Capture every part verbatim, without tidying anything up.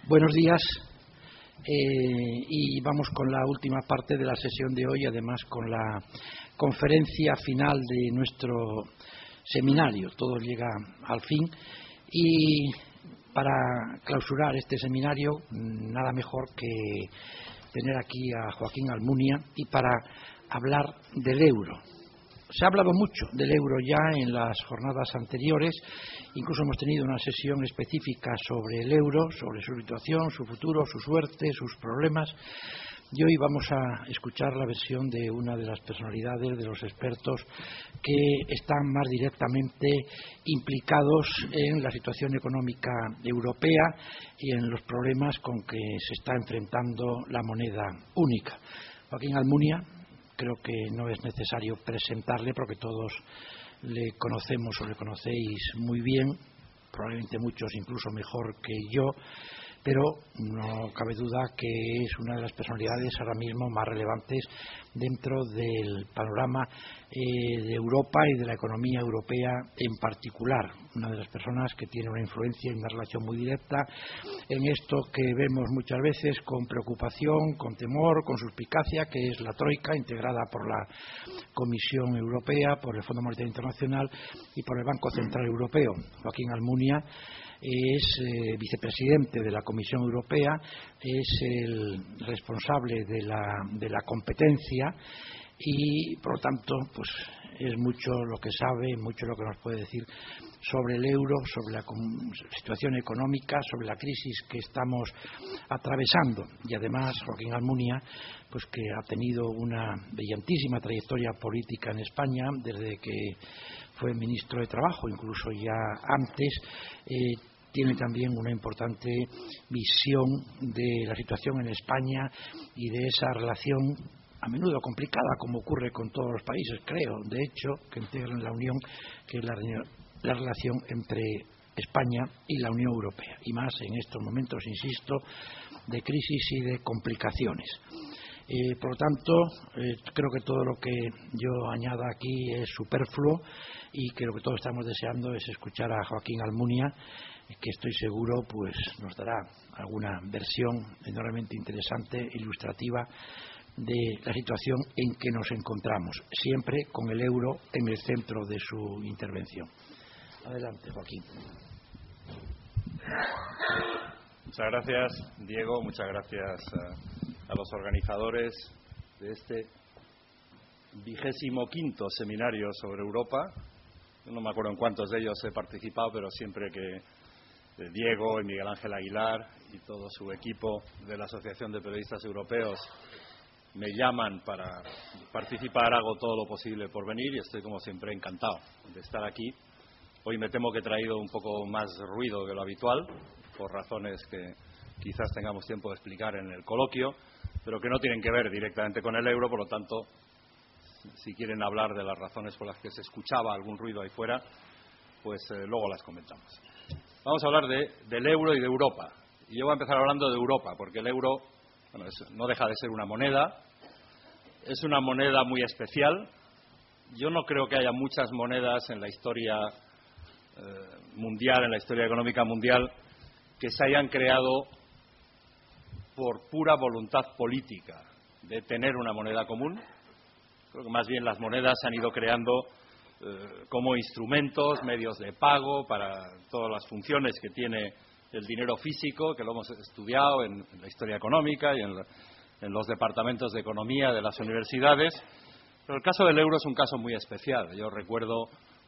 Buenos días eh, y vamos con la última parte de la sesión de hoy, además con la conferencia final de nuestro seminario. Todo llega al fin y para clausurar este seminario nada mejor que tener aquí a Joaquín Almunia y para hablar del euro. Se ha hablado mucho del euro ya en las jornadas anteriores, incluso hemos tenido una sesión específica sobre el euro, sobre su situación, su futuro, su suerte, sus problemas. Y hoy vamos a escuchar la versión de una de las personalidades, de los expertos que están más directamente implicados en la situación económica europea y en los problemas con que se está enfrentando la moneda única. Joaquín Almunia, creo que no es necesario presentarle porque todos le conocemos o le conocéis muy bien, probablemente muchos incluso mejor que yo, pero no cabe duda que es una de las personalidades ahora mismo más relevantes dentro del panorama eh, de Europa y de la economía europea en particular. Una de las personas que tiene una influencia y una relación muy directa en esto que vemos muchas veces con preocupación, con temor, con suspicacia, que es la Troika, integrada por la Comisión Europea, por el Fondo Monetario Internacional y por el Banco Central Europeo. Joaquín Almunia es eh, vicepresidente de la Comisión Europea, es el responsable de la, de la competencia y, por lo tanto, pues es mucho lo que sabe, mucho lo que nos puede decir sobre el euro, sobre la situación económica, sobre la crisis que estamos atravesando. Y además, Joaquín Almunia, pues que ha tenido una brillantísima trayectoria política en España desde que fue ministro de Trabajo, incluso ya antes, eh, tiene también una importante visión de la situación en España y de esa relación a menudo complicada, como ocurre con todos los países, creo, de hecho, que integran la Unión, que es la, la relación entre España y la Unión Europea, y más en estos momentos, insisto, de crisis y de complicaciones. Eh, por lo tanto, eh, creo que todo lo que yo añada aquí es superfluo y que lo que todos estamos deseando es escuchar a Joaquín Almunia, que estoy seguro pues nos dará alguna versión enormemente interesante, ilustrativa de la situación en que nos encontramos, siempre con el euro en el centro de su intervención. Adelante, Joaquín. Muchas gracias, Diego. Muchas gracias a, a los organizadores de este vigésimo quinto seminario sobre Europa. No me acuerdo en cuántos de ellos he participado, pero siempre que Diego y Miguel Ángel Aguilar y todo su equipo de la Asociación de Periodistas Europeos me llaman para participar, hago todo lo posible por venir y estoy como siempre encantado de estar aquí. Hoy me temo que he traído un poco más ruido que lo habitual, por razones que quizás tengamos tiempo de explicar en el coloquio, pero que no tienen que ver directamente con el euro, por lo tanto, si quieren hablar de las razones por las que se escuchaba algún ruido ahí fuera, pues eh, luego las comentamos. Vamos a hablar de, del euro y de Europa. Y yo voy a empezar hablando de Europa, porque el euro bueno, es, no deja de ser una moneda, es una moneda muy especial. Yo no creo que haya muchas monedas en la historia eh, mundial, en la historia económica mundial, que se hayan creado por pura voluntad política de tener una moneda común. Creo que más bien las monedas se han ido creando eh, como instrumentos, medios de pago para todas las funciones que tiene el dinero físico, que lo hemos estudiado en, en la historia económica y en, la, en los departamentos de economía de las universidades. Pero el caso del euro es un caso muy especial. Yo recuerdo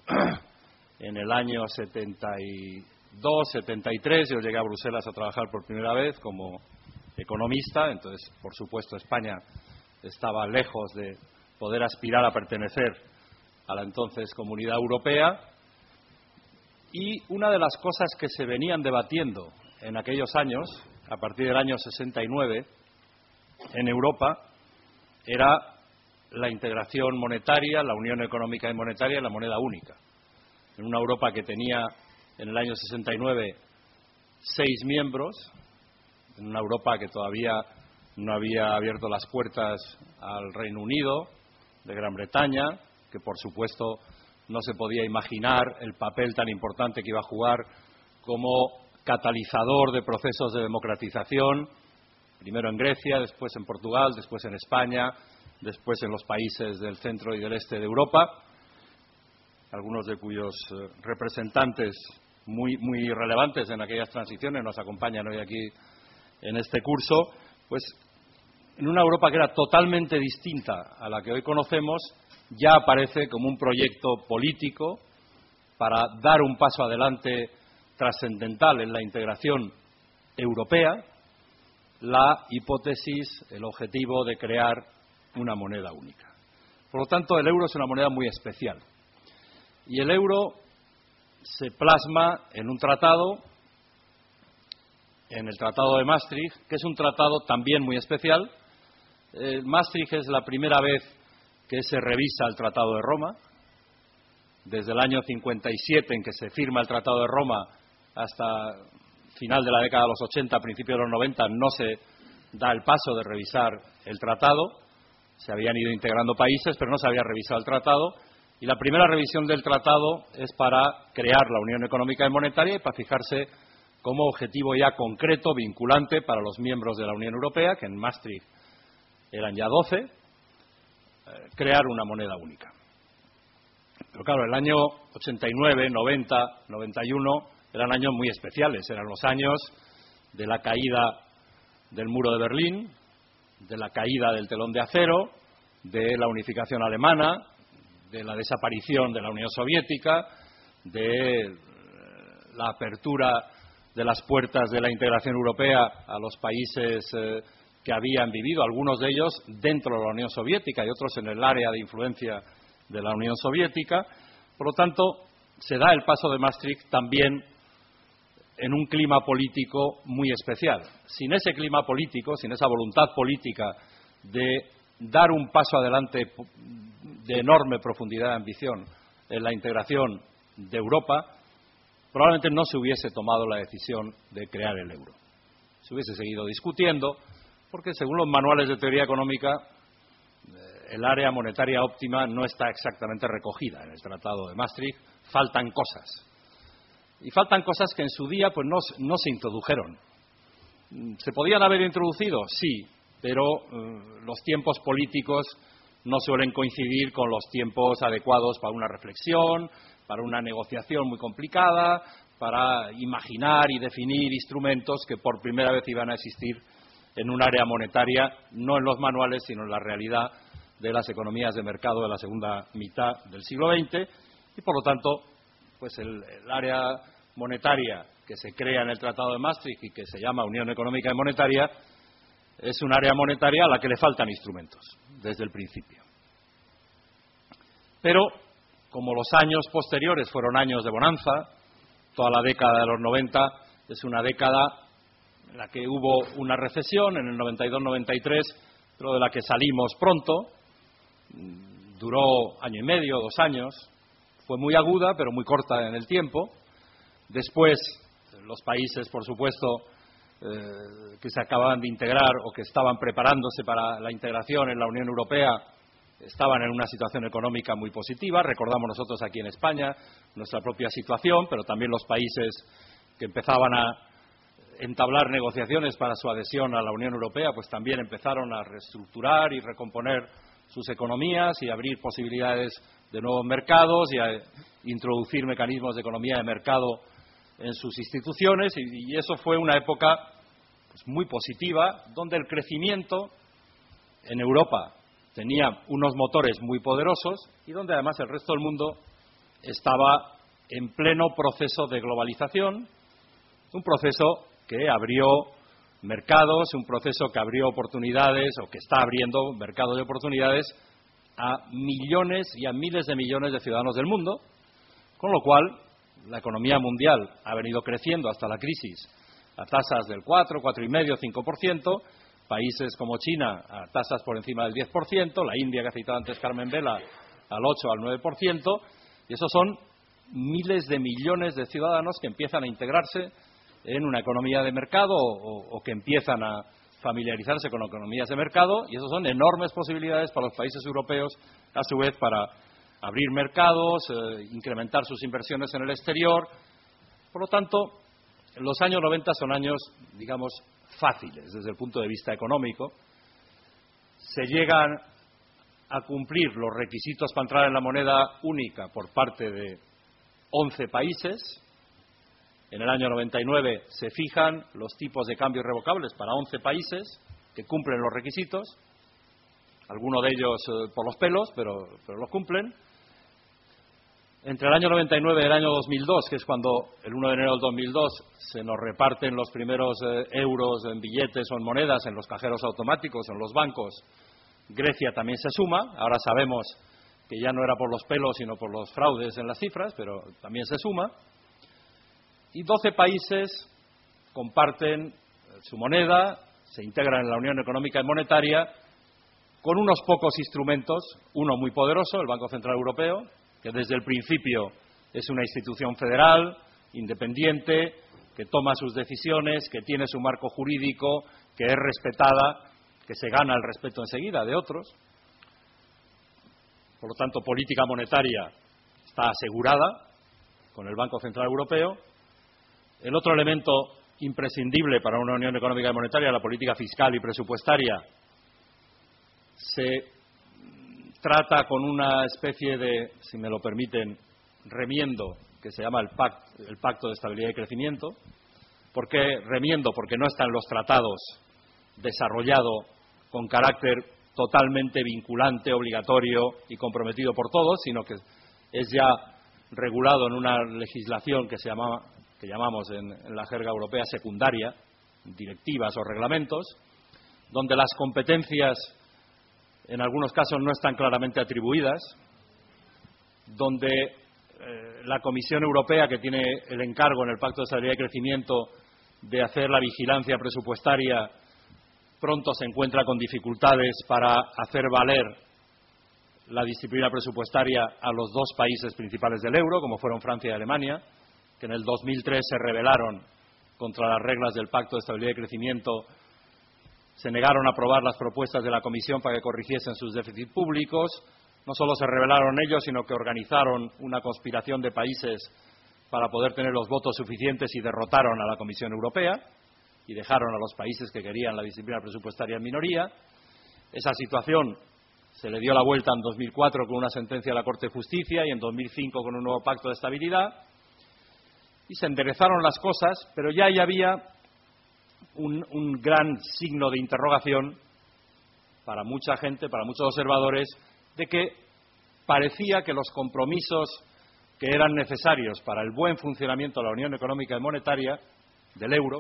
en el año setenta y dos, setenta y tres, yo llegué a Bruselas a trabajar por primera vez como economista, entonces, por supuesto, España estaba lejos de poder aspirar a pertenecer a la entonces Comunidad Europea, y una de las cosas que se venían debatiendo en aquellos años, a partir del año sesenta y nueve, en Europa, era la integración monetaria, la unión económica y monetaria y la moneda única. En una Europa que tenía en el año sesenta y nueve seis miembros, en una Europa que todavía no había abierto las puertas al Reino Unido, de Gran Bretaña, que por supuesto no se podía imaginar el papel tan importante que iba a jugar como catalizador de procesos de democratización, primero en Grecia, después en Portugal, después en España, después en los países del centro y del este de Europa, algunos de cuyos eh, representantes muy, muy relevantes en aquellas transiciones nos acompañan hoy aquí en este curso, pues en una Europa que era totalmente distinta a la que hoy conocemos, ya aparece como un proyecto político para dar un paso adelante trascendental en la integración europea, la hipótesis, el objetivo de crear una moneda única. Por lo tanto, el euro es una moneda muy especial. Y el euro se plasma en un tratado, en el Tratado de Maastricht, que es un tratado también muy especial. Eh, Maastricht es la primera vez que se revisa el Tratado de Roma. Desde el año cincuenta y siete, en que se firma el Tratado de Roma, hasta final de la década de los ochenta, principios de los noventa, no se da el paso de revisar el tratado. Se habían ido integrando países, pero no se había revisado el tratado. Y la primera revisión del tratado es para crear la Unión Económica y Monetaria y para fijarse como objetivo ya concreto, vinculante para los miembros de la Unión Europea, que en Maastricht eran ya doce, eh, crear una moneda única. Pero claro, el año ochenta y nueve, noventa, noventa y uno eran años muy especiales, eran los años de la caída del muro de Berlín, de la caída del telón de acero, de la unificación alemana, de la desaparición de la Unión Soviética, de la apertura de las puertas de la integración europea a los países eh, que habían vivido, algunos de ellos dentro de la Unión Soviética y otros en el área de influencia de la Unión Soviética. Por lo tanto, se da el paso de Maastricht también en un clima político muy especial. Sin ese clima político, sin esa voluntad política de dar un paso adelante de enorme profundidad y ambición en la integración de Europa, probablemente no se hubiese tomado la decisión de crear el euro. Se hubiese seguido discutiendo, porque según los manuales de teoría económica, el área monetaria óptima no está exactamente recogida en el Tratado de Maastricht, faltan cosas. Y faltan cosas que en su día pues no, no se introdujeron. ¿Se podían haber introducido? Sí, pero eh, los tiempos políticos no suelen coincidir con los tiempos adecuados para una reflexión, para una negociación muy complicada, para imaginar y definir instrumentos que por primera vez iban a existir en un área monetaria, no en los manuales, sino en la realidad de las economías de mercado de la segunda mitad del siglo veinte, y por lo tanto, pues el, el área monetaria que se crea en el Tratado de Maastricht y que se llama Unión Económica y Monetaria es un área monetaria a la que le faltan instrumentos desde el principio. Pero, como los años posteriores fueron años de bonanza, toda la década de los noventa es una década en la que hubo una recesión en el noventa y dos noventa y tres, pero de la que salimos pronto, duró año y medio, dos años, fue muy aguda pero muy corta en el tiempo. Después, los países, por supuesto, eh, que se acababan de integrar o que estaban preparándose para la integración en la Unión Europea, estaban en una situación económica muy positiva. Recordamos nosotros aquí en España nuestra propia situación, pero también los países que empezaban a entablar negociaciones para su adhesión a la Unión Europea, pues también empezaron a reestructurar y recomponer sus economías y abrir posibilidades de nuevos mercados y a introducir mecanismos de economía de mercado en sus instituciones, y, y eso fue una época pues, muy positiva, donde el crecimiento en Europa tenía unos motores muy poderosos y donde además el resto del mundo estaba en pleno proceso de globalización, un proceso que abrió mercados, un proceso que abrió oportunidades o que está abriendo mercados de oportunidades a millones y a miles de millones de ciudadanos del mundo, con lo cual la economía mundial ha venido creciendo hasta la crisis a tasas del cuatro, cuatro coma cinco, cinco por ciento, países como China a tasas por encima del diez por ciento, la India que ha citado antes Carmen Vela al ocho, al nueve por ciento, y esos son miles de millones de ciudadanos que empiezan a integrarse en una economía de mercado o, o que empiezan a familiarizarse con economías de mercado, y eso son enormes posibilidades para los países europeos, a su vez, para abrir mercados, eh, incrementar sus inversiones en el exterior. Por lo tanto, los años noventa son años, digamos, fáciles desde el punto de vista económico. Se llegan a cumplir los requisitos para entrar en la moneda única por parte de once países. En el año noventa y nueve se fijan los tipos de cambio irrevocables para once países que cumplen los requisitos, algunos de ellos eh, por los pelos, pero, pero los cumplen. Entre el año noventa y nueve y el año dos mil dos, que es cuando el uno de enero del dos mil dos se nos reparten los primeros eh, euros en billetes o en monedas en los cajeros automáticos, en los bancos, Grecia también se suma. Ahora sabemos que ya no era por los pelos, sino por los fraudes en las cifras, pero también se suma. Y doce países comparten su moneda, se integran en la Unión Económica y Monetaria con unos pocos instrumentos, uno muy poderoso, el Banco Central Europeo, que desde el principio es una institución federal, independiente, que toma sus decisiones, que tiene su marco jurídico, que es respetada, que se gana el respeto enseguida de otros. Por lo tanto, política monetaria está asegurada con el Banco Central Europeo. El otro elemento imprescindible para una Unión Económica y Monetaria, la política fiscal y presupuestaria, se trata con una especie de, si me lo permiten, remiendo que se llama el Pacto, el Pacto de Estabilidad y Crecimiento. ¿Por qué remiendo? Porque no está en los tratados desarrollado con carácter totalmente vinculante, obligatorio y comprometido por todos, sino que es ya regulado en una legislación que se llama, que llamamos en, en la jerga europea secundaria, directivas o reglamentos, donde las competencias en algunos casos no están claramente atribuidas, donde eh, la Comisión Europea, que tiene el encargo en el Pacto de Estabilidad y Crecimiento de hacer la vigilancia presupuestaria, pronto se encuentra con dificultades para hacer valer la disciplina presupuestaria a los dos países principales del euro, como fueron Francia y Alemania, que en el dos mil tres se rebelaron contra las reglas del Pacto de Estabilidad y Crecimiento, se negaron a aprobar las propuestas de la Comisión para que corrigiesen sus déficits públicos. No solo se rebelaron ellos, sino que organizaron una conspiración de países para poder tener los votos suficientes y derrotaron a la Comisión Europea y dejaron a los países que querían la disciplina presupuestaria en minoría. Esa situación se le dio la vuelta en dos mil cuatro con una sentencia de la Corte de Justicia y en dos mil cinco con un nuevo pacto de estabilidad, y se enderezaron las cosas, pero ya ahí había un, un gran signo de interrogación para mucha gente, para muchos observadores, de que parecía que los compromisos que eran necesarios para el buen funcionamiento de la Unión Económica y Monetaria, del euro,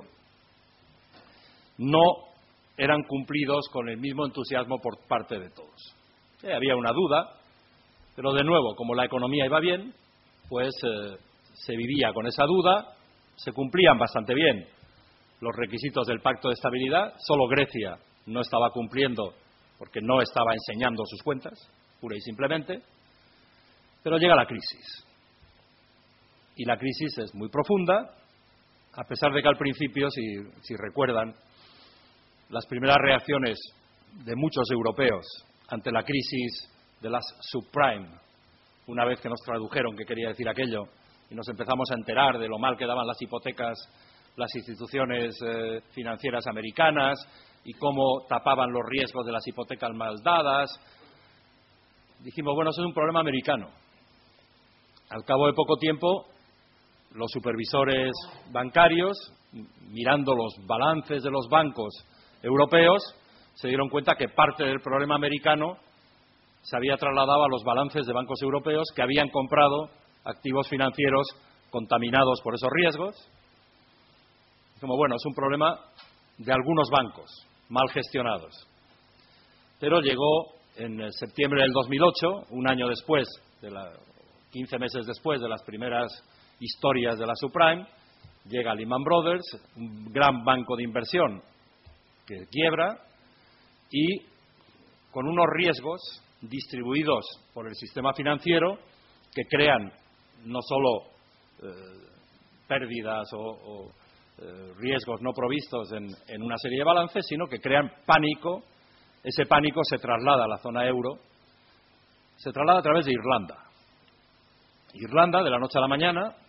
no eran cumplidos con el mismo entusiasmo por parte de todos. Eh, había una duda, pero de nuevo, como la economía iba bien, pues eh, se vivía con esa duda, se cumplían bastante bien los requisitos del Pacto de Estabilidad. Solo Grecia no estaba cumpliendo porque no estaba enseñando sus cuentas, pura y simplemente, pero llega la crisis. Y la crisis es muy profunda, a pesar de que al principio, si, si recuerdan, las primeras reacciones de muchos europeos ante la crisis de las subprime, una vez que nos tradujeron qué quería decir aquello y nos empezamos a enterar de lo mal que daban las hipotecas las instituciones eh, financieras americanas y cómo tapaban los riesgos de las hipotecas mal dadas, dijimos, bueno, eso es un problema americano. Al cabo de poco tiempo, los supervisores bancarios, mirando los balances de los bancos europeos, se dieron cuenta que parte del problema americano se había trasladado a los balances de bancos europeos que habían comprado activos financieros contaminados por esos riesgos. Como bueno, es un problema de algunos bancos mal gestionados. Pero llegó en septiembre del dos mil ocho, un año después, de la, quince meses después de las primeras historias de la subprime, llega Lehman Brothers, un gran banco de inversión que quiebra y con unos riesgos distribuidos por el sistema financiero que crean no solo eh, pérdidas o, o eh, riesgos no provistos en, en una serie de balances, sino que crean pánico. Ese pánico se traslada a la zona euro, se traslada a través de Irlanda. Irlanda, de la noche a la mañana,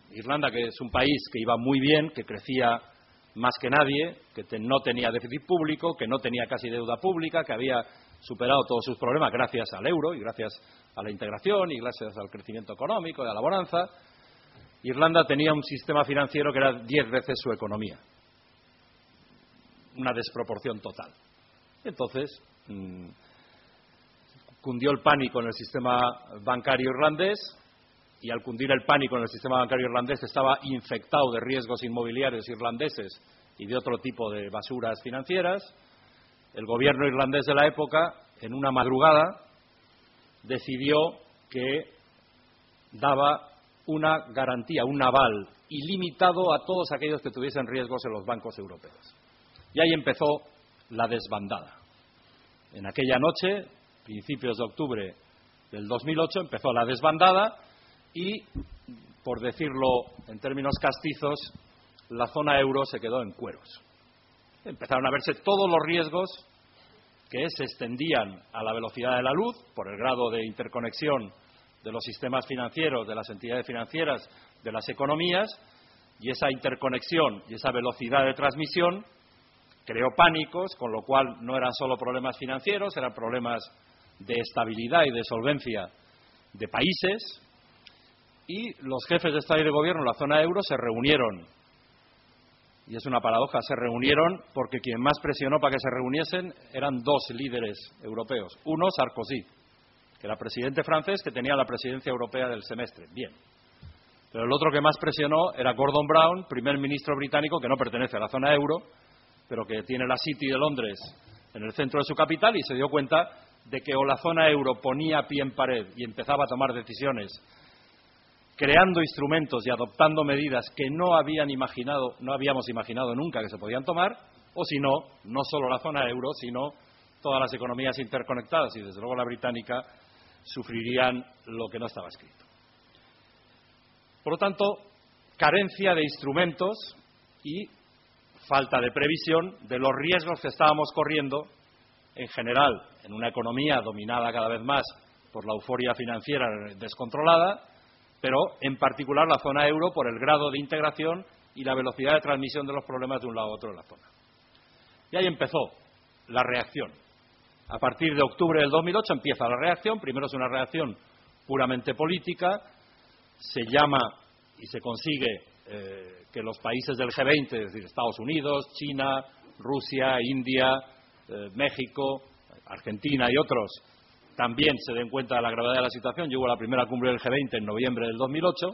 Irlanda, que es un país que iba muy bien, que crecía más que nadie, que te, no tenía déficit público, que no tenía casi deuda pública, que había superado todos sus problemas gracias al euro y gracias a la integración y gracias al crecimiento económico y a la bonanza. Irlanda tenía un sistema financiero que era diez veces su economía. Una desproporción total. Entonces, mmm, cundió el pánico en el sistema bancario irlandés, y al cundir el pánico en el sistema bancario irlandés estaba infectado de riesgos inmobiliarios irlandeses y de otro tipo de basuras financieras. El gobierno irlandés de la época, en una madrugada, decidió que daba una garantía, un aval ilimitado a todos aquellos que tuviesen riesgos en los bancos europeos. Y ahí empezó la desbandada. En aquella noche, principios de octubre del dos mil ocho, empezó la desbandada y, por decirlo en términos castizos, la zona euro se quedó en cueros. Empezaron a verse todos los riesgos que se extendían a la velocidad de la luz por el grado de interconexión de los sistemas financieros, de las entidades financieras, de las economías, y esa interconexión y esa velocidad de transmisión creó pánicos, con lo cual no eran solo problemas financieros, eran problemas de estabilidad y de solvencia de países. Y los jefes de Estado y de Gobierno de la zona euro se reunieron, y es una paradoja, se reunieron porque quien más presionó para que se reuniesen eran dos líderes europeos. Uno, Sarkozy, que era presidente francés, que tenía la presidencia europea del semestre. Bien. Pero el otro que más presionó era Gordon Brown, primer ministro británico, que no pertenece a la zona euro, pero que tiene la City de Londres en el centro de su capital, y se dio cuenta de que o la zona euro ponía pie en pared y empezaba a tomar decisiones creando instrumentos y adoptando medidas que no habían imaginado, no habíamos imaginado nunca que se podían tomar, o si no, no solo la zona euro, sino todas las economías interconectadas, y desde luego la británica, sufrirían lo que no estaba escrito. Por lo tanto, carencia de instrumentos y falta de previsión de los riesgos que estábamos corriendo, en general, en una economía dominada cada vez más por la euforia financiera descontrolada, pero en particular la zona euro por el grado de integración y la velocidad de transmisión de los problemas de un lado a otro de la zona. Y ahí empezó la reacción. A partir de octubre del dos mil ocho empieza la reacción. Primero es una reacción puramente política. Se llama y se consigue eh, que los países del G veinte, es decir, Estados Unidos, China, Rusia, India, eh, México, Argentina y otros, también se den cuenta de la gravedad de la situación. Llegó la primera cumbre del G veinte en noviembre del dos mil ocho,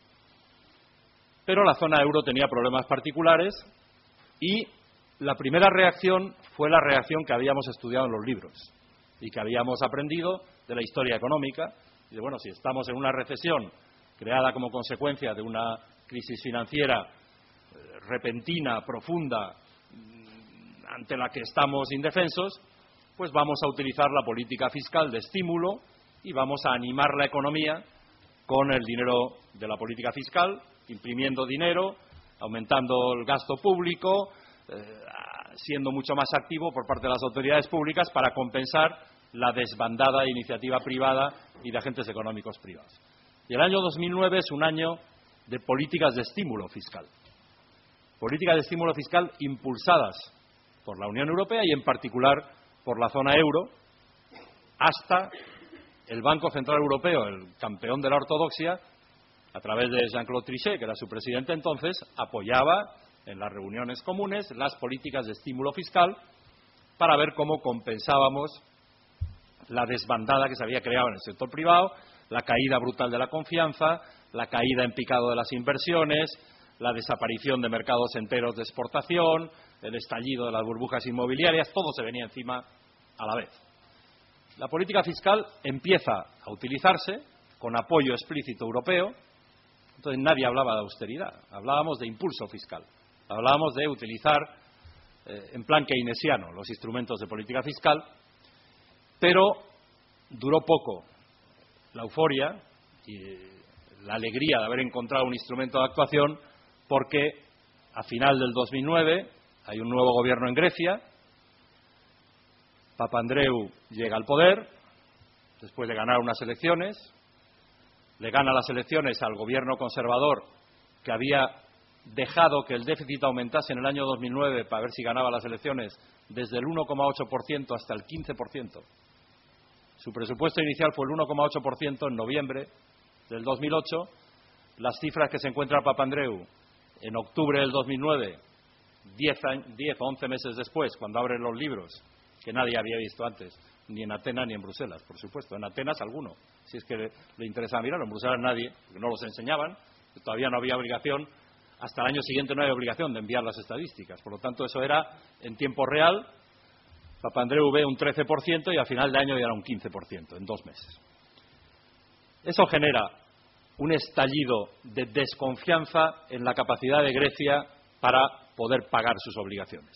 pero la zona euro tenía problemas particulares y la primera reacción fue la reacción que habíamos estudiado en los libros y que habíamos aprendido de la historia económica. Y de, bueno, si estamos en una recesión creada como consecuencia de una crisis financiera eh, repentina, profunda, ante la que estamos indefensos, pues vamos a utilizar la política fiscal de estímulo y vamos a animar la economía con el dinero de la política fiscal, imprimiendo dinero, aumentando el gasto público, eh, siendo mucho más activo por parte de las autoridades públicas para compensar la desbandada de iniciativa privada y de agentes económicos privados. Y el año dos mil nueve es un año de políticas de estímulo fiscal. Políticas de estímulo fiscal impulsadas por la Unión Europea y en particular por la zona euro, hasta el Banco Central Europeo, el campeón de la ortodoxia, a través de Jean-Claude Trichet, que era su presidente entonces, apoyaba en las reuniones comunes las políticas de estímulo fiscal para ver cómo compensábamos la desbandada que se había creado en el sector privado, la caída brutal de la confianza, la caída en picado de las inversiones, la desaparición de mercados enteros de exportación, el estallido de las burbujas inmobiliarias. Todo se venía encima a la vez. La política fiscal empieza a utilizarse con apoyo explícito europeo. Entonces nadie hablaba de austeridad, hablábamos de impulso fiscal, hablábamos de utilizar eh, en plan keynesiano los instrumentos de política fiscal, pero duró poco la euforia y la alegría de haber encontrado un instrumento de actuación, porque a final del dos mil nueve hay un nuevo gobierno en Grecia. Papandreou llega al poder después de ganar unas elecciones, le gana las elecciones al gobierno conservador que había dejado que el déficit aumentase en el año dos mil nueve para ver si ganaba las elecciones desde el uno coma ocho por ciento hasta el quince por ciento. Su presupuesto inicial fue el uno coma ocho por ciento en noviembre del dos mil ocho. Las cifras que se encuentra Papandreou en octubre del dos mil nueve, diez o once meses después, cuando abren los libros, que nadie había visto antes, ni en Atenas ni en Bruselas, por supuesto. En Atenas alguno, si es que le, le interesaba mirarlo. En Bruselas nadie, porque no los enseñaban, todavía no había obligación. Hasta el año siguiente no hay obligación de enviar las estadísticas. Por lo tanto, eso era en tiempo real. Papandreou ve un trece por ciento y a final de año ya era un quince por ciento, en dos meses. Eso genera un estallido de desconfianza en la capacidad de Grecia para poder pagar sus obligaciones,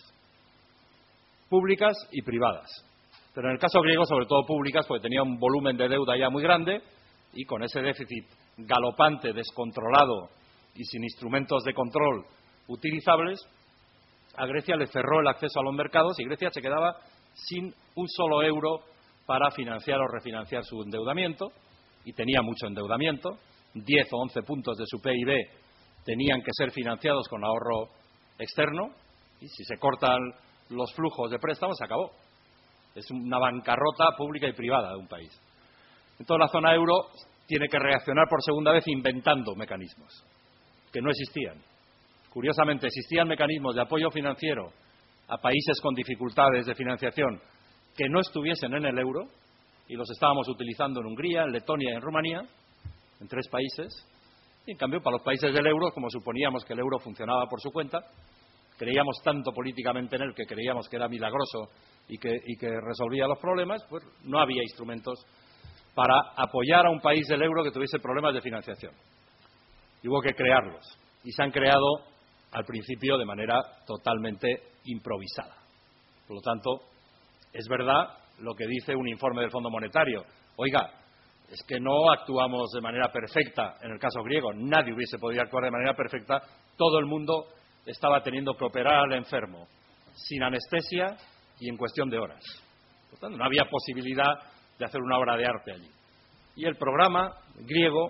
públicas y privadas. Pero en el caso griego, sobre todo públicas, porque tenía un volumen de deuda ya muy grande y con ese déficit galopante, descontrolado y sin instrumentos de control utilizables, a Grecia le cerró el acceso a los mercados y Grecia se quedaba sin un solo euro para financiar o refinanciar su endeudamiento, y tenía mucho endeudamiento. diez o once puntos de su P I B tenían que ser financiados con ahorro externo, y si se cortan los flujos de préstamos, se acabó. Es una bancarrota pública y privada de un país. Entonces la zona euro tiene que reaccionar por segunda vez inventando mecanismos que no existían. Curiosamente, existían mecanismos de apoyo financiero a países con dificultades de financiación que no estuviesen en el euro, y los estábamos utilizando en Hungría, en Letonia y en Rumanía, en tres países. Y en cambio, para los países del euro, como suponíamos que el euro funcionaba por su cuenta, creíamos tanto políticamente en él que creíamos que era milagroso y que, y que resolvía los problemas, pues no había instrumentos para apoyar a un país del euro que tuviese problemas de financiación. Y hubo que crearlos. Y se han creado al principio de manera totalmente improvisada. Por lo tanto, es verdad lo que dice un informe del Fondo Monetario. Oiga, es que no actuamos de manera perfecta en el caso griego. Nadie hubiese podido actuar de manera perfecta. Todo el mundo estaba teniendo que operar al enfermo sin anestesia y en cuestión de horas. Por tanto, no había posibilidad de hacer una obra de arte allí. Y el programa griego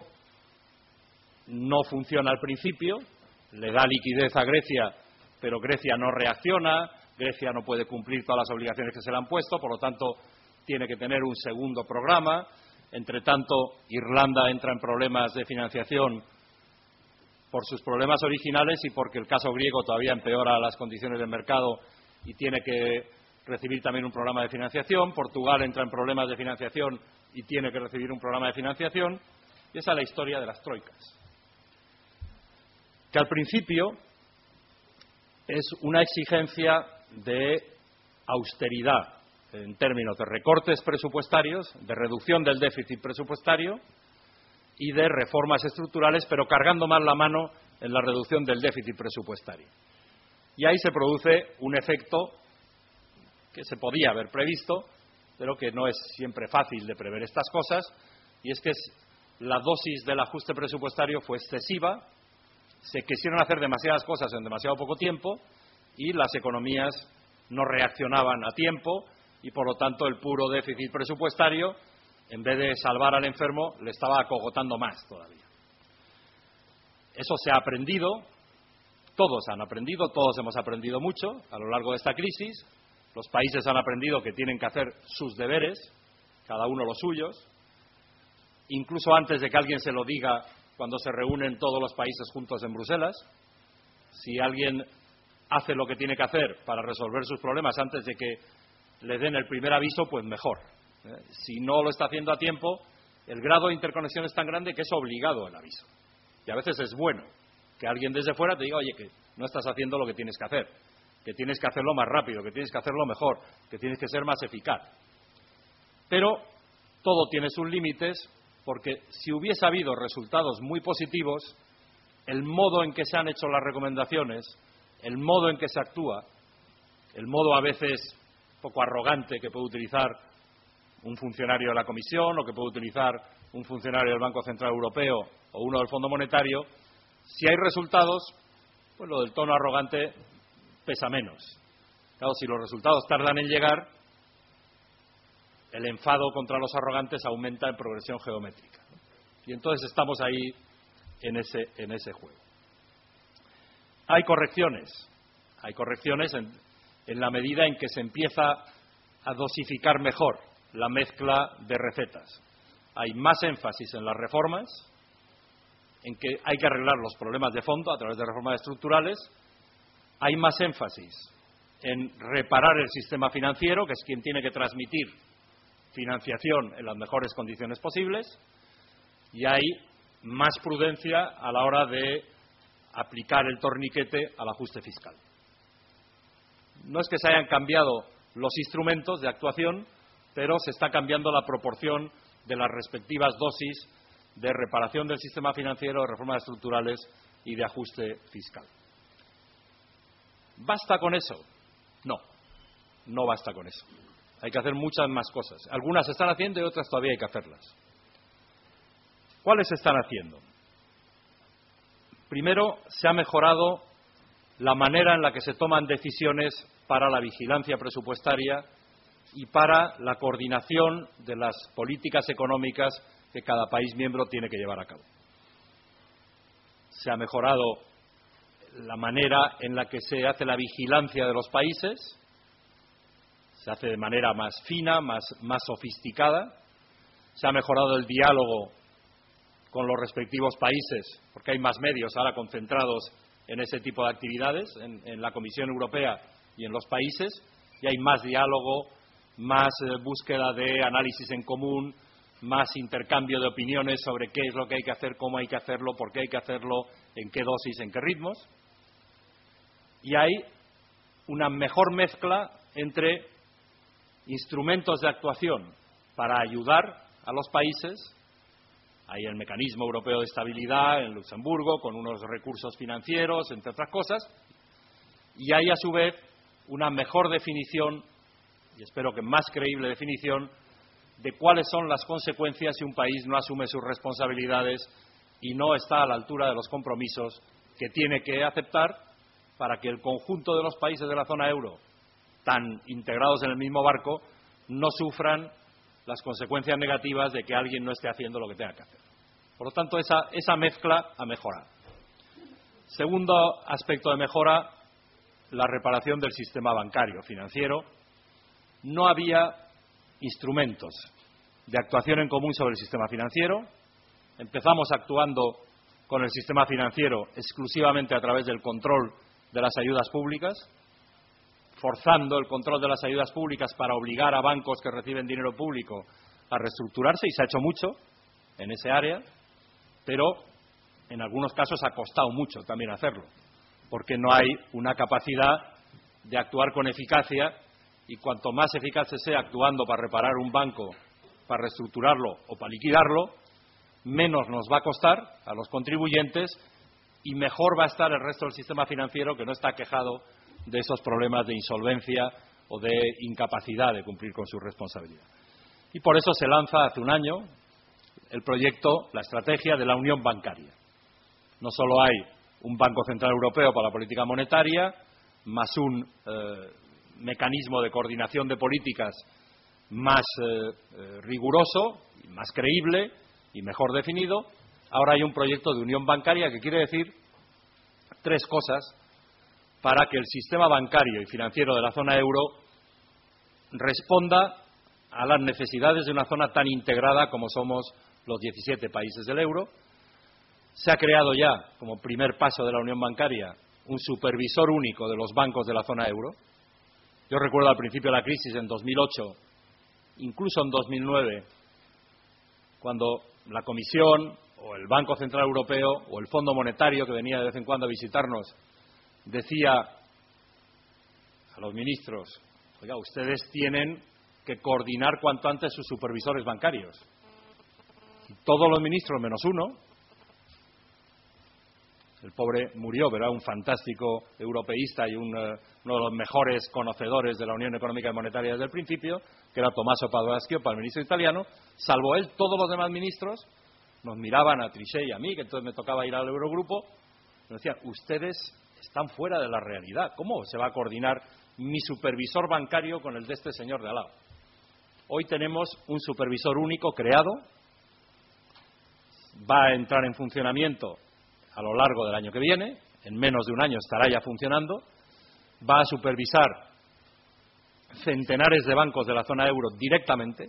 no funciona al principio, le da liquidez a Grecia, pero Grecia no reacciona, Grecia no puede cumplir todas las obligaciones que se le han puesto, por lo tanto tiene que tener un segundo programa. Entre tanto, Irlanda entra en problemas de financiación por sus problemas originales y porque el caso griego todavía empeora las condiciones del mercado y tiene que recibir también un programa de financiación. Portugal entra en problemas de financiación y tiene que recibir un programa de financiación. Y esa es la historia de las troicas, que al principio es una exigencia de austeridad en términos de recortes presupuestarios, de reducción del déficit presupuestario y de reformas estructurales, pero cargando más la mano en la reducción del déficit presupuestario. Y ahí se produce un efecto que se podía haber previsto, pero que no es siempre fácil de prever estas cosas, y es que la dosis del ajuste presupuestario fue excesiva, se quisieron hacer demasiadas cosas en demasiado poco tiempo y las economías no reaccionaban a tiempo y, por lo tanto, el puro déficit presupuestario, en vez de salvar al enfermo, le estaba acogotando más todavía. Eso se ha aprendido, todos han aprendido, todos hemos aprendido mucho a lo largo de esta crisis. Los países han aprendido que tienen que hacer sus deberes, cada uno los suyos, incluso antes de que alguien se lo diga cuando se reúnen todos los países juntos en Bruselas. Si alguien hace lo que tiene que hacer para resolver sus problemas antes de que le den el primer aviso, pues mejor. ¿Eh? Si no lo está haciendo a tiempo, el grado de interconexión es tan grande que es obligado el aviso. Y a veces es bueno que alguien desde fuera te diga, oye, que no estás haciendo lo que tienes que hacer, que tienes que hacerlo más rápido, que tienes que hacerlo mejor, que tienes que ser más eficaz. Pero todo tiene sus límites, porque si hubiese habido resultados muy positivos, el modo en que se han hecho las recomendaciones, el modo en que se actúa, el modo a veces poco arrogante que puede utilizar un funcionario de la Comisión o que puede utilizar un funcionario del Banco Central Europeo o uno del Fondo Monetario, si hay resultados, pues lo del tono arrogante pesa menos. Claro, si los resultados tardan en llegar, el enfado contra los arrogantes aumenta en progresión geométrica. Y entonces estamos ahí en ese, en ese juego. Hay correcciones, hay correcciones en, en la medida en que se empieza a dosificar mejor la mezcla de recetas. Hay más énfasis en las reformas, en que hay que arreglar los problemas de fondo a través de reformas estructurales. Hay más énfasis en reparar el sistema financiero, que es quien tiene que transmitir financiación en las mejores condiciones posibles, y hay más prudencia a la hora de aplicar el torniquete al ajuste fiscal. No es que se hayan cambiado los instrumentos de actuación, pero se está cambiando la proporción de las respectivas dosis de reparación del sistema financiero, de reformas estructurales y de ajuste fiscal. ¿Basta con eso? No, no basta con eso. Hay que hacer muchas más cosas. Algunas se están haciendo y otras todavía hay que hacerlas. ¿Cuáles se están haciendo? Primero, se ha mejorado la manera en la que se toman decisiones para la vigilancia presupuestaria y para la coordinación de las políticas económicas que cada país miembro tiene que llevar a cabo. Se ha mejorado la manera en la que se hace la vigilancia de los países, se hace de manera más fina, más, más sofisticada. Se ha mejorado el diálogo con los respectivos países, porque hay más medios ahora concentrados en ese tipo de actividades, en, en la Comisión Europea y en los países, y hay más diálogo, más eh, búsqueda de análisis en común, más intercambio de opiniones sobre qué es lo que hay que hacer, cómo hay que hacerlo, por qué hay que hacerlo, en qué dosis, en qué ritmos. Y hay una mejor mezcla entre instrumentos de actuación para ayudar a los países. Hay el Mecanismo Europeo de Estabilidad en Luxemburgo, con unos recursos financieros, entre otras cosas, y hay a su vez una mejor definición, y espero que más creíble definición, de cuáles son las consecuencias si un país no asume sus responsabilidades y no está a la altura de los compromisos que tiene que aceptar para que el conjunto de los países de la zona euro, tan integrados en el mismo barco, no sufran las consecuencias negativas de que alguien no esté haciendo lo que tenga que hacer. Por lo tanto, esa, esa mezcla ha mejorado. Segundo aspecto de mejora, la reparación del sistema bancario financiero. No había instrumentos de actuación en común sobre el sistema financiero. Empezamos actuando con el sistema financiero exclusivamente a través del control de las ayudas públicas, forzando el control de las ayudas públicas para obligar a bancos que reciben dinero público a reestructurarse, y se ha hecho mucho en ese área, pero en algunos casos ha costado mucho también hacerlo, porque no hay una capacidad de actuar con eficacia, y cuanto más eficaz se sea actuando para reparar un banco, para reestructurarlo o para liquidarlo, menos nos va a costar a los contribuyentes y mejor va a estar el resto del sistema financiero, que no está aquejado de esos problemas de insolvencia o de incapacidad de cumplir con su responsabilidad. Y por eso se lanza hace un año el proyecto, la estrategia de la unión bancaria. No solo hay un Banco Central Europeo para la política monetaria, más un eh, mecanismo de coordinación de políticas más eh, eh, riguroso, y más creíble y mejor definido. Ahora hay un proyecto de unión bancaria que quiere decir tres cosas para que el sistema bancario y financiero de la zona euro responda a las necesidades de una zona tan integrada como somos los diecisiete países del euro. Se ha creado ya, como primer paso de la unión bancaria, un supervisor único de los bancos de la zona euro. Yo recuerdo al principio de la crisis, en dos mil ocho, incluso en dos mil nueve, cuando la Comisión o el Banco Central Europeo o el Fondo Monetario, que venía de vez en cuando a visitarnos, decía a los ministros: oiga, ustedes tienen que coordinar cuanto antes sus supervisores bancarios. Y todos los ministros, menos uno, el pobre murió, pero era un fantástico europeísta y un, uh, uno de los mejores conocedores de la Unión Económica y Monetaria desde el principio, que era Tommaso Padoa-Schioppa, el ministro italiano. Salvo él, todos los demás ministros nos miraban a Trichet y a mí, que entonces me tocaba ir al Eurogrupo, y nos decían: ustedes están fuera de la realidad. ¿Cómo se va a coordinar mi supervisor bancario con el de este señor de al lado? Hoy tenemos un supervisor único creado, va a entrar en funcionamiento a lo largo del año que viene, en menos de un año estará ya funcionando, va a supervisar centenares de bancos de la zona euro directamente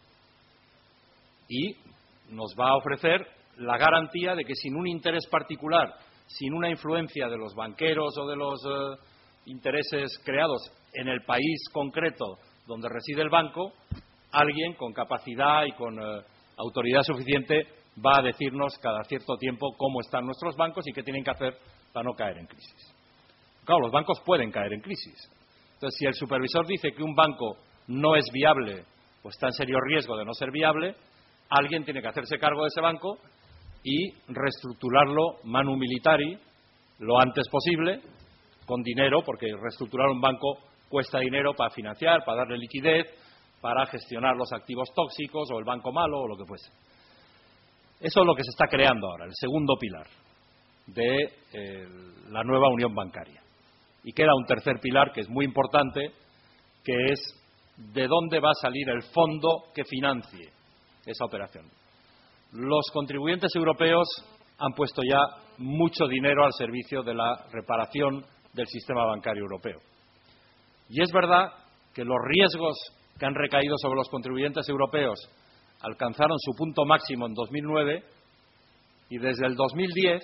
y nos va a ofrecer la garantía de que sin un interés particular, sin una influencia de los banqueros o de los eh, intereses creados en el país concreto donde reside el banco, alguien con capacidad y con eh, autoridad suficiente va a decirnos cada cierto tiempo cómo están nuestros bancos y qué tienen que hacer para no caer en crisis. Claro, los bancos pueden caer en crisis. Entonces, si el supervisor dice que un banco no es viable o está en serio riesgo de no ser viable, alguien tiene que hacerse cargo de ese banco y reestructurarlo manu militari lo antes posible con dinero, porque reestructurar un banco cuesta dinero para financiar, para darle liquidez, para gestionar los activos tóxicos o el banco malo o lo que fuese. Eso es lo que se está creando ahora, el segundo pilar de eh, la nueva unión bancaria. Y queda un tercer pilar que es muy importante, que es de dónde va a salir el fondo que financie esa operación. Los contribuyentes europeos han puesto ya mucho dinero al servicio de la reparación del sistema bancario europeo. Y es verdad que los riesgos que han recaído sobre los contribuyentes europeos alcanzaron su punto máximo en dos mil nueve y desde el dos mil diez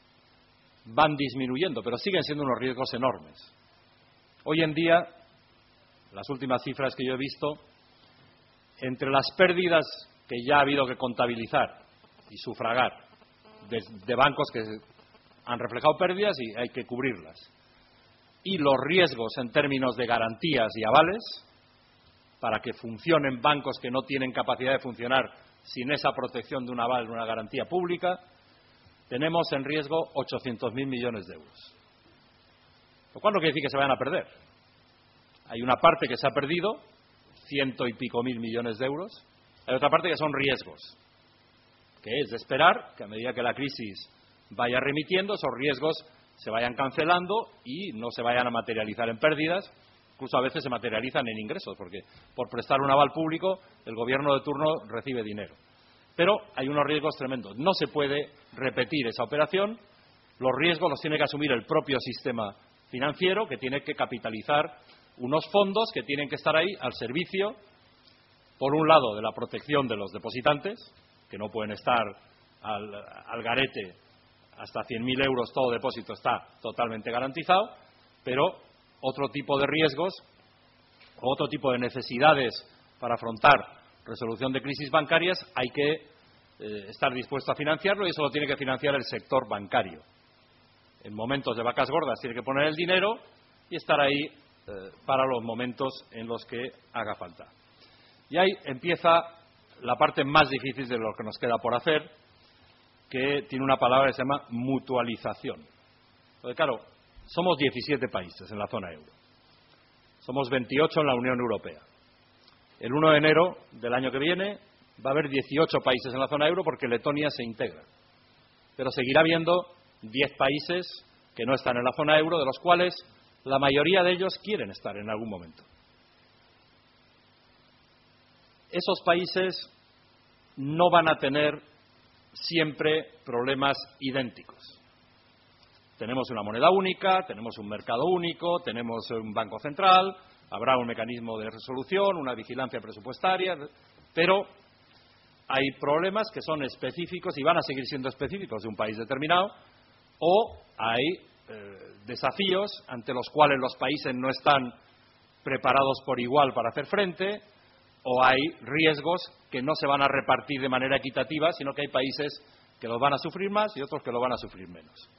van disminuyendo, pero siguen siendo unos riesgos enormes. Hoy en día, las últimas cifras que yo he visto, entre las pérdidas que ya ha habido que contabilizar y sufragar de, de bancos que han reflejado pérdidas y hay que cubrirlas, y los riesgos en términos de garantías y avales, para que funcionen bancos que no tienen capacidad de funcionar sin esa protección de un aval, de una garantía pública, tenemos en riesgo ochocientos mil millones de euros. Lo cual no quiere decir que se vayan a perder. Hay una parte que se ha perdido, ciento y pico mil millones de euros. Hay otra parte que son riesgos, que es de esperar que a medida que la crisis vaya remitiendo, esos riesgos se vayan cancelando y no se vayan a materializar en pérdidas. Incluso a veces se materializan en ingresos, porque por prestar un aval público el gobierno de turno recibe dinero. Pero hay unos riesgos tremendos. No se puede repetir esa operación. Los riesgos los tiene que asumir el propio sistema financiero, que tiene que capitalizar unos fondos que tienen que estar ahí al servicio, por un lado, de la protección de los depositantes, que no pueden estar al, al garete hasta cien mil euros, todo depósito está totalmente garantizado, pero otro tipo de riesgos, otro tipo de necesidades para afrontar resolución de crisis bancarias, hay que eh, estar dispuesto a financiarlo y eso lo tiene que financiar el sector bancario. En momentos de vacas gordas tiene que poner el dinero y estar ahí eh, para los momentos en los que haga falta. Y ahí empieza la parte más difícil de lo que nos queda por hacer, que tiene una palabra que se llama mutualización. Porque claro, somos diecisiete países en la zona euro. Somos veintiocho en la Unión Europea. El uno de enero del año que viene va a haber dieciocho países en la zona euro porque Letonia se integra. Pero seguirá habiendo diez países que no están en la zona euro, de los cuales la mayoría de ellos quieren estar en algún momento. Esos países no van a tener siempre problemas idénticos. Tenemos una moneda única, tenemos un mercado único, tenemos un banco central, habrá un mecanismo de resolución, una vigilancia presupuestaria, pero hay problemas que son específicos y van a seguir siendo específicos de un país determinado, o hay eh, desafíos ante los cuales los países no están preparados por igual para hacer frente, o hay riesgos que no se van a repartir de manera equitativa, sino que hay países que los van a sufrir más y otros que lo van a sufrir menos.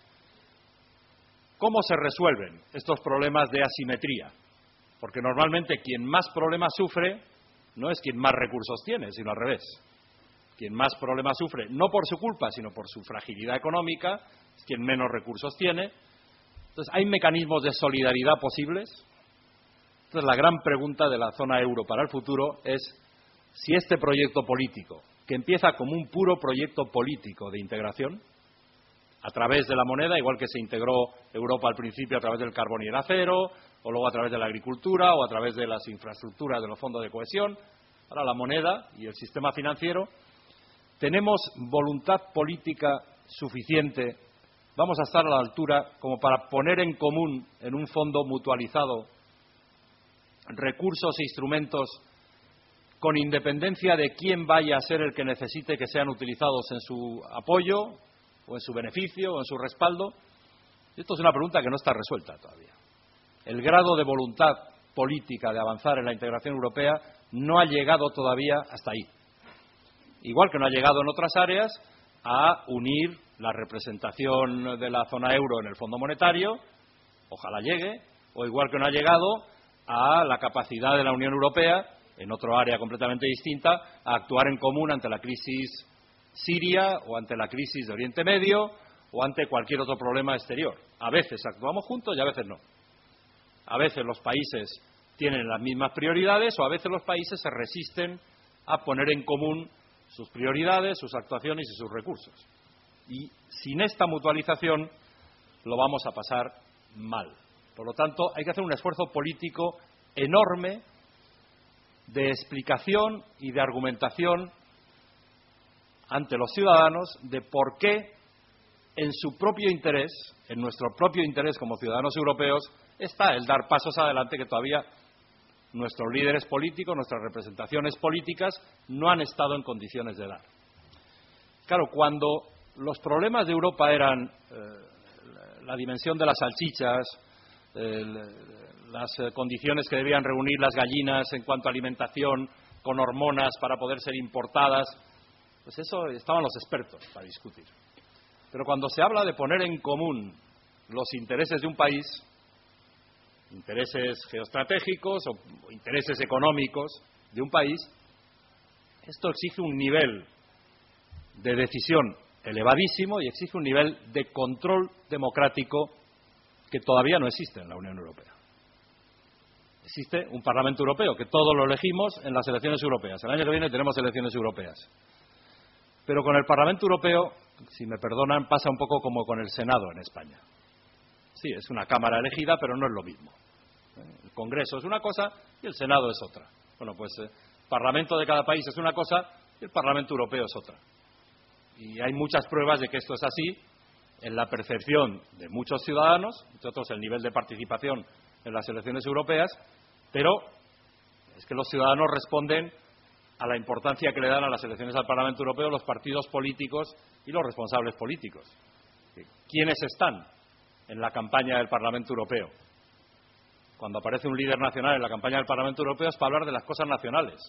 ¿Cómo se resuelven estos problemas de asimetría? Porque normalmente quien más problemas sufre no es quien más recursos tiene, sino al revés. Quien más problemas sufre, no por su culpa, sino por su fragilidad económica, es quien menos recursos tiene. Entonces, ¿hay mecanismos de solidaridad posibles? Entonces, la gran pregunta de la zona euro para el futuro es si este proyecto político, que empieza como un puro proyecto político de integración, a través de la moneda, igual que se integró Europa al principio a través del carbón y el acero, o luego a través de la agricultura, o a través de las infraestructuras de los fondos de cohesión, ahora la moneda y el sistema financiero, ¿tenemos voluntad política suficiente vamos a estar a la altura como para poner en común en un fondo mutualizado recursos e instrumentos con independencia de quién vaya a ser el que necesite que sean utilizados en su apoyo o en su beneficio o en su respaldo? Esto es una pregunta que no está resuelta todavía. El grado de voluntad política de avanzar en la integración europea no ha llegado todavía hasta ahí. Igual que no ha llegado en otras áreas a unir la representación de la zona euro en el Fondo Monetario, ojalá llegue, o igual que no ha llegado a la capacidad de la Unión Europea, en otro área completamente distinta, a actuar en común ante la crisis siria o ante la crisis de Oriente Medio o ante cualquier otro problema exterior. A veces actuamos juntos y a veces no. A veces los países tienen las mismas prioridades o a veces los países se resisten a poner en común sus prioridades, sus actuaciones y sus recursos. Y sin esta mutualización lo vamos a pasar mal. Por lo tanto, hay que hacer un esfuerzo político enorme de explicación y de argumentación ante los ciudadanos de por qué en su propio interés, en nuestro propio interés como ciudadanos europeos, está el dar pasos adelante que todavía nuestros líderes políticos, nuestras representaciones políticas no han estado en condiciones de dar. Claro, cuando los problemas de Europa eran eh, la dimensión de las salchichas, eh, las eh, condiciones que debían reunir las gallinas en cuanto a alimentación con hormonas para poder ser importadas, pues eso estaban los expertos para discutir. Pero cuando se habla de poner en común los intereses de un país, intereses geoestratégicos o intereses económicos de un país, esto exige un nivel de decisión elevadísimo y exige un nivel de control democrático que todavía no existe en la Unión Europea. Existe un Parlamento Europeo, que todos lo elegimos en las elecciones europeas. El año que viene tenemos elecciones europeas. Pero con el Parlamento Europeo, si me perdonan, pasa un poco como con el Senado en España. Sí, es una Cámara elegida, pero no es lo mismo. El Congreso es una cosa y el Senado es otra. Bueno, pues el Parlamento de cada país es una cosa y el Parlamento Europeo es otra. Y hay muchas pruebas de que esto es así en la percepción de muchos ciudadanos, entre otros el nivel de participación en las elecciones europeas, pero es que los ciudadanos responden a la importancia que le dan a las elecciones al Parlamento Europeo los partidos políticos y los responsables políticos. ¿Quiénes están en la campaña del Parlamento Europeo? Cuando aparece un líder nacional en la campaña del Parlamento Europeo es para hablar de las cosas nacionales.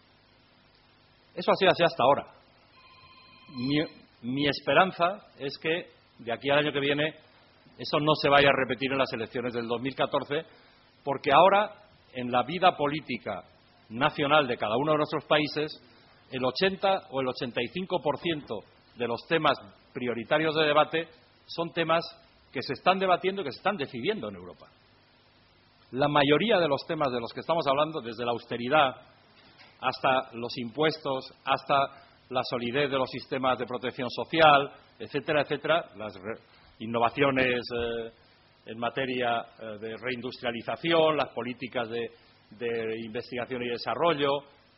Eso ha sido así hasta ahora. Mi, mi esperanza es que de aquí al año que viene eso no se vaya a repetir en las elecciones del dos mil catorce, porque ahora en la vida política nacional de cada uno de nuestros países el ochenta o el ochenta y cinco por ciento de los temas prioritarios de debate son temas que se están debatiendo y que se están decidiendo en Europa. La mayoría de los temas de los que estamos hablando, desde la austeridad hasta los impuestos, hasta la solidez de los sistemas de protección social, etcétera, etcétera, las innovaciones eh, en materia eh, de reindustrialización, las políticas de, de investigación y desarrollo,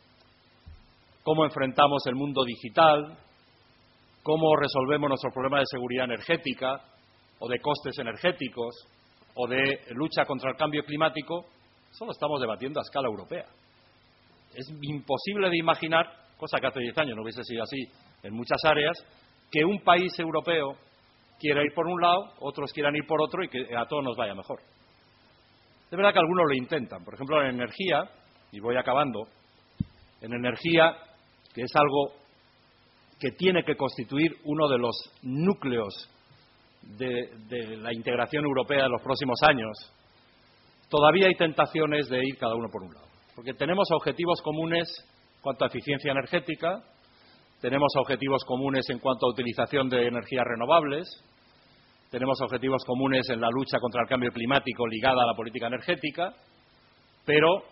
cómo enfrentamos el mundo digital, cómo resolvemos nuestros problemas de seguridad energética o de costes energéticos o de lucha contra el cambio climático, eso lo estamos debatiendo a escala europea. Es imposible de imaginar, cosa que hace diez años no hubiese sido así en muchas áreas, que un país europeo quiera ir por un lado, otros quieran ir por otro y que a todos nos vaya mejor. Es verdad que algunos lo intentan. Por ejemplo, en energía, y voy acabando, en energía, que es algo que tiene que constituir uno de los núcleos de, de la integración europea de los próximos años, todavía hay tentaciones de ir cada uno por un lado. Porque tenemos objetivos comunes en cuanto a eficiencia energética, tenemos objetivos comunes en cuanto a utilización de energías renovables, tenemos objetivos comunes en la lucha contra el cambio climático ligada a la política energética, pero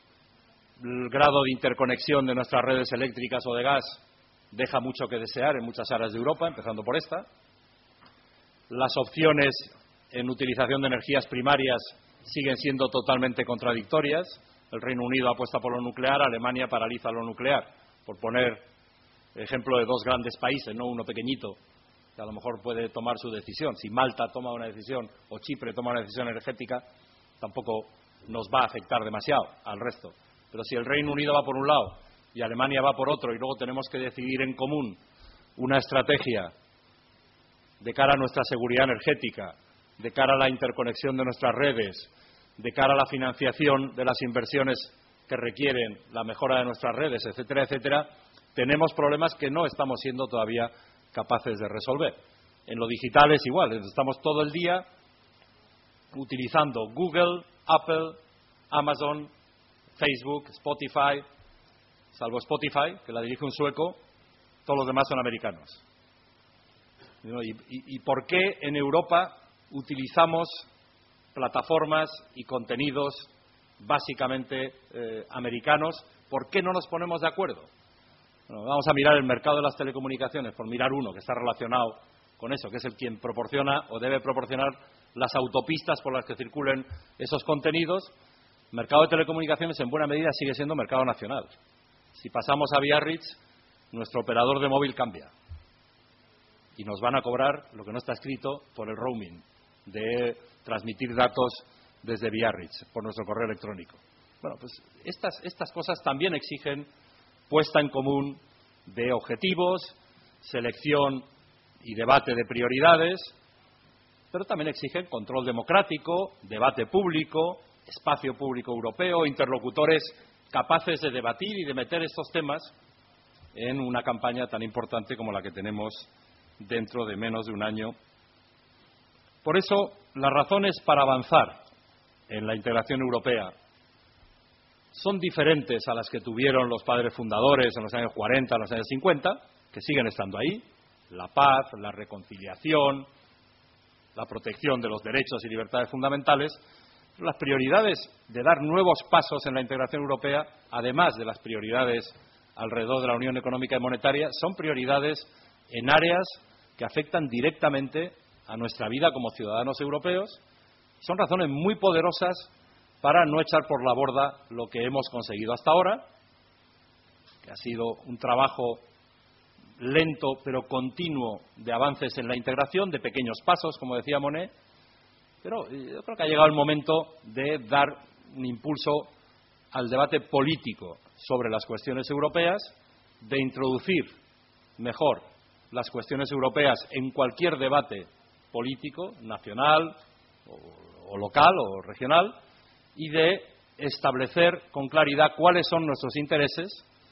el grado de interconexión de nuestras redes eléctricas o de gas deja mucho que desear en muchas áreas de Europa, empezando por esta. Las opciones en utilización de energías primarias siguen siendo totalmente contradictorias. El Reino Unido apuesta por lo nuclear, Alemania paraliza lo nuclear, por poner ejemplo de dos grandes países, no uno pequeñito, que a lo mejor puede tomar su decisión. Si Malta toma una decisión o Chipre toma una decisión energética, tampoco nos va a afectar demasiado al resto. Pero si el Reino Unido va por un lado y Alemania va por otro y luego tenemos que decidir en común una estrategia de cara a nuestra seguridad energética, de cara a la interconexión de nuestras redes, de cara a la financiación de las inversiones que requieren la mejora de nuestras redes, etcétera, etcétera, tenemos problemas que no estamos siendo todavía capaces de resolver. En lo digital es igual, estamos todo el día utilizando Google, Apple, Amazon, Facebook, Spotify, salvo Spotify, que la dirige un sueco, todos los demás son americanos. ¿Y, y, y por qué en Europa utilizamos plataformas y contenidos básicamente eh, americanos? ¿Por qué no nos ponemos de acuerdo? Bueno, vamos a mirar el mercado de las telecomunicaciones, por mirar uno que está relacionado con eso, que es el quien proporciona o debe proporcionar las autopistas por las que circulen esos contenidos. El mercado de telecomunicaciones en buena medida sigue siendo mercado nacional. Si pasamos a Biarritz, nuestro operador de móvil cambia y nos van a cobrar lo que no está escrito por el roaming de transmitir datos desde Biarritz por nuestro correo electrónico. Bueno, pues estas, estas cosas también exigen puesta en común de objetivos, selección y debate de prioridades, pero también exigen control democrático, debate público, espacio público europeo, interlocutores capaces de debatir y de meter estos temas en una campaña tan importante como la que tenemos dentro de menos de un año. Por eso, las razones para avanzar en la integración europea son diferentes a las que tuvieron los padres fundadores en los años cuarenta, en los años cincuenta, que siguen estando ahí: la paz, la reconciliación, la protección de los derechos y libertades fundamentales. Las prioridades de dar nuevos pasos en la integración europea, además de las prioridades alrededor de la Unión Económica y Monetaria, son prioridades en áreas que afectan directamente a nuestra vida como ciudadanos europeos. Son razones muy poderosas para no echar por la borda lo que hemos conseguido hasta ahora, que ha sido un trabajo lento pero continuo de avances en la integración, de pequeños pasos, como decía Monnet, pero yo creo que ha llegado el momento de dar un impulso al debate político sobre las cuestiones europeas, de introducir mejor las cuestiones europeas en cualquier debate político, nacional o, o local o regional, y de establecer con claridad cuáles son nuestros intereses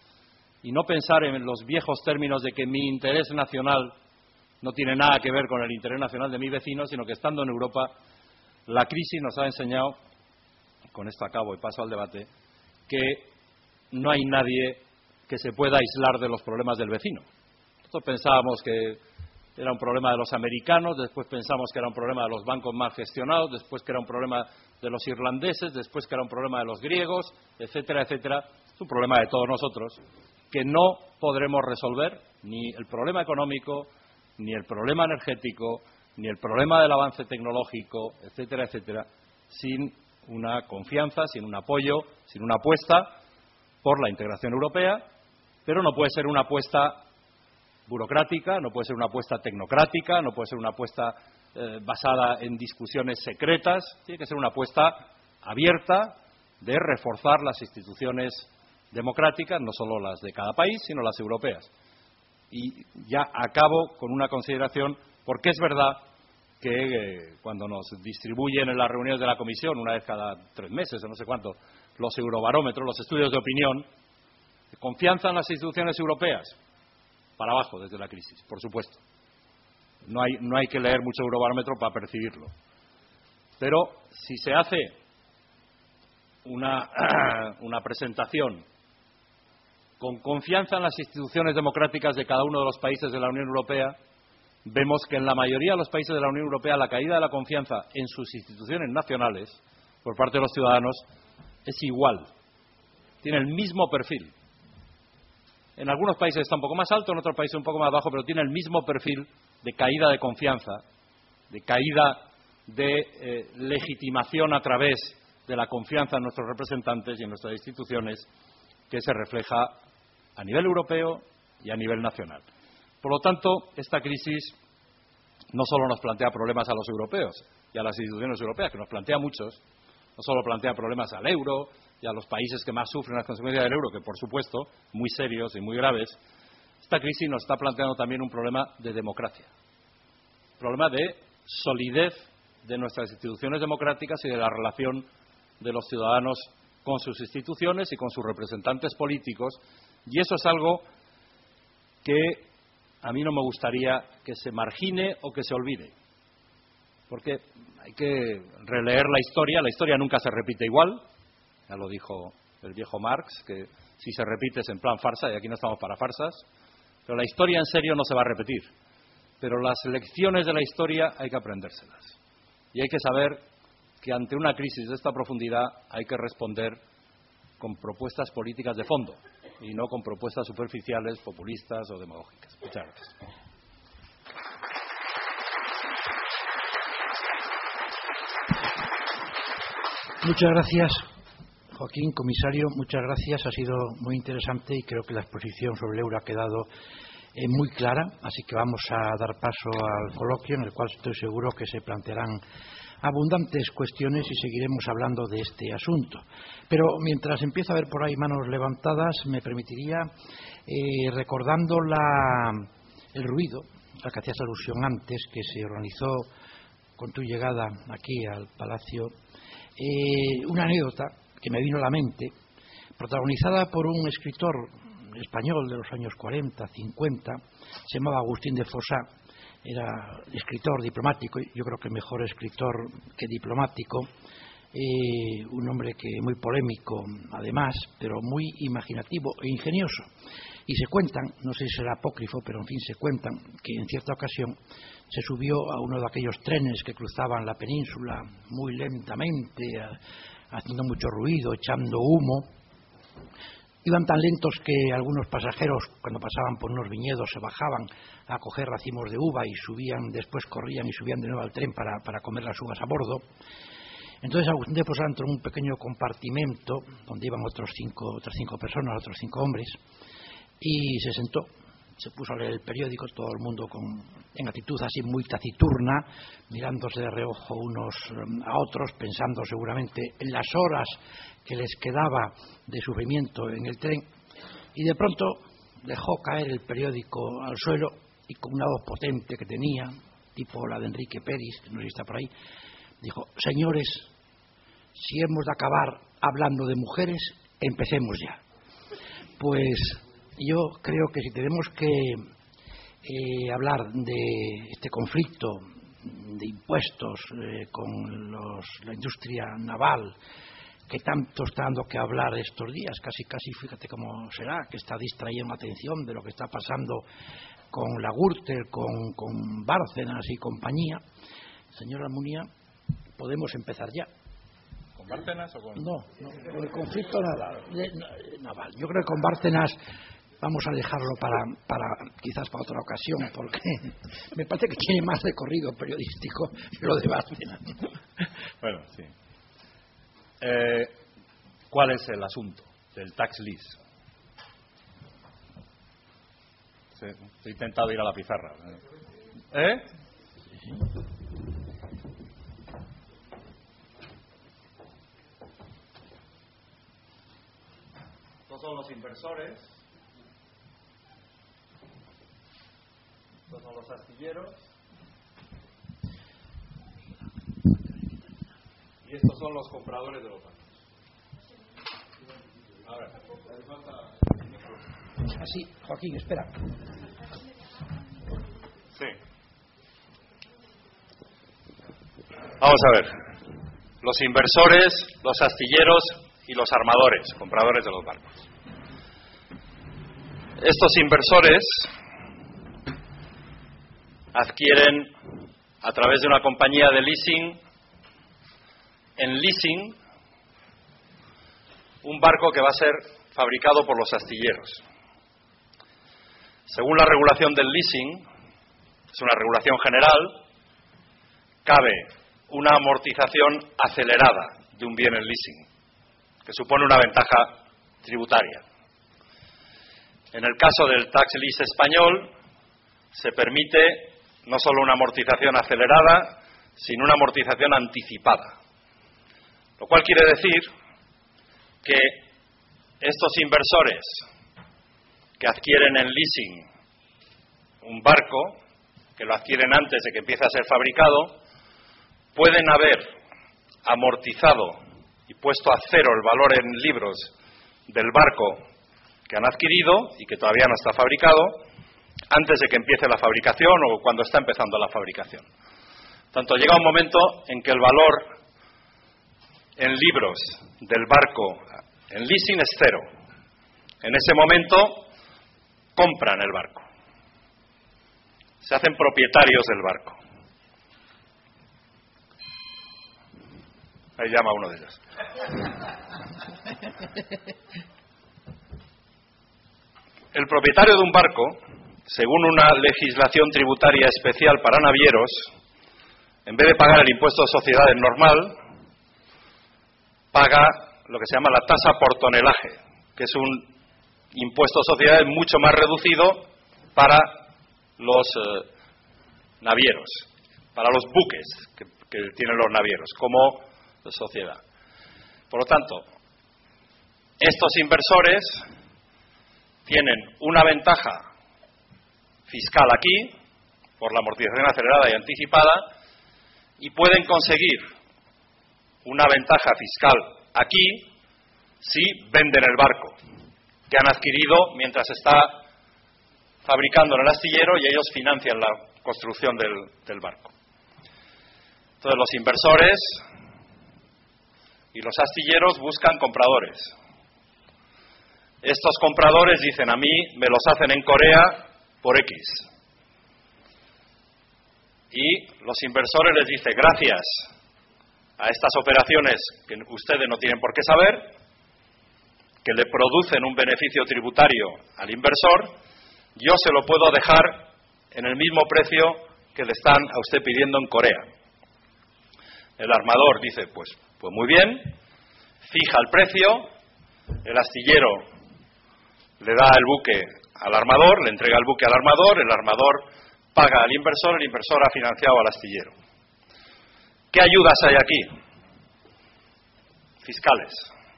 y no pensar en los viejos términos de que mi interés nacional no tiene nada que ver con el interés nacional de mi vecino, sino que estando en Europa la crisis nos ha enseñado, con esto acabo y paso al debate, que no hay nadie que se pueda aislar de los problemas del vecino. Nosotros pensábamos que era un problema de los americanos, después pensamos que era un problema de los bancos mal gestionados, después que era un problema de los irlandeses, después que era un problema de los griegos, etcétera, etcétera. Es un problema de todos nosotros, que no podremos resolver, ni el problema económico, ni el problema energético, ni el problema del avance tecnológico, etcétera, etcétera, sin una confianza, sin un apoyo, sin una apuesta por la integración europea. Pero no puede ser una apuesta burocrática, no puede ser una apuesta tecnocrática, no puede ser una apuesta eh, basada en discusiones secretas. Tiene que ser una apuesta abierta de reforzar las instituciones democráticas, no solo las de cada país, sino las europeas. Y ya acabo con una consideración, porque es verdad que eh, cuando nos distribuyen en las reuniones de la Comisión, una vez cada tres meses o no sé cuánto, los eurobarómetros, los estudios de opinión, confianza en las instituciones europeas, para abajo desde la crisis, por supuesto. No hay, no hay que leer mucho eurobarómetro para percibirlo. Pero si se hace una, una presentación con confianza en las instituciones democráticas de cada uno de los países de la Unión Europea, vemos que en la mayoría de los países de la Unión Europea la caída de la confianza en sus instituciones nacionales por parte de los ciudadanos es igual. Tiene el mismo perfil. En algunos países está un poco más alto, en otros países un poco más bajo, pero tiene el mismo perfil de caída de confianza, de caída de eh, legitimación a través de la confianza en nuestros representantes y en nuestras instituciones, que se refleja a nivel europeo y a nivel nacional. Por lo tanto, esta crisis no solo nos plantea problemas a los europeos y a las instituciones europeas, que nos plantea muchos, no solo plantea problemas al euro y a los países que más sufren las consecuencias del euro, que por supuesto, muy serios y muy graves. Esta crisis nos está planteando también un problema de democracia, un problema de solidez de nuestras instituciones democráticas y de la relación de los ciudadanos con sus instituciones y con sus representantes políticos, y eso es algo que a mí no me gustaría que se margine o que se olvide, porque hay que releer la historia. La historia nunca se repite igual, ya lo dijo el viejo Marx, que si se repite es en plan farsa, y aquí no estamos para farsas, pero la historia en serio no se va a repetir, pero las lecciones de la historia hay que aprendérselas, y hay que saber que ante una crisis de esta profundidad hay que responder con propuestas políticas de fondo y no con propuestas superficiales, populistas o demagógicas. Muchas gracias. Muchas gracias, Joaquín, comisario. Muchas gracias. Ha sido muy interesante y creo que la exposición sobre el euro ha quedado eh, muy clara. Así que vamos a dar paso al coloquio, en el cual estoy seguro que se plantearán abundantes cuestiones y seguiremos hablando de este asunto. Pero mientras empiezo a ver por ahí manos levantadas, me permitiría, eh, recordando la, el ruido al que hacías alusión antes, que se organizó con tu llegada aquí al Palacio, eh, una anécdota que me vino a la mente, protagonizada por un escritor español de los años cuarenta, cincuenta, se llamaba Agustín de Fossá. Era escritor diplomático, yo creo que mejor escritor que diplomático, eh, un hombre que muy polémico además, pero muy imaginativo e ingenioso. Y se cuentan, no sé si será apócrifo, pero en fin se cuentan, que en cierta ocasión se subió a uno de aquellos trenes que cruzaban la península muy lentamente, haciendo mucho ruido, echando humo. Iban tan lentos que algunos pasajeros, cuando pasaban por unos viñedos, se bajaban a coger racimos de uva y subían, después corrían y subían de nuevo al tren para, para comer las uvas a bordo. Entonces Agustín de Fossá entró en un pequeño compartimento donde iban otros cinco, otras cinco personas, otros cinco hombres, y se sentó, se puso a leer el periódico, todo el mundo con, en actitud así muy taciturna, mirándose de reojo unos a otros, pensando seguramente en las horas que les quedaba de sufrimiento en el tren, y de pronto dejó caer el periódico al suelo y con una voz potente que tenía, tipo la de Enrique Peris, que no sé si está por ahí, dijo: señores, si hemos de acabar hablando de mujeres, empecemos ya. Pues yo creo que si tenemos que eh, hablar de este conflicto de impuestos eh, con los, la industria naval, que tanto está dando que hablar estos días, casi casi fíjate cómo será, que está distrayendo la atención de lo que está pasando con la Gürtel, con, con Bárcenas y compañía. Señor Almunia, podemos empezar ya. ¿Con Bárcenas o con...? No, no, con el conflicto naval. naval. Yo creo que con Bárcenas vamos a dejarlo para, para quizás para otra ocasión, porque me parece que tiene más recorrido periodístico lo de Bárcenas. Bueno, sí. Eh, ¿Cuál es el asunto del tax lease? Sí, he intentado ir a la pizarra. ¿Eh? Estos son los inversores, estos son los astilleros y estos son los compradores de los bancos. A ver, hace falta... Así, Joaquín, espera. Sí. Vamos a ver. Los inversores, los astilleros y los armadores, compradores de los barcos. Estos inversores adquieren a través de una compañía de leasing, en leasing, un barco que va a ser fabricado por los astilleros. Según la regulación del leasing, es una regulación general, cabe una amortización acelerada de un bien en leasing, que supone una ventaja tributaria. En el caso del tax lease español, se permite no solo una amortización acelerada, sino una amortización anticipada. Lo cual quiere decir que estos inversores que adquieren en leasing un barco, que lo adquieren antes de que empiece a ser fabricado, pueden haber amortizado y puesto a cero el valor en libros del barco que han adquirido y que todavía no está fabricado, antes de que empiece la fabricación o cuando está empezando la fabricación. Tanto llega un momento en que el valor en libros del barco en leasing es cero. En ese momento compran el barco. Se hacen propietarios del barco. Ahí llama uno de ellos. El propietario de un barco, según una legislación tributaria especial para navieros, en vez de pagar el impuesto de sociedades normal, paga lo que se llama la tasa por tonelaje, que es un impuesto de sociedades mucho más reducido para los eh, navieros, para los buques que, que tienen los navieros, como sociedad. Por lo tanto, estos inversores tienen una ventaja fiscal aquí, por la amortización acelerada y anticipada, y pueden conseguir una ventaja fiscal aquí si venden el barco que han adquirido mientras está fabricando en el astillero y ellos financian la construcción del, del barco. Entonces los inversores y los astilleros buscan compradores. Estos compradores dicen: a mí me los hacen en Corea por X. Y los inversores les dicen: gracias a estas operaciones que ustedes no tienen por qué saber, que le producen un beneficio tributario al inversor, yo se lo puedo dejar en el mismo precio que le están a usted pidiendo en Corea. El armador dice: pues, pues muy bien, fija el precio, el astillero le da el buque al armador, le entrega el buque al armador, el armador paga al inversor, el inversor ha financiado al astillero. ¿Qué ayudas hay aquí? Fiscales.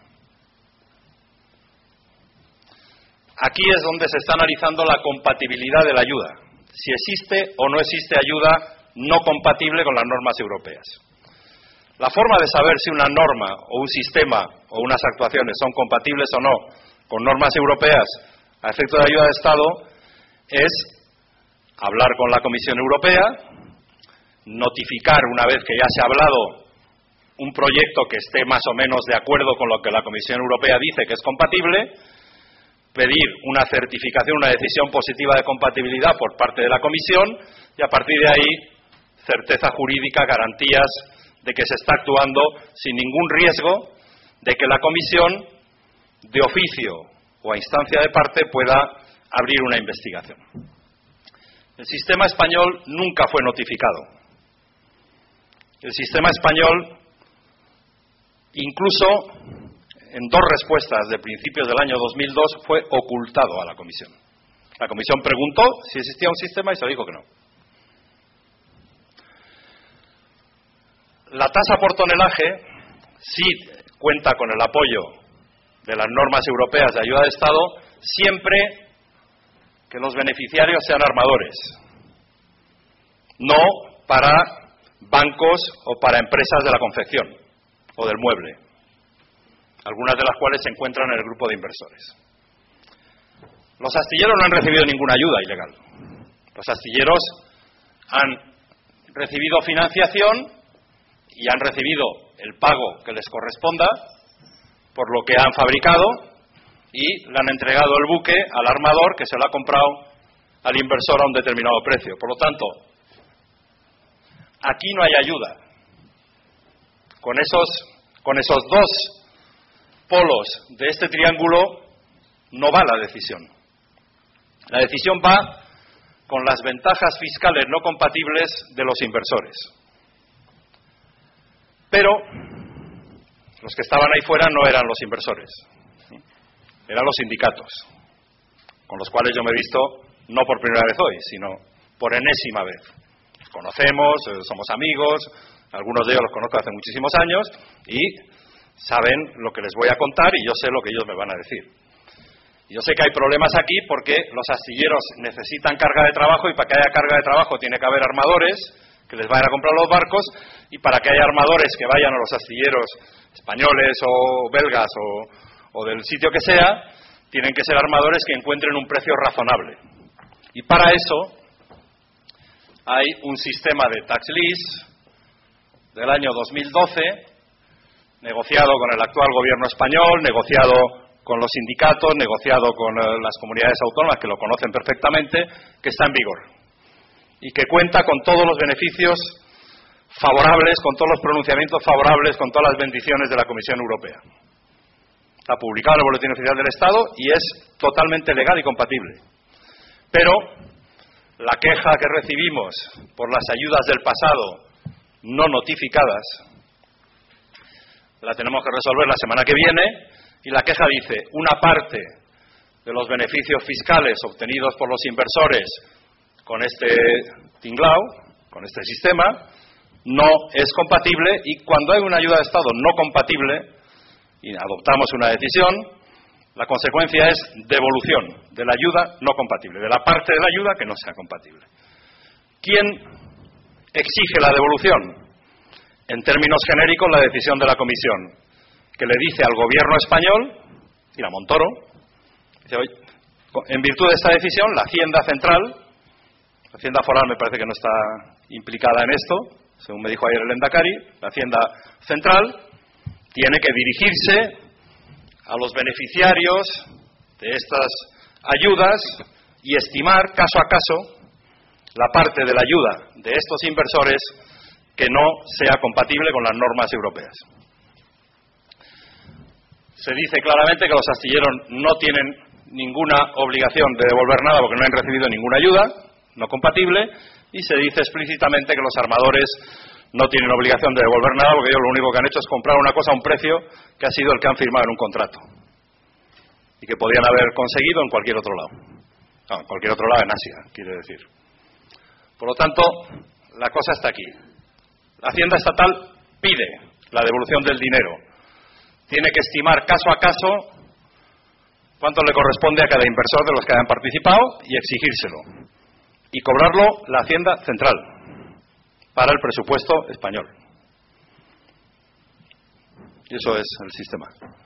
Aquí es donde se está analizando la compatibilidad de la ayuda, si existe o no existe ayuda no compatible con las normas europeas. La forma de saber si una norma o un sistema o unas actuaciones son compatibles o no con normas europeas a efecto de ayuda de Estado es hablar con la Comisión Europea, notificar una vez que ya se ha hablado un proyecto que esté más o menos de acuerdo con lo que la Comisión Europea dice que es compatible, pedir una certificación, una decisión positiva de compatibilidad por parte de la Comisión y a partir de ahí certeza jurídica, garantías de que se está actuando sin ningún riesgo de que la Comisión, de oficio o a instancia de parte, pueda abrir una investigación. El sistema español nunca fue notificado. El sistema español, incluso en dos respuestas de principios del año dos mil dos, fue ocultado a la Comisión. La Comisión preguntó si existía un sistema y se dijo que no. La tasa por tonelaje sí cuenta con el apoyo de las normas europeas de ayuda de Estado siempre que los beneficiarios sean armadores, no para bancos o para empresas de la confección o del mueble, algunas de las cuales se encuentran en el grupo de inversores. Los astilleros no han recibido ninguna ayuda ilegal. Los astilleros han recibido financiación y han recibido el pago que les corresponda por lo que han fabricado y le han entregado el buque al armador que se lo ha comprado al inversor a un determinado precio. Por lo tanto, aquí no hay ayuda. Con esos, con esos dos polos de este triángulo no va la decisión. La decisión va con las ventajas fiscales no compatibles de los inversores. Pero los que estaban ahí fuera no eran los inversores, eran los sindicatos, con los cuales yo me he visto no por primera vez hoy, sino por enésima vez. conocemos, eh, somos amigos, algunos de ellos los conozco hace muchísimos años y saben lo que les voy a contar y yo sé lo que ellos me van a decir. Yo sé que hay problemas aquí porque los astilleros necesitan carga de trabajo y para que haya carga de trabajo tiene que haber armadores que les vayan a comprar los barcos y para que haya armadores que vayan a los astilleros españoles o belgas o, o del sitio que sea, tienen que ser armadores que encuentren un precio razonable. Y para eso hay un sistema de tax lease del año dos mil doce, negociado con el actual gobierno español, negociado con los sindicatos, negociado con eh, las comunidades autónomas, que lo conocen perfectamente, que está en vigor y que cuenta con todos los beneficios favorables, con todos los pronunciamientos favorables, con todas las bendiciones de la Comisión Europea. Está publicado en el Boletín Oficial del Estado y es totalmente legal y compatible. Pero la queja que recibimos por las ayudas del pasado no notificadas la tenemos que resolver la semana que viene y la queja dice: una parte de los beneficios fiscales obtenidos por los inversores con este tinglao, con este sistema, no es compatible, y cuando hay una ayuda de Estado no compatible y adoptamos una decisión, la consecuencia es devolución de la ayuda no compatible, de la parte de la ayuda que no sea compatible. ¿Quién exige la devolución? En términos genéricos, la decisión de la Comisión, que le dice al gobierno español, y la Montoro, dice, oye, en virtud de esta decisión, la Hacienda Central, la Hacienda Foral me parece que no está implicada en esto, según me dijo ayer el Endacari, la Hacienda Central tiene que dirigirse a los beneficiarios de estas ayudas y estimar caso a caso la parte de la ayuda de estos inversores que no sea compatible con las normas europeas. Se dice claramente que los astilleros no tienen ninguna obligación de devolver nada porque no han recibido ninguna ayuda no compatible, y se dice explícitamente que los armadores no tienen obligación de devolver nada porque ellos lo único que han hecho es comprar una cosa a un precio que ha sido el que han firmado en un contrato y que podían haber conseguido en cualquier otro lado. No, en cualquier otro lado en Asia, quiere decir. Por lo tanto, la cosa está aquí. La Hacienda Estatal pide la devolución del dinero. Tiene que estimar caso a caso cuánto le corresponde a cada inversor de los que hayan participado y exigírselo. Y cobrarlo la Hacienda Central para el presupuesto español. Y eso es el sistema.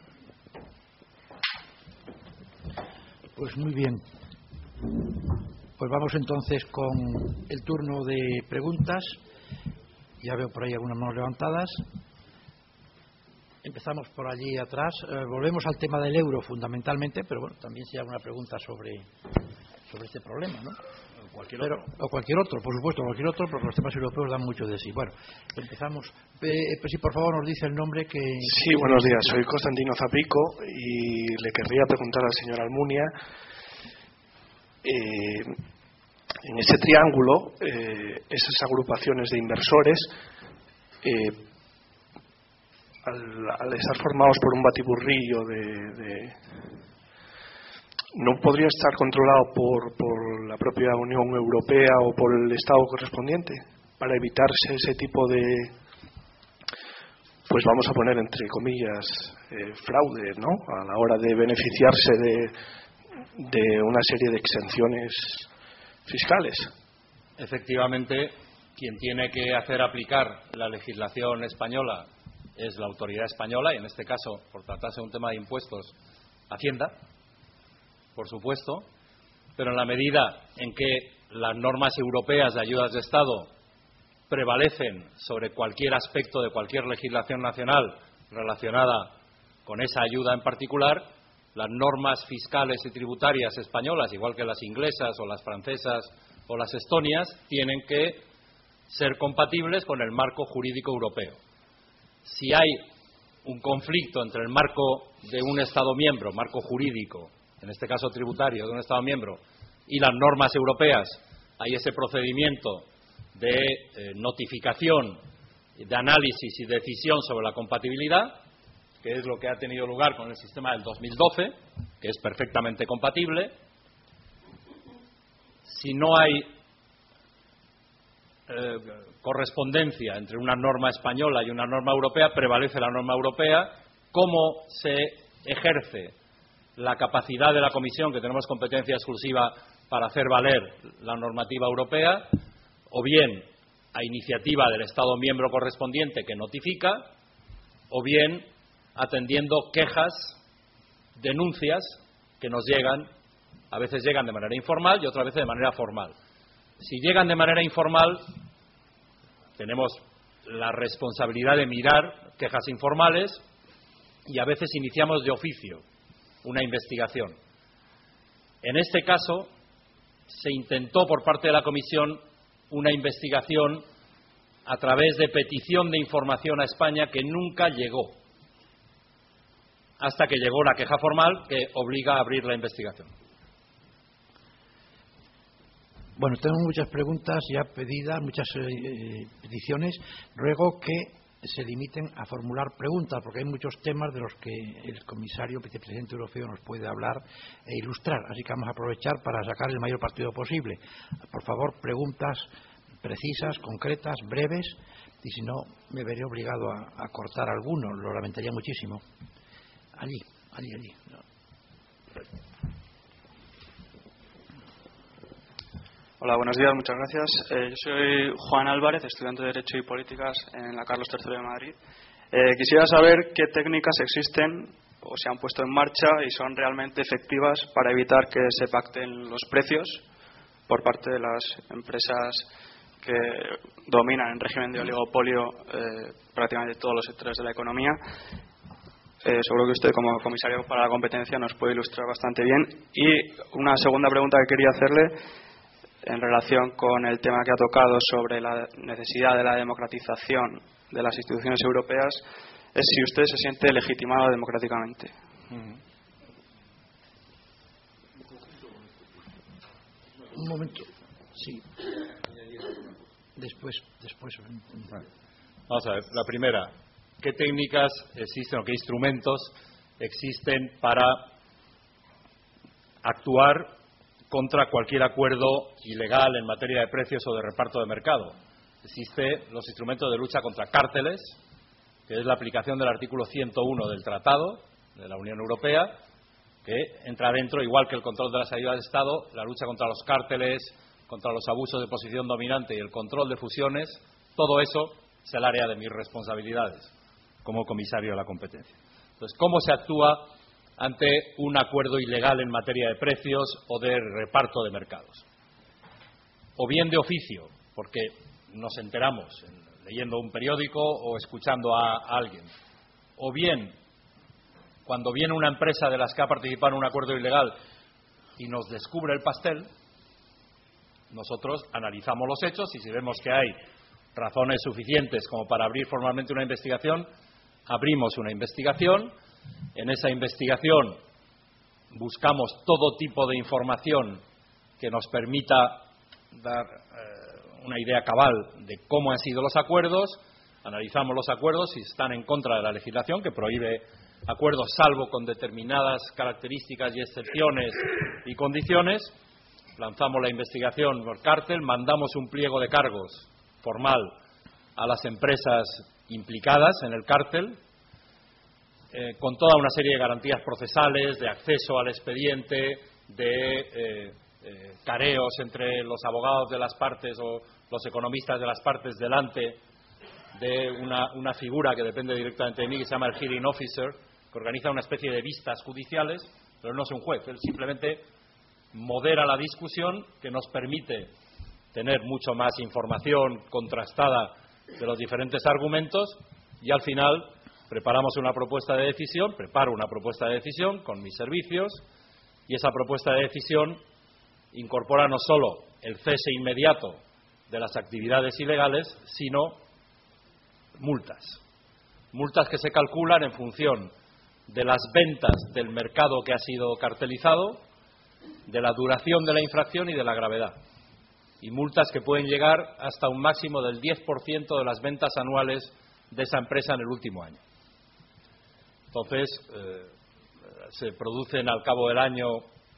Pues muy bien. Pues vamos entonces con el turno de preguntas. Ya veo por ahí algunas manos levantadas. Empezamos por allí atrás. Eh, volvemos al tema del euro fundamentalmente, pero bueno, también si hay alguna pregunta sobre, sobre este problema, ¿no? O cualquier, pero, otro. o cualquier otro, por supuesto, cualquier otro, porque los temas europeos dan mucho de sí. Bueno, empezamos. Eh, pues si por favor nos dice el nombre que... Sí, buenos días. Soy Constantino Zapico y le querría preguntar al señor Almunia, eh, en ese triángulo, eh, esas agrupaciones de inversores, eh, al, al estar formados por un batiburrillo de, de no podría estar controlado por, por la propia Unión Europea o por el Estado correspondiente para evitarse ese tipo de, pues vamos a poner entre comillas, eh, fraude, ¿no? A la hora de beneficiarse de, de una serie de exenciones fiscales. Efectivamente, quien tiene que hacer aplicar la legislación española es la autoridad española, y en este caso, por tratarse de un tema de impuestos, Hacienda, por supuesto, pero en la medida en que las normas europeas de ayudas de Estado prevalecen sobre cualquier aspecto de cualquier legislación nacional relacionada con esa ayuda en particular, las normas fiscales y tributarias españolas, igual que las inglesas o las francesas o las estonias, tienen que ser compatibles con el marco jurídico europeo. Si hay un conflicto entre el marco de un Estado miembro, marco jurídico, en este caso tributario, de un Estado miembro, y las normas europeas, hay ese procedimiento de eh, notificación, de análisis y decisión sobre la compatibilidad, que es lo que ha tenido lugar con el sistema del dos mil doce, que es perfectamente compatible. Si no hay eh, correspondencia entre una norma española y una norma europea, prevalece la norma europea. Cómo se ejerce la capacidad de la Comisión, que tenemos competencia exclusiva para hacer valer la normativa europea, o bien a iniciativa del Estado miembro correspondiente que notifica, o bien atendiendo quejas, denuncias que nos llegan, a veces llegan de manera informal y otras veces de manera formal. Si llegan de manera informal, tenemos la responsabilidad de mirar quejas informales y a veces iniciamos de oficio una investigación. En este caso, se intentó por parte de la Comisión una investigación a través de petición de información a España que nunca llegó, hasta que llegó la queja formal que obliga a abrir la investigación. Bueno, tengo muchas preguntas ya pedidas, muchas eh, peticiones. Ruego que se limiten a formular preguntas, porque hay muchos temas de los que el comisario vicepresidente europeo nos puede hablar e ilustrar. Así que vamos a aprovechar para sacar el mayor partido posible. Por favor, preguntas precisas, concretas, breves, y si no, me veré obligado a, a cortar alguno. Lo lamentaría muchísimo. Allí, allí, allí. No. Hola, buenos días, muchas gracias. Eh, yo soy Juan Álvarez, estudiante de Derecho y Políticas en la Carlos tercero de Madrid. Eh, quisiera saber qué técnicas existen o se han puesto en marcha y son realmente efectivas para evitar que se pacten los precios por parte de las empresas que dominan en régimen de oligopolio eh, prácticamente todos los sectores de la economía. Eh, seguro que usted, como comisario para la competencia, nos puede ilustrar bastante bien. Y una segunda pregunta que quería hacerle, en relación con el tema que ha tocado sobre la necesidad de la democratización de las instituciones europeas, es si usted se siente legitimado democráticamente. Un momento. Sí. Después, después. Vamos a ver. La primera, ¿qué técnicas existen o qué instrumentos existen para actuar contra cualquier acuerdo ilegal en materia de precios o de reparto de mercado? Existen los instrumentos de lucha contra cárteles, que es la aplicación del artículo ciento uno del Tratado de la Unión Europea, que entra dentro, igual que el control de las ayudas de Estado, la lucha contra los cárteles, contra los abusos de posición dominante y el control de fusiones. Todo eso es el área de mis responsabilidades como comisario de la competencia. Entonces, ¿cómo se actúa ante un acuerdo ilegal en materia de precios o de reparto de mercados? O bien de oficio, porque nos enteramos leyendo un periódico o escuchando a, a alguien. O bien, cuando viene una empresa de las que ha participado en un acuerdo ilegal y nos descubre el pastel, nosotros analizamos los hechos y si vemos que hay razones suficientes como para abrir formalmente una investigación, abrimos una investigación. En esa investigación buscamos todo tipo de información que nos permita dar eh, una idea cabal de cómo han sido los acuerdos, analizamos los acuerdos si están en contra de la legislación que prohíbe acuerdos salvo con determinadas características y excepciones y condiciones, lanzamos la investigación por cártel, mandamos un pliego de cargos formal a las empresas implicadas en el cártel, Eh, con toda una serie de garantías procesales, de acceso al expediente, de eh, eh, careos entre los abogados de las partes o los economistas de las partes delante de una, una figura que depende directamente de mí, que se llama el Hearing Officer, que organiza una especie de vistas judiciales, pero no es un juez, él simplemente modera la discusión que nos permite tener mucho más información contrastada de los diferentes argumentos y al final preparamos una propuesta de decisión, preparo una propuesta de decisión con mis servicios y esa propuesta de decisión incorpora no solo el cese inmediato de las actividades ilegales, sino multas. Multas que se calculan en función de las ventas del mercado que ha sido cartelizado, de la duración de la infracción y de la gravedad. Y multas que pueden llegar hasta un máximo del diez por ciento de las ventas anuales de esa empresa en el último año. Entonces, eh, se producen al cabo del año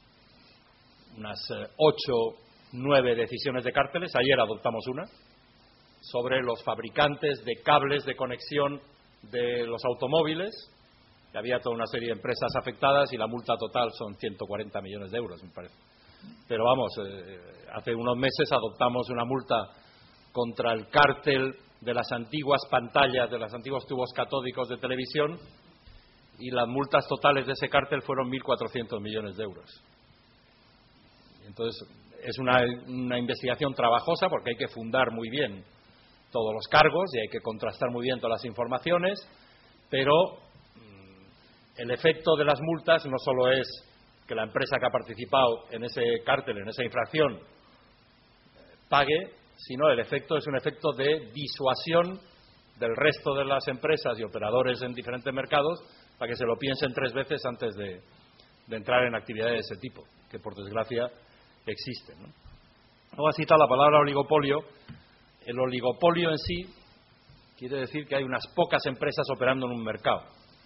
unas eh, ocho, nueve decisiones de cárteles. Ayer adoptamos una, sobre los fabricantes de cables de conexión de los automóviles, que había toda una serie de empresas afectadas y la multa total son ciento cuarenta millones de euros, me parece. Pero vamos, eh, hace unos meses adoptamos una multa contra el cártel de las antiguas pantallas, de los antiguos tubos catódicos de televisión, y las multas totales de ese cártel fueron mil cuatrocientos millones de euros. Entonces, es una, una investigación trabajosa porque hay que fundar muy bien todos los cargos y hay que contrastar muy bien todas las informaciones, pero mmm, el efecto de las multas no solo es que la empresa que ha participado en ese cártel, en esa infracción, pague, sino el efecto es un efecto de disuasión del resto de las empresas y operadores en diferentes mercados para que se lo piensen tres veces antes de, de entrar en actividades de ese tipo, que por desgracia existen, ¿no? Luego ha citado la palabra oligopolio. El oligopolio en sí quiere decir que hay unas pocas empresas operando en un mercado.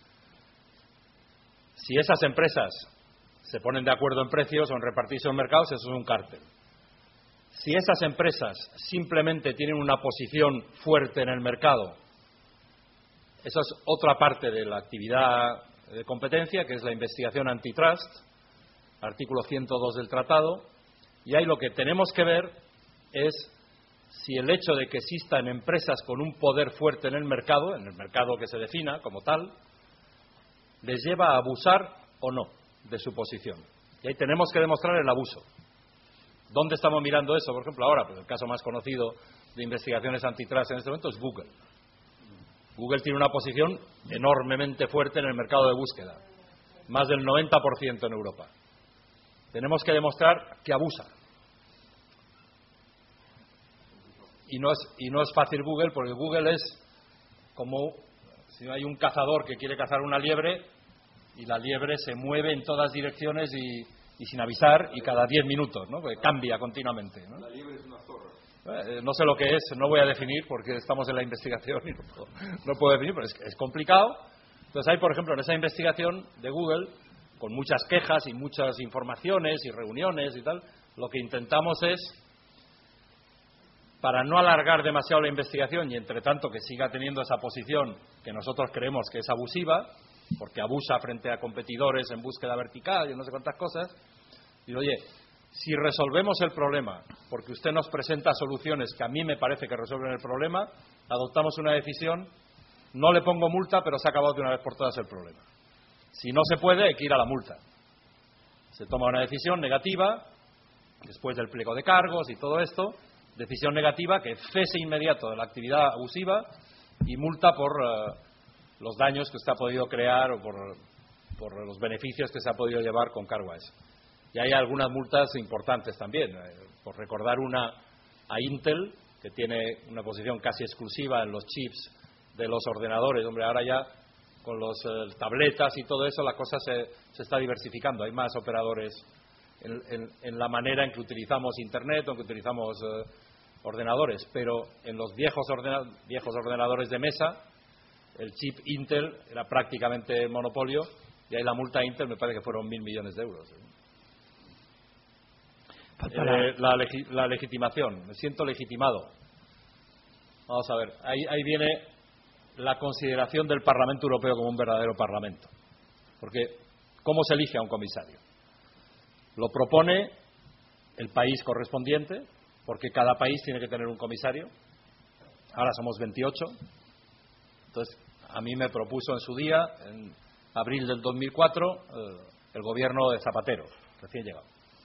Si esas empresas se ponen de acuerdo en precios o en repartirse en mercados, eso es un cártel. Si esas empresas simplemente tienen una posición fuerte en el mercado, eso es otra parte de la actividad de competencia, que es la investigación antitrust, artículo ciento dos del tratado, y ahí lo que tenemos que ver es si el hecho de que existan empresas con un poder fuerte en el mercado, en el mercado que se defina como tal, les lleva a abusar o no de su posición. Y ahí tenemos que demostrar el abuso. ¿Dónde estamos mirando eso? Por ejemplo, ahora, pues el caso más conocido de investigaciones antitrust en este momento es Google. Google tiene una posición enormemente fuerte en el mercado de búsqueda, más del noventa por ciento en Europa. Tenemos que demostrar que abusa. Y no es, y no es fácil Google, porque Google es como si hay un cazador que quiere cazar una liebre y la liebre se mueve en todas direcciones y, y sin avisar y cada diez minutos, ¿no? Porque cambia continuamente, ¿no? La liebre es una zorra. Eh, no sé lo que es, no voy a definir porque estamos en la investigación y no puedo, no puedo definir, pero es, es complicado. Entonces hay, por ejemplo, en esa investigación de Google, con muchas quejas y muchas informaciones y reuniones y tal, lo que intentamos es, para no alargar demasiado la investigación y entre tanto que siga teniendo esa posición que nosotros creemos que es abusiva, porque abusa frente a competidores en búsqueda vertical y no sé cuántas cosas, y oye, si resolvemos el problema, porque usted nos presenta soluciones que a mí me parece que resuelven el problema, adoptamos una decisión, no le pongo multa, pero se ha acabado de una vez por todas el problema. Si no se puede, hay que ir a la multa. Se toma una decisión negativa, después del pliego de cargos y todo esto, decisión negativa que cese inmediato de la actividad abusiva y multa por uh, los daños que usted ha podido crear o por, por los beneficios que se ha podido llevar con cargo a eso. Y hay algunas multas importantes también, eh, por recordar una a Intel, que tiene una posición casi exclusiva en los chips de los ordenadores. Hombre, ahora ya con los eh, tabletas y todo eso la cosa se, se está diversificando. Hay más operadores en, en, en la manera en que utilizamos Internet o en que utilizamos eh, ordenadores, pero en los viejos, ordena viejos ordenadores de mesa el chip Intel era prácticamente monopolio y ahí la multa a Intel me parece que fueron mil millones de euros. Eh, la, legi la legitimación, me siento legitimado. Vamos a ver, ahí, ahí viene la consideración del Parlamento Europeo como un verdadero Parlamento. Porque, ¿cómo se elige a un comisario? Lo propone el país correspondiente, porque cada país tiene que tener un comisario. Ahora somos veintiocho. Entonces, a mí me propuso en su día, en abril del dos mil cuatro, eh, el gobierno de Zapatero, recién llegado.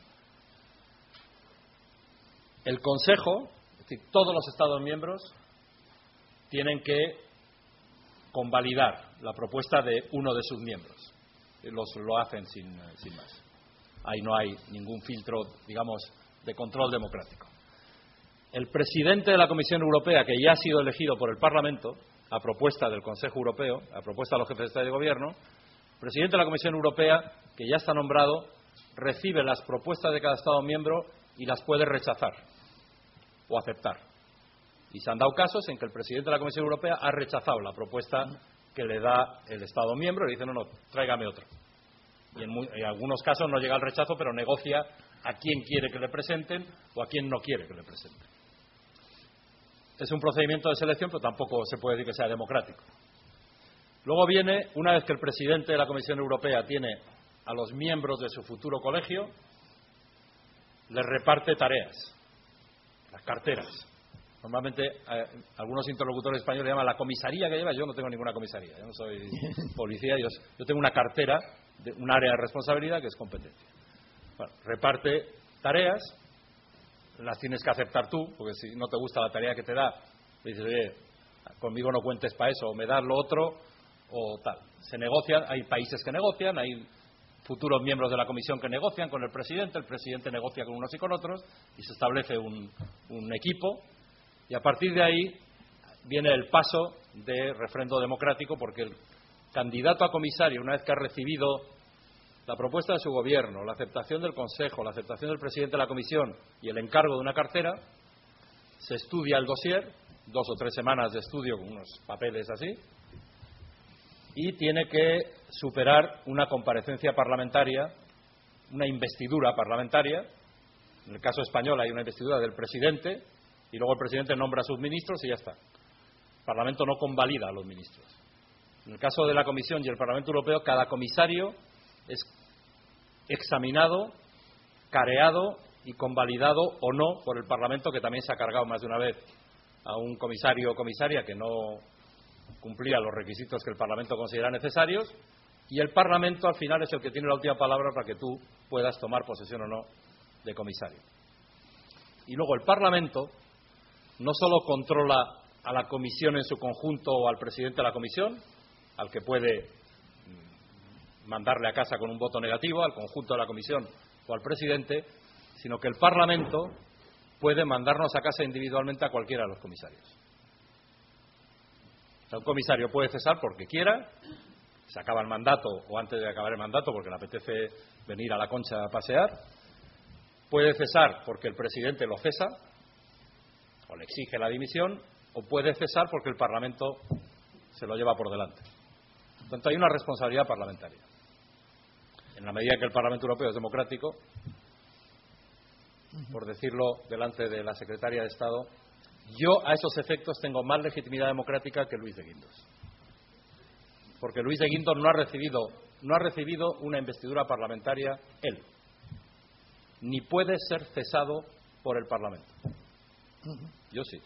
El Consejo, es decir, todos los Estados miembros, tienen que convalidar la propuesta de uno de sus miembros. Los, lo hacen sin, sin más. Ahí no hay ningún filtro, digamos, de control democrático. El presidente de la Comisión Europea, que ya ha sido elegido por el Parlamento, a propuesta del Consejo Europeo, a propuesta de los jefes de Estado y de Gobierno, el presidente de la Comisión Europea, que ya está nombrado, recibe las propuestas de cada Estado miembro y las puede rechazar o aceptar. Y se han dado casos en que el presidente de la Comisión Europea ha rechazado la propuesta que le da el Estado miembro y dice, no, no, tráigame otro. Y en, muy, en algunos casos no llega al rechazo, pero negocia a quién quiere que le presenten o a quién no quiere que le presenten. es un procedimiento de selección, pero tampoco se puede decir que sea democrático. Luego viene, una vez que el presidente de la Comisión Europea tiene a los miembros de su futuro colegio, les reparte tareas, las carteras. Normalmente eh, algunos interlocutores españoles llaman la comisaría que lleva. Yo no tengo ninguna comisaría, yo no soy policía, yo, yo tengo una cartera, de un área de responsabilidad que es competencia. Bueno, reparte tareas, las tienes que aceptar tú, porque si no te gusta la tarea que te da, le dices, oye, conmigo no cuentes para eso, o me das lo otro, o tal. Se negocian, hay países que negocian, hay futuros miembros de la comisión que negocian con el presidente, el presidente negocia con unos y con otros, y se establece un, un equipo, y a partir de ahí viene el paso de refrendo democrático, porque el candidato a comisario, una vez que ha recibido la propuesta de su gobierno, la aceptación del Consejo, la aceptación del presidente de la comisión y el encargo de una cartera, se estudia el dossier, dos o tres semanas de estudio con unos papeles así, y tiene que superar una comparecencia parlamentaria, una investidura parlamentaria. En el caso español hay una investidura del presidente y luego el presidente nombra a sus ministros y ya está. El Parlamento no convalida a los ministros. En el caso de la Comisión y el Parlamento Europeo, cada comisario es examinado, careado y convalidado o no por el Parlamento, que también se ha cargado más de una vez a un comisario o comisaria que no cumplía los requisitos que el Parlamento considera necesarios, y el Parlamento al final es el que tiene la última palabra para que tú puedas tomar posesión o no de comisario. Y luego el Parlamento no solo controla a la Comisión en su conjunto o al presidente de la Comisión, al que puede mandarle a casa con un voto negativo, al conjunto de la Comisión o al presidente, sino que el Parlamento puede mandarnos a casa individualmente a cualquiera de los comisarios. O sea, un comisario puede cesar porque quiera, se acaba el mandato o antes de acabar el mandato porque le apetece venir a la Concha a pasear, puede cesar porque el presidente lo cesa o le exige la dimisión, o puede cesar porque el Parlamento se lo lleva por delante. Por tanto, hay una responsabilidad parlamentaria. En la medida que el Parlamento Europeo es democrático, por decirlo delante de la secretaria de Estado, yo a esos efectos tengo más legitimidad democrática que Luis de Guindos. Porque Luis de Guindos no ha recibido, no ha recibido una investidura parlamentaria él, ni puede ser cesado por el Parlamento. Yo sí.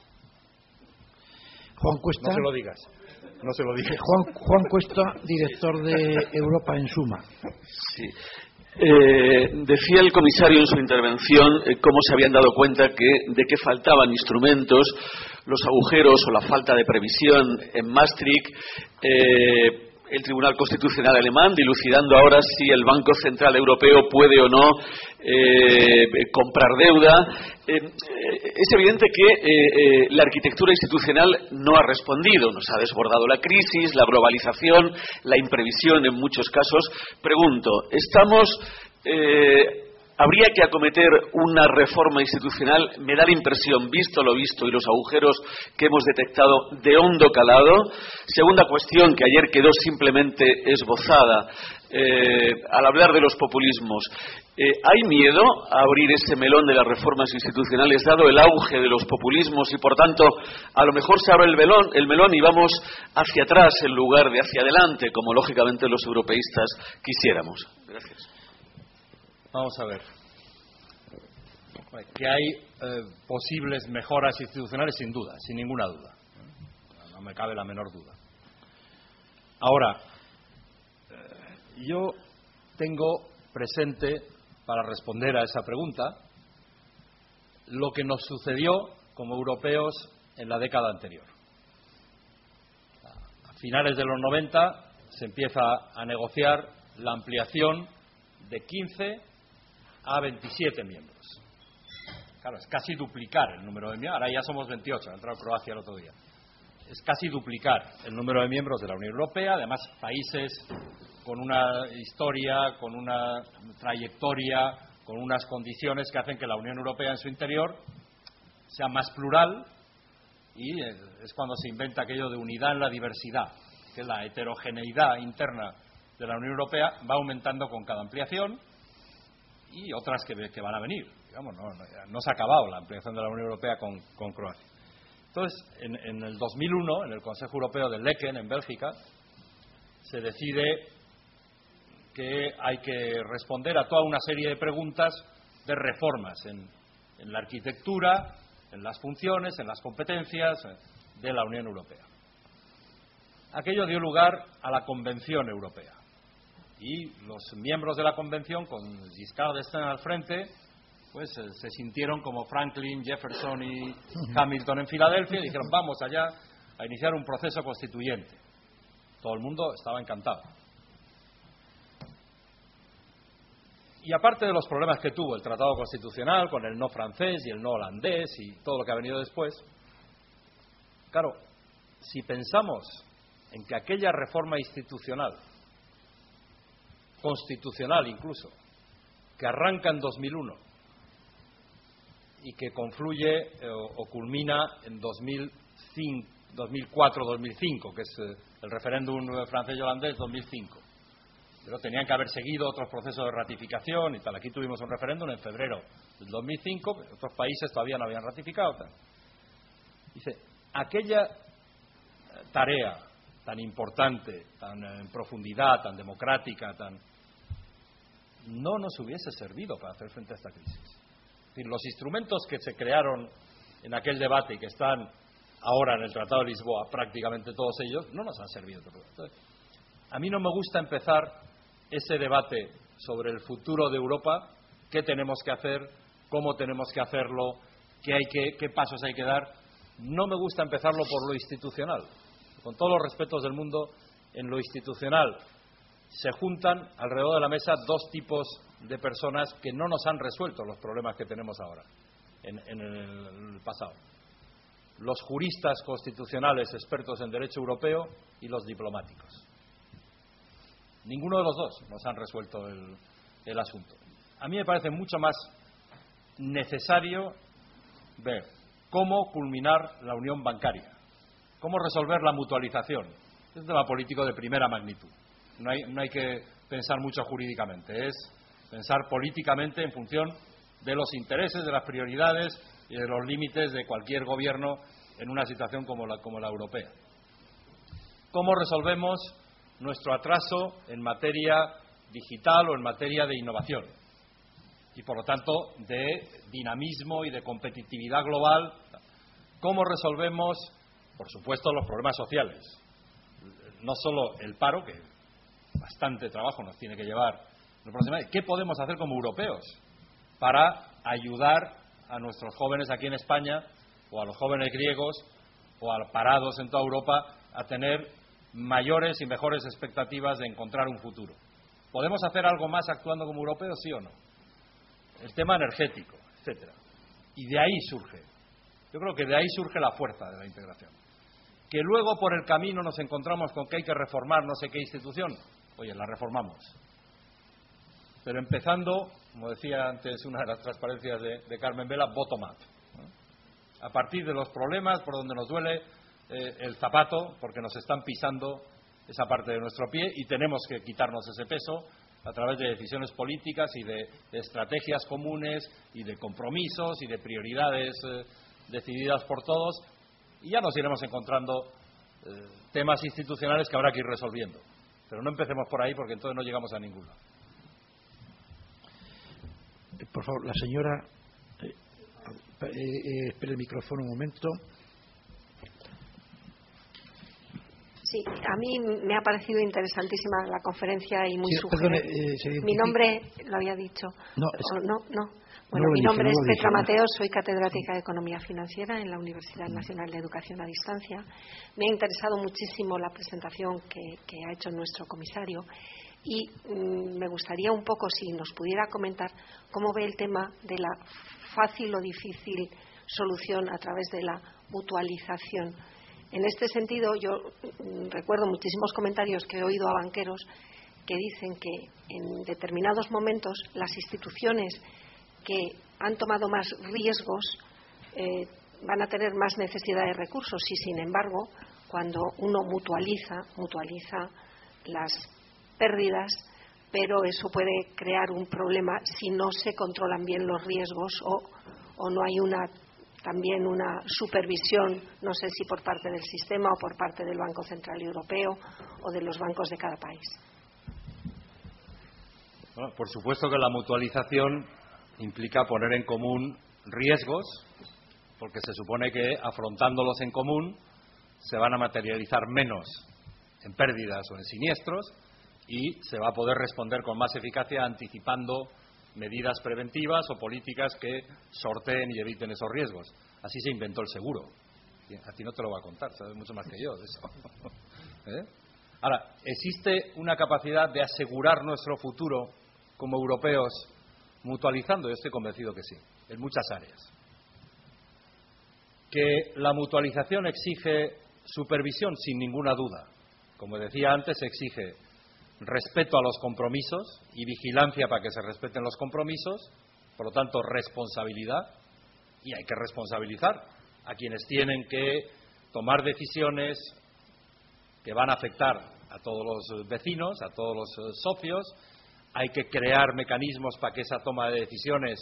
Juan Cuesta. No se lo digas. No se lo digas. Juan, Juan Cuesta, director de Europa en Suma. Sí. Eh, decía el comisario en su intervención eh, cómo se habían dado cuenta que, de que faltaban instrumentos, los agujeros o la falta de previsión en Maastricht, eh, el Tribunal Constitucional alemán dilucidando ahora si el Banco Central Europeo puede o no eh, comprar deuda. Eh, es evidente que eh, eh, la arquitectura institucional no ha respondido, nos ha desbordado la crisis, la globalización, la imprevisión en muchos casos. Pregunto, ¿estamos... Eh, ¿habría que acometer una reforma institucional? Me da la impresión, visto lo visto y los agujeros que hemos detectado, de hondo calado. Segunda cuestión, que ayer quedó simplemente esbozada, eh, al hablar de los populismos. Eh, ¿Hay miedo a abrir ese melón de las reformas institucionales, dado el auge de los populismos, y por tanto a lo mejor se abre el melón, el melón y vamos hacia atrás en lugar de hacia adelante, como lógicamente los europeístas quisiéramos? Gracias. Vamos a ver. Que hay eh, posibles mejoras institucionales, sin duda, sin ninguna duda. No me cabe la menor duda. Ahora, eh, yo tengo presente, para responder a esa pregunta, lo que nos sucedió como europeos en la década anterior. A finales de los noventa se empieza a negociar la ampliación de quince a veintisiete miembros. Claro, es casi duplicar el número de miembros. Ahora ya somos veintiocho, ha entrado Croacia el otro día. Es casi duplicar el número de miembros de la Unión Europea, además países con una historia, con una trayectoria, con unas condiciones que hacen que la Unión Europea en su interior sea más plural, y es cuando se inventa aquello de unidad en la diversidad, que la heterogeneidad interna de la Unión Europea va aumentando con cada ampliación, y otras que, que van a venir. Digamos, no, no, no se ha acabado la ampliación de la Unión Europea con, con Croacia. entonces, en, en el dos mil uno, en el Consejo Europeo de Laeken, en Bélgica, se decide que hay que responder a toda una serie de preguntas de reformas en, en la arquitectura, en las funciones, en las competencias de la Unión Europea. Aquello dio lugar a la Convención Europea y los miembros de la Convención, con Giscard d'Estaing al frente, pues eh, se sintieron como Franklin, Jefferson y Hamilton en Filadelfia y dijeron: vamos allá a iniciar un proceso constituyente. Todo el mundo estaba encantado. Y aparte de los problemas que tuvo el Tratado Constitucional con el no francés y el no holandés y todo lo que ha venido después, claro, si pensamos en que aquella reforma institucional, constitucional incluso, que arranca en dos mil uno y que confluye eh, o culmina en dos mil cuatro dos mil cinco, que es eh, el referéndum francés y holandés dos mil cinco. Pero tenían que haber seguido otros procesos de ratificación y tal. Aquí tuvimos un referéndum en febrero del dos mil cinco, pero otros países todavía no habían ratificado. Tal. Dice, aquella tarea tan importante, tan en profundidad, tan democrática, tan no nos hubiese servido para hacer frente a esta crisis. Es decir, los instrumentos que se crearon en aquel debate y que están ahora en el Tratado de Lisboa, prácticamente todos ellos, no nos han servido. Entonces, a mí no me gusta empezar ese debate sobre el futuro de Europa, qué tenemos que hacer, cómo tenemos que hacerlo, qué, hay que, qué pasos hay que dar. No me gusta empezarlo por lo institucional. Con todos los respetos del mundo, en lo institucional se juntan alrededor de la mesa dos tipos de personas que no nos han resuelto los problemas que tenemos ahora, en, en el pasado. Los juristas constitucionales expertos en derecho europeo y los diplomáticos. Ninguno de los dos nos han resuelto el, el asunto. A mí me parece mucho más necesario ver cómo culminar la unión bancaria, cómo resolver la mutualización. Es un tema político de primera magnitud. No hay, no hay que pensar mucho jurídicamente, es pensar políticamente en función de los intereses, de las prioridades y de los límites de cualquier gobierno en una situación como la, como la europea. ¿Cómo resolvemos nuestro atraso en materia digital o en materia de innovación? Y, por lo tanto, de dinamismo y de competitividad global. ¿Cómo resolvemos, por supuesto, los problemas sociales? No solo el paro, que bastante trabajo nos tiene que llevar. ¿Qué podemos hacer como europeos para ayudar a nuestros jóvenes aquí en España, o a los jóvenes griegos, o a los parados en toda Europa, a tener mayores y mejores expectativas de encontrar un futuro? ¿Podemos hacer algo más actuando como europeos, sí o no? El tema energético, etcétera. Y de ahí surge, yo creo que de ahí surge la fuerza de la integración. Que luego por el camino nos encontramos con que hay que reformar no sé qué institución, oye, la reformamos. Pero empezando, como decía antes una de las transparencias de, de Carmen Vela, bottom up, ¿no? A partir de los problemas por donde nos duele eh, el zapato, porque nos están pisando esa parte de nuestro pie y tenemos que quitarnos ese peso a través de decisiones políticas y de, de estrategias comunes y de compromisos y de prioridades eh, decididas por todos, y ya nos iremos encontrando eh, temas institucionales que habrá que ir resolviendo. Pero no empecemos por ahí, porque entonces no llegamos a ningún lado. Por favor, la señora, eh, eh, eh, espere el micrófono un momento. Sí, a mí me ha parecido interesantísima la conferencia y muy Sí, sugerente. perdone, eh, se mi nombre, lo había dicho. No, es... ¿O no, no. Bueno, no mi dije, nombre no es dije, Petra no. Mateo, soy catedrática de Economía Financiera en la Universidad Nacional de Educación a Distancia. Me ha interesado muchísimo la presentación que, que ha hecho nuestro comisario y mmm, me gustaría un poco si nos pudiera comentar cómo ve el tema de la fácil o difícil solución a través de la mutualización. En este sentido, yo mmm, recuerdo muchísimos comentarios que he oído a banqueros que dicen que en determinados momentos las instituciones que han tomado más riesgos eh, van a tener más necesidad de recursos y, sin embargo, cuando uno mutualiza, mutualiza las pérdidas, pero eso puede crear un problema si no se controlan bien los riesgos o, o no hay una también una supervisión, no sé si por parte del sistema o por parte del Banco Central Europeo o de los bancos de cada país. Bueno, por supuesto que la mutualización implica poner en común riesgos, porque se supone que afrontándolos en común se van a materializar menos en pérdidas o en siniestros y se va a poder responder con más eficacia anticipando medidas preventivas o políticas que sorteen y eviten esos riesgos. Así se inventó el seguro. A ti no te lo va a contar, sabes mucho más que yo de eso. ¿Eh? Ahora, ¿existe una capacidad de asegurar nuestro futuro como europeos mutualizando? Yo estoy convencido que sí, en muchas áreas. Que la mutualización exige supervisión, sin ninguna duda. Como decía antes, exige respeto a los compromisos y vigilancia para que se respeten los compromisos, por lo tanto, responsabilidad, y hay que responsabilizar a quienes tienen que tomar decisiones que van a afectar a todos los vecinos, a todos los socios. Hay que crear mecanismos para que esa toma de decisiones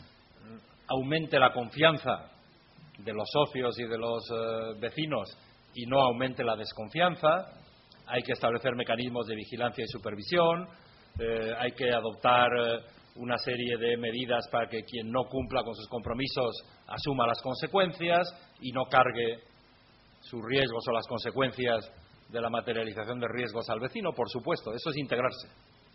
aumente la confianza de los socios y de los eh, vecinos y no aumente la desconfianza. Hay que establecer mecanismos de vigilancia y supervisión, eh, hay que adoptar eh, una serie de medidas para que quien no cumpla con sus compromisos asuma las consecuencias y no cargue sus riesgos o las consecuencias de la materialización de riesgos al vecino, por supuesto. Eso es integrarse.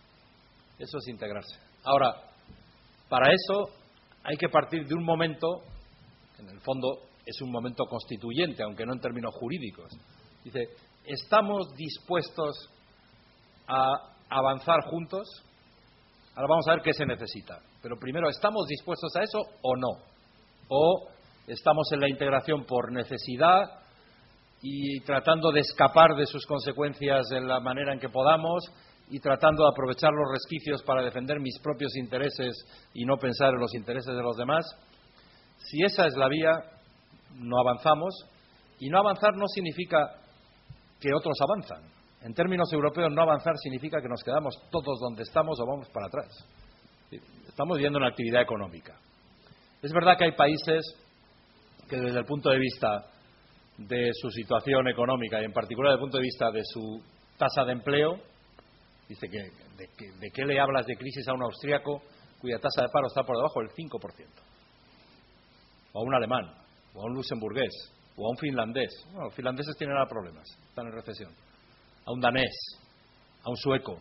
Eso es integrarse. Ahora, para eso hay que partir de un momento, que en el fondo es un momento constituyente, aunque no en términos jurídicos. Dice, ¿estamos dispuestos a avanzar juntos? Ahora vamos a ver qué se necesita. Pero primero, ¿estamos dispuestos a eso o no? ¿O estamos en la integración por necesidad y tratando de escapar de sus consecuencias de la manera en que podamos y tratando de aprovechar los resquicios para defender mis propios intereses y no pensar en los intereses de los demás? Si esa es la vía, no avanzamos. Y no avanzar no significa que otros avanzan. En términos europeos, no avanzar significa que nos quedamos todos donde estamos o vamos para atrás. Estamos viviendo una actividad económica. Es verdad que hay países que desde el punto de vista de su situación económica y en particular desde el punto de vista de su tasa de empleo, dice que de, que ¿de qué le hablas de crisis a un austríaco cuya tasa de paro está por debajo del cinco por ciento? O a un alemán, o a un luxemburgués, o a un finlandés. Bueno, los finlandeses tienen ahora problemas, están en recesión. A un danés, a un sueco,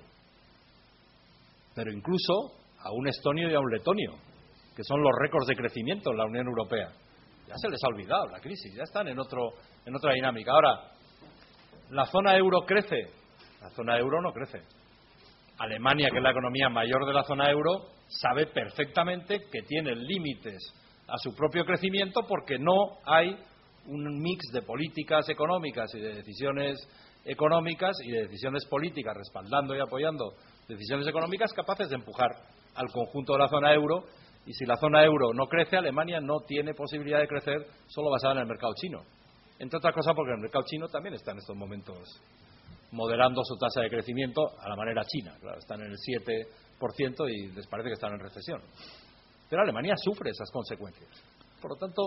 pero incluso a un estonio y a un letonio, que son los récords de crecimiento en la Unión Europea. Ya se les ha olvidado la crisis, ya están en otro en otra dinámica. Ahora, ¿la zona euro crece? La zona euro no crece. Alemania, que es la economía mayor de la zona euro, sabe perfectamente que tiene límites a su propio crecimiento porque no hay un mix de políticas económicas y de decisiones económicas y de decisiones políticas respaldando y apoyando decisiones económicas capaces de empujar al conjunto de la zona euro. Y si la zona euro no crece, Alemania no tiene posibilidad de crecer solo basada en el mercado chino. Entre otras cosas porque el mercado chino también está en estos momentos moderando su tasa de crecimiento a la manera china. Claro, están en el siete por ciento y les parece que están en recesión. Pero Alemania sufre esas consecuencias. Por lo tanto,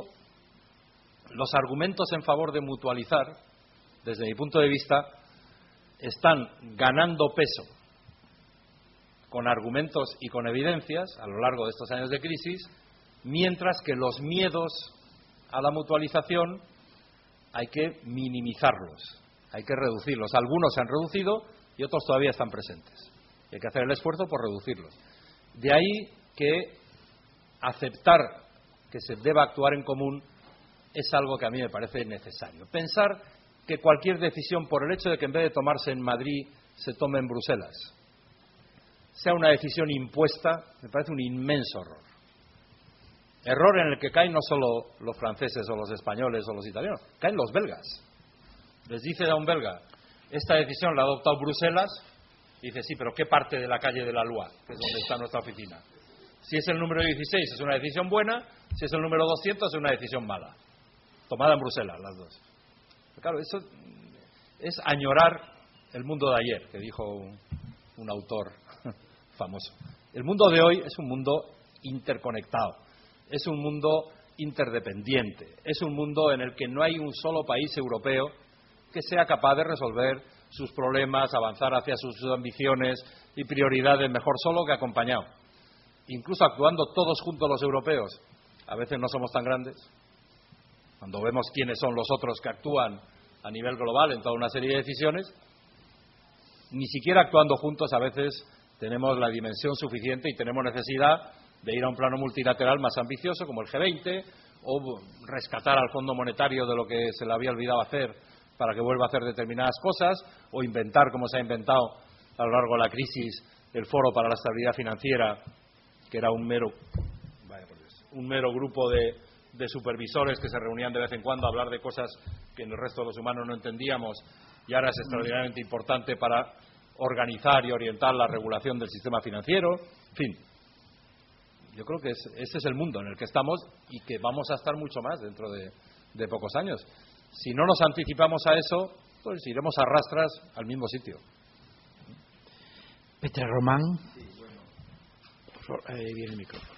los argumentos en favor de mutualizar, desde mi punto de vista, están ganando peso con argumentos y con evidencias a lo largo de estos años de crisis, mientras que los miedos a la mutualización hay que minimizarlos, hay que reducirlos. Algunos se han reducido y otros todavía están presentes. Y hay que hacer el esfuerzo por reducirlos. De ahí que aceptar que se deba actuar en común es algo que a mí me parece necesario. Pensar que cualquier decisión, por el hecho de que en vez de tomarse en Madrid se tome en Bruselas, sea una decisión impuesta, me parece un inmenso error. Error en el que caen no solo los franceses o los españoles o los italianos, caen los belgas. Les dice a un belga, esta decisión la ha adoptado Bruselas, y dice, sí, pero ¿qué parte de la calle de la Loire, que es donde está nuestra oficina? Si es el número dieciséis es una decisión buena, si es el número doscientos es una decisión mala. Tomada en Bruselas, las dos. Pero claro, eso es añorar el mundo de ayer, que dijo un, un autor famoso. El mundo de hoy es un mundo interconectado, es un mundo interdependiente. Es un mundo en el que no hay un solo país europeo que sea capaz de resolver sus problemas, avanzar hacia sus ambiciones y prioridades mejor solo que acompañado. Incluso actuando todos juntos los europeos, a veces no somos tan grandes. Cuando vemos quiénes son los otros que actúan a nivel global en toda una serie de decisiones, ni siquiera actuando juntos a veces tenemos la dimensión suficiente y tenemos necesidad de ir a un plano multilateral más ambicioso como el G veinte o rescatar al Fondo Monetario de lo que se le había olvidado hacer para que vuelva a hacer determinadas cosas, o inventar, como se ha inventado a lo largo de la crisis, el Foro para la Estabilidad Financiera, que era un mero, vaya por Dios, un mero grupo de, de supervisores que se reunían de vez en cuando a hablar de cosas que en el resto de los humanos no entendíamos, y ahora es extraordinariamente importante para organizar y orientar la regulación del sistema financiero. En fin, yo creo que es, ese es el mundo en el que estamos y que vamos a estar mucho más dentro de, de pocos años. Si no nos anticipamos a eso, pues iremos a rastras al mismo sitio. Petra Román. Sí, bueno. Por favor, ahí viene el micrófono.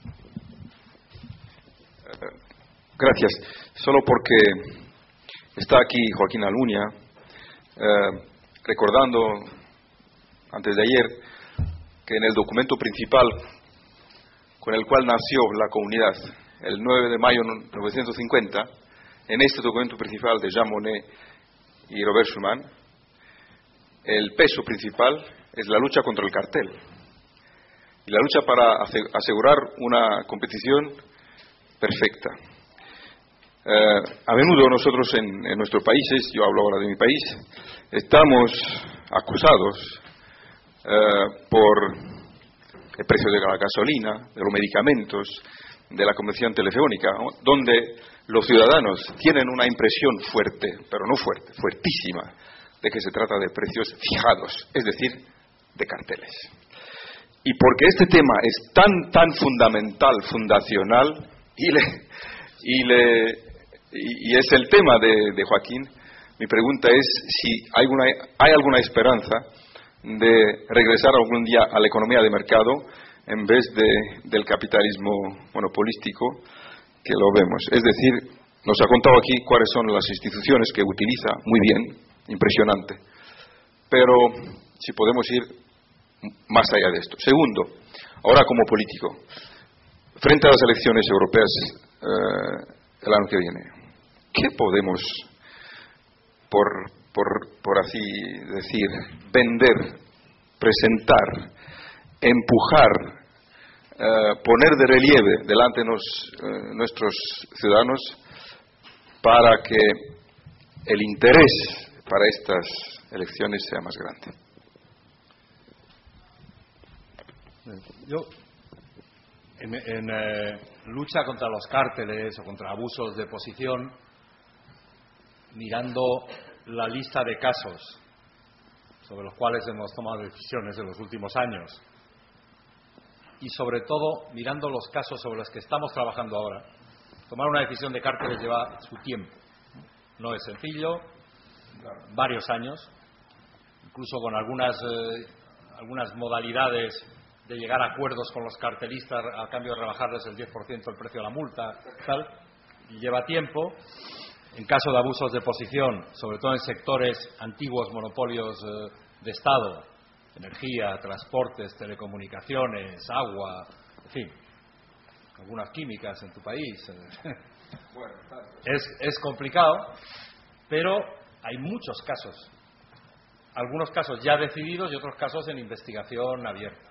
Uh, gracias. Solo porque está aquí Joaquín Almunia, uh, recordando antes de ayer que en el documento principal con el cual nació la comunidad, el nueve de mayo de mil novecientos cincuenta, en este documento principal de Jean Monnet y Robert Schuman, el peso principal es la lucha contra el cartel y la lucha para asegurar una competición perfecta. Eh, a menudo nosotros en, en nuestros países, yo hablo ahora de mi país, estamos acusados eh, por el precio de la gasolina, de los medicamentos, de la convención telefónica, ¿no?, donde los ciudadanos tienen una impresión fuerte, pero no fuerte, fuertísima, de que se trata de precios fijados, es decir, de carteles. Y porque este tema es tan, tan fundamental, fundacional, y, le, y, le, y, y es el tema de, de Joaquín, mi pregunta es si hay alguna, hay alguna esperanza de regresar algún día a la economía de mercado en vez de, del capitalismo monopolístico que lo vemos. Es decir, nos ha contado aquí cuáles son las instituciones que utiliza, muy bien, impresionante. Pero si podemos ir más allá de esto. Segundo, ahora como político, frente a las elecciones europeas eh, el año que viene, ¿qué podemos, por, por, por así decir, vender, presentar, empujar, Uh, poner de relieve delante de nos, uh, nuestros ciudadanos para que el interés para estas elecciones sea más grande? Yo, en, en eh, lucha contra los cárteles o contra abusos de posición, mirando la lista de casos sobre los cuales hemos tomado decisiones en los últimos años, y sobre todo mirando los casos sobre los que estamos trabajando ahora, tomar una decisión de cárteles lleva su tiempo. No es sencillo, varios años, incluso con algunas, eh, algunas modalidades de llegar a acuerdos con los cartelistas a cambio de rebajarles el diez por ciento el precio de la multa, tal, y lleva tiempo. En caso de abusos de posición, sobre todo en sectores antiguos, monopolios eh, de Estado, energía, transportes, telecomunicaciones, agua, en fin, algunas químicas en tu país. Es, es complicado, pero hay muchos casos, algunos casos ya decididos y otros casos en investigación abierta.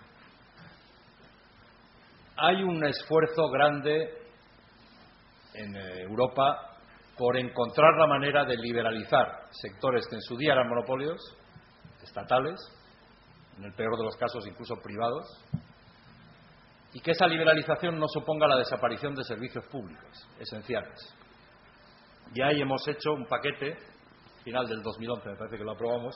Hay un esfuerzo grande en Europa por encontrar la manera de liberalizar sectores que en su día eran monopolios estatales, en el peor de los casos incluso privados, y que esa liberalización no suponga la desaparición de servicios públicos esenciales. Y ahí hemos hecho un paquete, final del dos mil once me parece que lo aprobamos,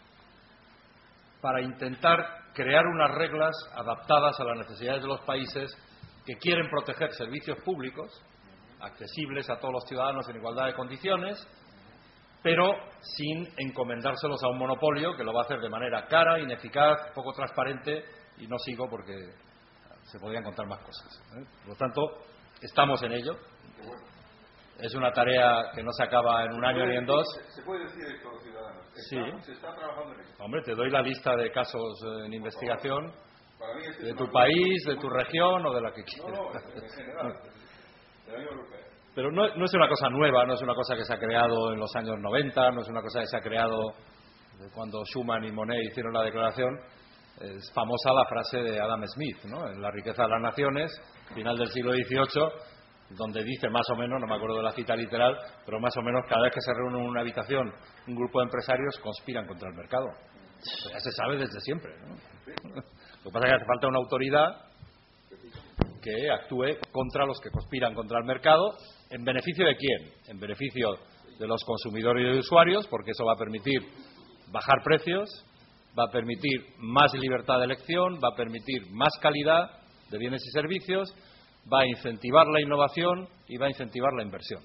para intentar crear unas reglas adaptadas a las necesidades de los países que quieren proteger servicios públicos, accesibles a todos los ciudadanos en igualdad de condiciones, pero sin encomendárselos a un monopolio que lo va a hacer de manera cara, ineficaz, poco transparente, y no sigo porque se podrían contar más cosas, ¿eh? Por lo tanto, estamos en ello, Es una tarea que no se acaba en un año ni en dos. ¿Se puede decir esto a los ciudadanos? Sí. Se está trabajando en esto. Hombre, te doy la lista de casos en investigación Para mí este de es tu una- país, de tu región o de la que No, quieras. no, en general, de la Unión Europea. Pero no, no es una cosa nueva, no es una cosa que se ha creado en los años noventa, no es una cosa que se ha creado cuando Schuman y Monnet hicieron la declaración. Es famosa la frase de Adam Smith, ¿no?, en La riqueza de las naciones, final del siglo dieciocho, donde dice más o menos, no me acuerdo de la cita literal, pero más o menos cada vez que se reúnen en una habitación un grupo de empresarios conspiran contra el mercado. Eso ya se sabe desde siempre, ¿no? Lo que pasa es que hace falta una autoridad que actúe contra los que conspiran contra el mercado. ¿En beneficio de quién? En beneficio de los consumidores y usuarios, porque eso va a permitir bajar precios, va a permitir más libertad de elección, va a permitir más calidad de bienes y servicios, va a incentivar la innovación y va a incentivar la inversión.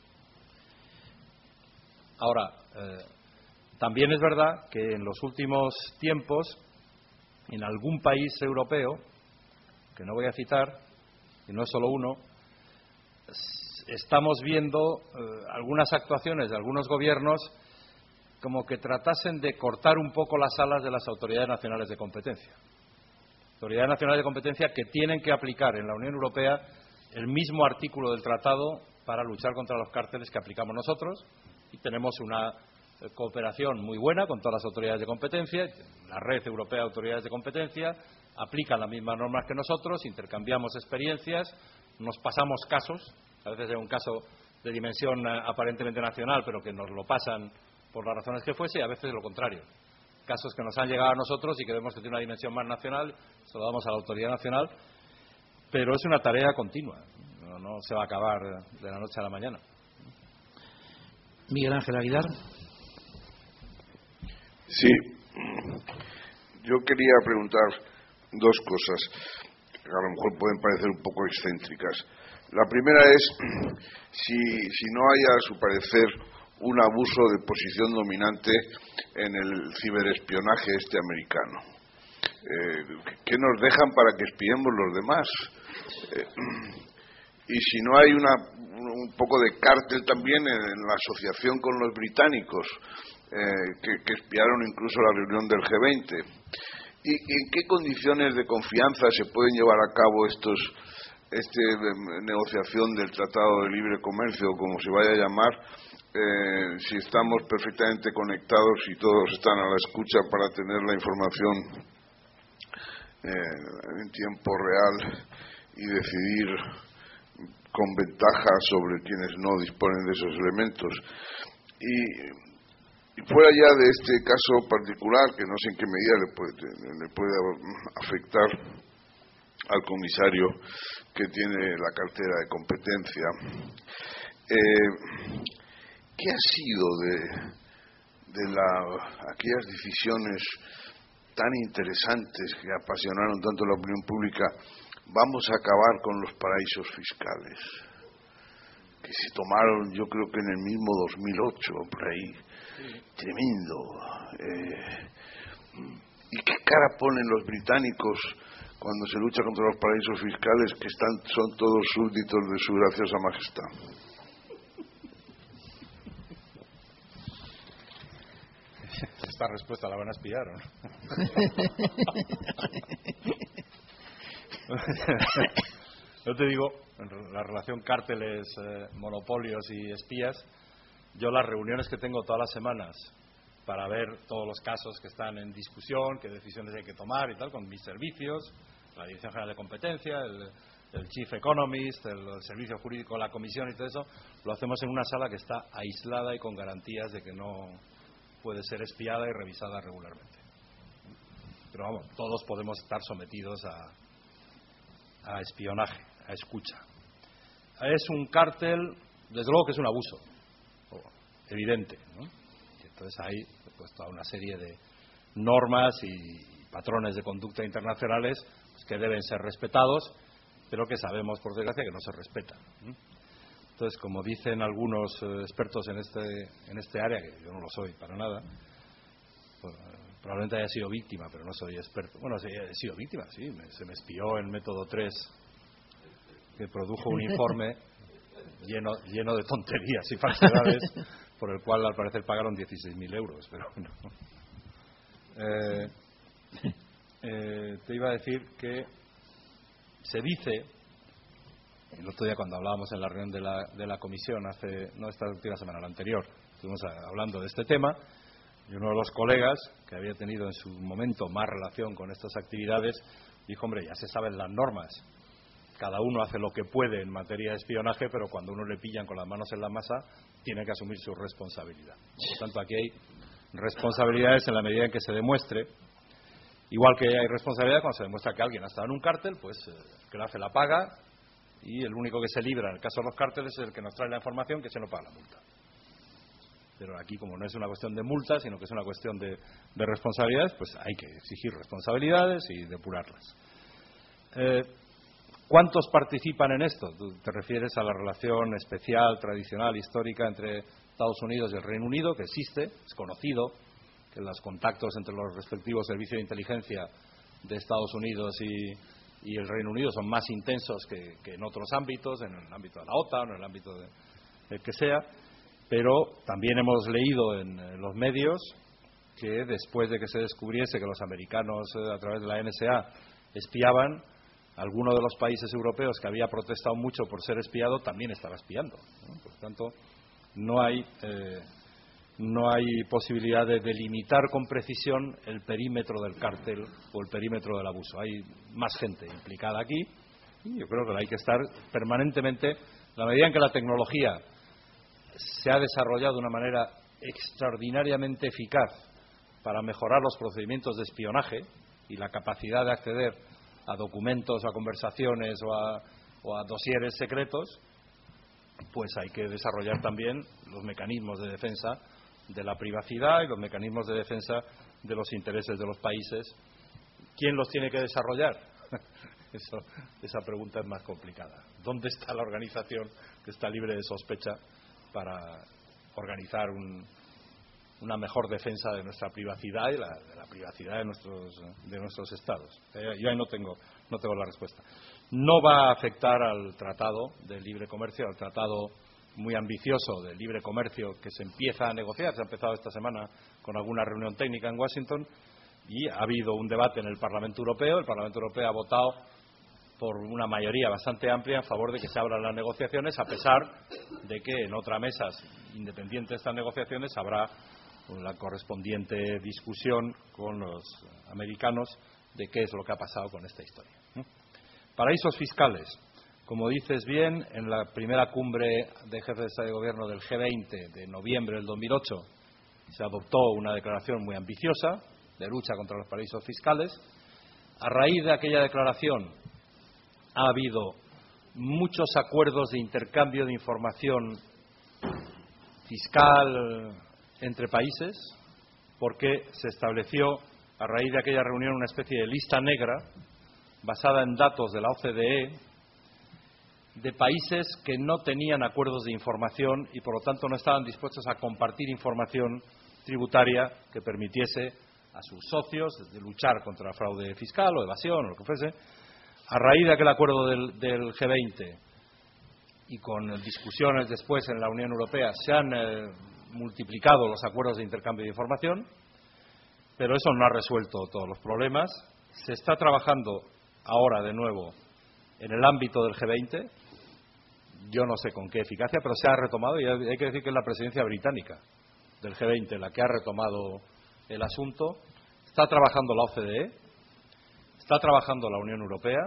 Ahora, eh, también es verdad que en los últimos tiempos, en algún país europeo, que no voy a citar, y no es solo uno, estamos viendo eh, algunas actuaciones de algunos gobiernos como que tratasen de cortar un poco las alas de las autoridades nacionales de competencia. Autoridades nacionales de competencia que tienen que aplicar en la Unión Europea el mismo artículo del tratado para luchar contra los cárteles que aplicamos nosotros, y tenemos una eh, cooperación muy buena con todas las autoridades de competencia. La red europea de autoridades de competencia aplican las mismas normas que nosotros, intercambiamos experiencias, nos pasamos casos, a veces es un caso de dimensión eh, aparentemente nacional, pero que nos lo pasan por las razones que fuese, y a veces lo contrario. Casos que nos han llegado a nosotros y que vemos que tiene una dimensión más nacional, se lo damos a la autoridad nacional, pero es una tarea continua, no, no se va a acabar de la noche a la mañana. Miguel Ángel Aguilar. Sí, yo quería preguntar dos cosas que a lo mejor pueden parecer un poco excéntricas. La primera es si, si no hay, a su parecer, un abuso de posición dominante en el ciberespionaje este americano. Eh, ¿Qué nos dejan para que espiemos los demás? Eh, y si no hay una, un poco de cártel también en, en la asociación con los británicos, eh, que, que espiaron incluso la reunión del G veinte. ¿Y, y en qué condiciones de confianza se pueden llevar a cabo estos esta negociación del Tratado de Libre Comercio, como se vaya a llamar, eh, si estamos perfectamente conectados y todos están a la escucha para tener la información eh, en tiempo real y decidir con ventaja sobre quienes no disponen de esos elementos? Y Y fuera ya de este caso particular, que no sé en qué medida le puede, le puede afectar al comisario que tiene la cartera de competencia, eh, ¿qué ha sido de, de la, aquellas decisiones tan interesantes que apasionaron tanto la opinión pública? Vamos a acabar con los paraísos fiscales, que se tomaron, yo creo que en el mismo dos mil ocho, por ahí. Tremendo. Eh, ¿Y qué cara ponen los británicos cuando se lucha contra los paraísos fiscales, que están son todos súbditos de su graciosa majestad? Esta respuesta la van a espiar, ¿o no? Yo te digo, en la relación cárteles, eh, monopolios y espías, yo las reuniones que tengo todas las semanas para ver todos los casos que están en discusión, qué decisiones hay que tomar y tal, con mis servicios, la Dirección General de Competencia, el, el Chief Economist, el, el Servicio Jurídico, la Comisión y todo eso, lo hacemos en una sala que está aislada y con garantías de que no puede ser espiada y revisada regularmente. Pero vamos, todos podemos estar sometidos a, a espionaje, a escucha. Es un cártel, desde luego que es un abuso evidente, ¿no? Y entonces hay pues toda una serie de normas y patrones de conducta internacionales pues, que deben ser respetados, pero que sabemos por desgracia que no se respetan, ¿no? Entonces, como dicen algunos eh, expertos en este en este área, que yo no lo soy para nada, pues, probablemente haya sido víctima, pero no soy experto. Bueno, sí, he sido víctima, sí, me, se me espió en Método tres, que produjo un informe lleno, lleno de tonterías y falsedades, por el cual al parecer pagaron dieciséis mil euros. Pero bueno. Eh, eh, te iba a decir que se dice, el otro día cuando hablábamos en la reunión de la, de la comisión, hace no esta última semana, la anterior, estuvimos hablando de este tema, y uno de los colegas, que había tenido en su momento más relación con estas actividades, dijo, hombre, ya se saben las normas, cada uno hace lo que puede en materia de espionaje, pero cuando uno le pillan con las manos en la masa, tiene que asumir su responsabilidad. Por tanto, aquí hay responsabilidades en la medida en que se demuestre, igual que hay responsabilidad cuando se demuestra que alguien ha estado en un cártel, pues eh, que la hace la paga, y el único que se libra en el caso de los cárteles es el que nos trae la información, que se no paga la multa. Pero aquí, como no es una cuestión de multa, sino que es una cuestión de, de responsabilidades, pues hay que exigir responsabilidades y depurarlas. Eh, ¿Cuántos participan en esto? Tú te refieres a la relación especial, tradicional, histórica entre Estados Unidos y el Reino Unido, que existe, es conocido, que los contactos entre los respectivos servicios de inteligencia de Estados Unidos y, y el Reino Unido son más intensos que, que en otros ámbitos, en el ámbito de la OTAN o en el ámbito de, el que sea, pero también hemos leído en, en los medios que después de que se descubriese que los americanos eh, a través de la N S A espiaban, alguno de los países europeos que había protestado mucho por ser espiado también estaba espiando, ¿no? Por tanto, no hay eh, no hay posibilidad de delimitar con precisión el perímetro del cártel o el perímetro del abuso. Hay más gente implicada aquí y yo creo que hay que estar permanentemente, en la medida en que la tecnología se ha desarrollado de una manera extraordinariamente eficaz para mejorar los procedimientos de espionaje y la capacidad de acceder a documentos, a conversaciones o a, o a dosieres secretos, pues hay que desarrollar también los mecanismos de defensa de la privacidad y los mecanismos de defensa de los intereses de los países. ¿Quién los tiene que desarrollar? Eso, esa pregunta es más complicada. ¿Dónde está la organización que está libre de sospecha para organizar un, una mejor defensa de nuestra privacidad y la, de la privacidad de nuestros, de nuestros estados? Eh, yo ahí no tengo, no tengo la respuesta. No va a afectar al Tratado de Libre Comercio, al Tratado muy ambicioso de libre comercio que se empieza a negociar. Se ha empezado esta semana con alguna reunión técnica en Washington y ha habido un debate en el Parlamento Europeo. El Parlamento Europeo ha votado por una mayoría bastante amplia en favor de que se abran las negociaciones, a pesar de que en otras mesas independientes de estas negociaciones habrá la correspondiente discusión con los americanos de qué es lo que ha pasado con esta historia. Paraísos fiscales. Como dices bien, en la primera cumbre de jefes de Estado y Gobierno del G veinte de noviembre del dos mil ocho se adoptó una declaración muy ambiciosa de lucha contra los paraísos fiscales. A raíz de aquella declaración ha habido muchos acuerdos de intercambio de información fiscal entre países, porque se estableció a raíz de aquella reunión una especie de lista negra basada en datos de la O C D E de países que no tenían acuerdos de información y por lo tanto no estaban dispuestos a compartir información tributaria que permitiese a sus socios de luchar contra el fraude fiscal o evasión o lo que fuese. A raíz de aquel acuerdo del, del G veinte y con discusiones después en la Unión Europea se han eh, multiplicado los acuerdos de intercambio de información, pero eso no ha resuelto todos los problemas. Se está trabajando ahora de nuevo en el ámbito del G veinte, yo no sé con qué eficacia, pero se ha retomado y hay que decir que es la presidencia británica del G veinte la que ha retomado el asunto. Está trabajando la O C D E, está trabajando la Unión Europea.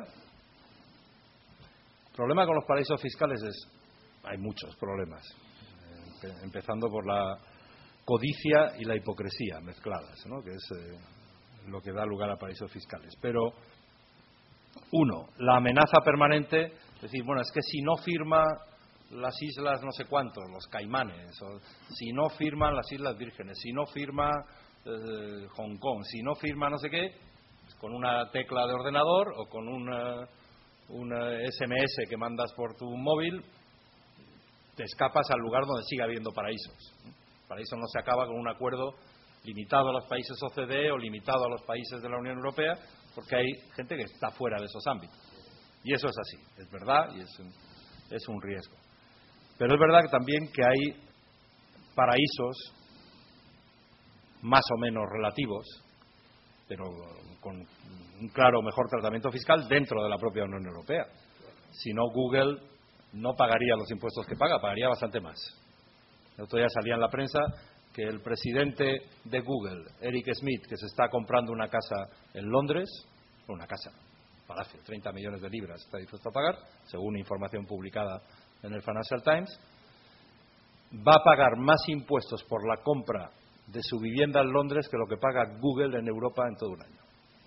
El problema con los paraísos fiscales es, hay muchos problemas, empezando por la codicia y la hipocresía mezcladas, ¿no? Que es eh, lo que da lugar a paraísos fiscales. Pero uno, la amenaza permanente, es decir, bueno, es que si no firma las islas no sé cuántos, los Caimanes, o si no firman las Islas Vírgenes, si no firma eh, Hong Kong, si no firma no sé qué, pues con una tecla de ordenador o con una, una S M S que mandas por tu móvil, te escapas al lugar donde siga habiendo paraísos. El paraíso no se acaba con un acuerdo limitado a los países O C D E o limitado a los países de la Unión Europea, porque hay gente que está fuera de esos ámbitos. Y eso es así, es verdad y es un, es un riesgo. Pero es verdad que también que hay paraísos más o menos relativos, pero con un claro mejor tratamiento fiscal dentro de la propia Unión Europea. Si no, Google no pagaría los impuestos que paga, pagaría bastante más. El otro día salía en la prensa que el presidente de Google, Eric Schmidt, que se está comprando una casa en Londres, una casa, palacio, treinta millones de libras está dispuesto a pagar, según información publicada en el Financial Times, va a pagar más impuestos por la compra de su vivienda en Londres que lo que paga Google en Europa en todo un año.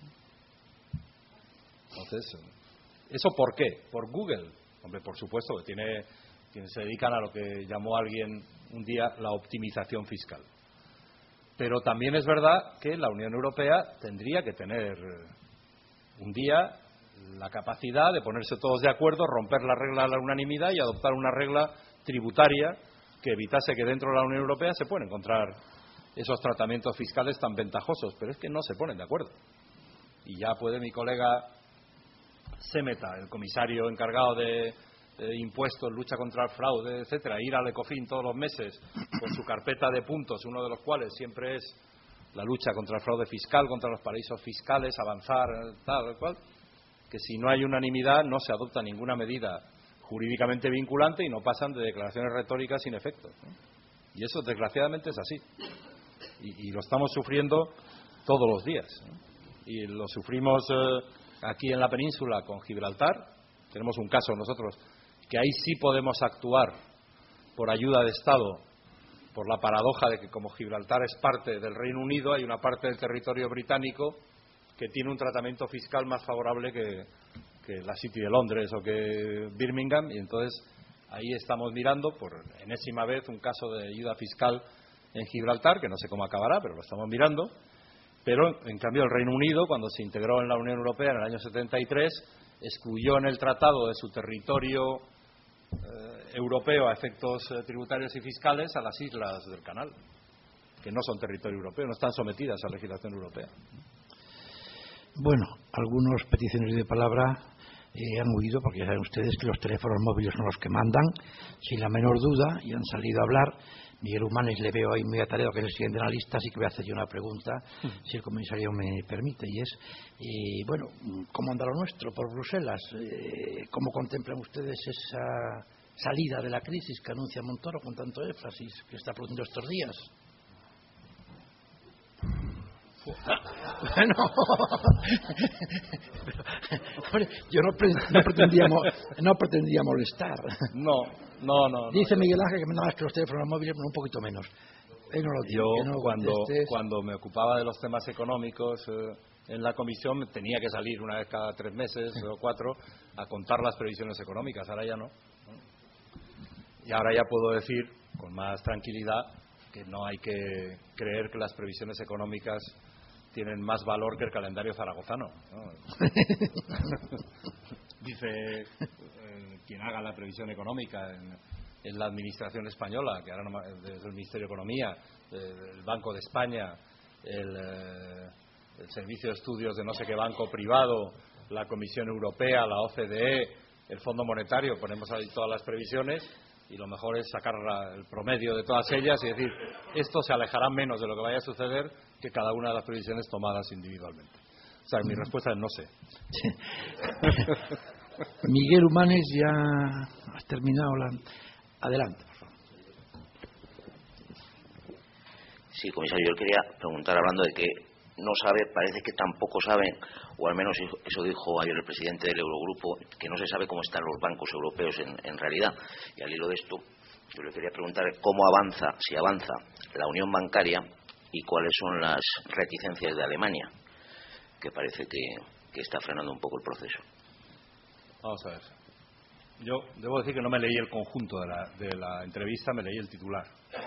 Entonces, ¿eso por qué? ¿Por Google? Hombre, por supuesto, que tiene quienes se dedican a lo que llamó alguien un día la optimización fiscal. Pero también es verdad que la Unión Europea tendría que tener un día la capacidad de ponerse todos de acuerdo, romper la regla de la unanimidad y adoptar una regla tributaria que evitase que dentro de la Unión Europea se puedan encontrar esos tratamientos fiscales tan ventajosos. Pero es que no se ponen de acuerdo. Y ya puede mi colega Semeta, el comisario encargado de Eh, impuestos, lucha contra el fraude, etcétera, ir al Ecofin todos los meses con su carpeta de puntos, uno de los cuales siempre es la lucha contra el fraude fiscal, contra los paraísos fiscales, avanzar, tal cual, que si no hay unanimidad no se adopta ninguna medida jurídicamente vinculante y no pasan de declaraciones retóricas sin efecto, ¿no? Y eso desgraciadamente es así y, y lo estamos sufriendo todos los días, ¿no? Y lo sufrimos eh, aquí en la península con Gibraltar. Tenemos un caso nosotros que ahí sí podemos actuar por ayuda de Estado, por la paradoja de que como Gibraltar es parte del Reino Unido, hay una parte del territorio británico que tiene un tratamiento fiscal más favorable que, que la City de Londres o que Birmingham, y entonces ahí estamos mirando por enésima vez un caso de ayuda fiscal en Gibraltar, que no sé cómo acabará, pero lo estamos mirando. Pero en cambio el Reino Unido, cuando se integró en la Unión Europea en el año setenta y tres, excluyó en el tratado de su territorio eh, europeo a efectos eh, tributarios y fiscales a las islas del Canal, que no son territorio europeo, no están sometidas a legislación europea. Bueno, algunos peticiones de palabra eh, han huido, porque ya saben ustedes que los teléfonos móviles son los que mandan, sin la menor duda, y han salido a hablar. Miguel Humanes le veo ahí muy atareado, que es el siguiente en la lista, así que voy a hacer yo una pregunta, si el comisario me permite, y es, eh, bueno, ¿cómo anda lo nuestro por Bruselas? Eh, ¿Cómo contemplan ustedes esa salida de la crisis que anuncia Montoro con tanto énfasis que está produciendo estos días? Bueno, yo no, pre no, pretendía no pretendía molestar. No, no, no. Dice no, Miguel Ángel que me nada más que los teléfonos móviles, un poquito menos. Él no lo dice, yo no cuando, contestes. cuando me ocupaba de los temas económicos eh, en la comisión tenía que salir una vez cada tres meses o cuatro a contar las previsiones económicas. Ahora ya no. Y ahora ya puedo decir con más tranquilidad que no hay que creer que las previsiones económicas tienen más valor que el calendario zaragozano, ¿no? Dice eh, quien haga la previsión económica en, en la administración española, que ahora no, desde el Ministerio de Economía, eh, el Banco de España, el, eh, el Servicio de Estudios de no sé qué banco privado, la Comisión Europea, la O C D E, el Fondo Monetario, ponemos ahí todas las previsiones y lo mejor es sacar la, el promedio de todas ellas y decir, esto se alejará menos de lo que vaya a suceder que cada una de las previsiones tomadas individualmente. O sea, mi respuesta es no sé. Sí. Miguel Humanes, ya has terminado la... Adelante, por favor. Sí, comisario, yo quería preguntar, hablando de que no sabe, parece que tampoco saben, o al menos eso dijo ayer el presidente del Eurogrupo, que no se sabe cómo están los bancos europeos en, en realidad. Y al hilo de esto, yo le quería preguntar cómo avanza, si avanza, la unión bancaria y cuáles son las reticencias de Alemania, que parece que, que está frenando un poco el proceso. Vamos a ver. Yo debo decir que no me leí el conjunto de la, de la entrevista, me leí el titular.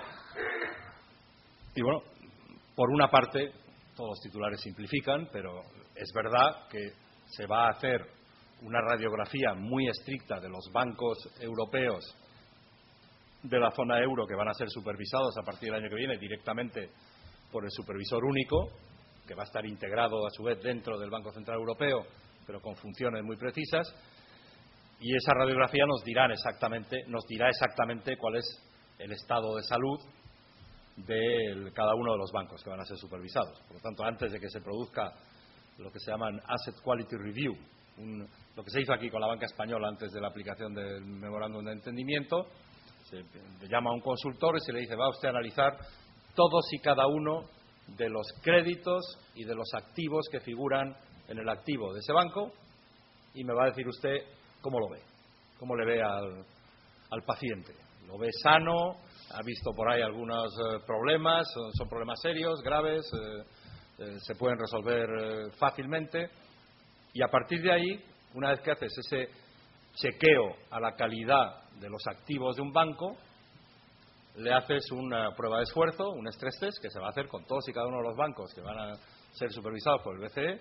Y bueno, por una parte, todos los titulares simplifican, pero es verdad que se va a hacer una radiografía muy estricta de los bancos europeos de la zona euro que van a ser supervisados a partir del año que viene directamente por el supervisor único, que va a estar integrado a su vez dentro del Banco Central Europeo, pero con funciones muy precisas. y esa radiografía nos dirá exactamente, nos dirá exactamente cuál es el estado de salud de cada uno de los bancos que van a ser supervisados. Por lo tanto, antes de que se produzca lo que se llaman Asset Quality Review, un, lo que se hizo aquí con la banca española antes de la aplicación del memorándum de entendimiento, se le llama a un consultor y se le dice: va usted a analizar todos y cada uno de los créditos y de los activos que figuran en el activo de ese banco, y me va a decir usted cómo lo ve, cómo le ve al, al paciente. ¿Lo ve sano? ¿Ha visto por ahí algunos eh, problemas? ¿Son, son problemas serios, graves? Eh, eh, ¿Se pueden resolver eh, fácilmente? Y a partir de ahí, una vez que haces ese chequeo a la calidad de los activos de un banco, le haces una prueba de esfuerzo, un stress test, que se va a hacer con todos y cada uno de los bancos que van a ser supervisados por el B C E,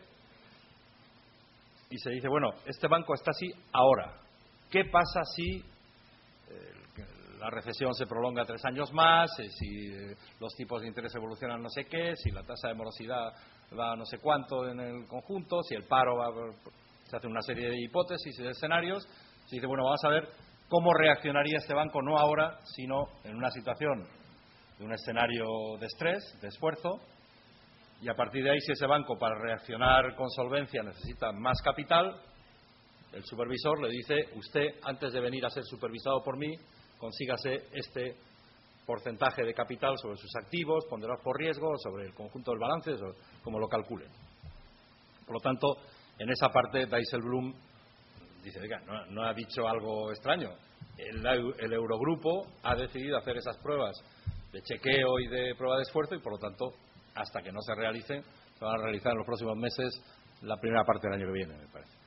y se dice: bueno, este banco está así ahora. ¿Qué pasa si eh, la recesión se prolonga tres años más, eh, si eh, los tipos de interés evolucionan no sé qué, si la tasa de morosidad va a no sé cuánto en el conjunto, si el paro va a... Se hace una serie de hipótesis y de escenarios. Se dice: bueno, vamos a ver cómo reaccionaría este banco, no ahora, sino en una situación de un escenario de estrés, de esfuerzo, y a partir de ahí, si ese banco para reaccionar con solvencia necesita más capital, el supervisor le dice: usted, antes de venir a ser supervisado por mí, consígase este porcentaje de capital sobre sus activos, ponderados por riesgo, sobre el conjunto del balance, como lo calculen. Por lo tanto, en esa parte, Dijsselbloem dice: oiga, no, no ha dicho algo extraño. El, el Eurogrupo ha decidido hacer esas pruebas de chequeo y de prueba de esfuerzo, y por lo tanto, hasta que no se realicen, se van a realizar en los próximos meses, la primera parte del año que viene, me parece.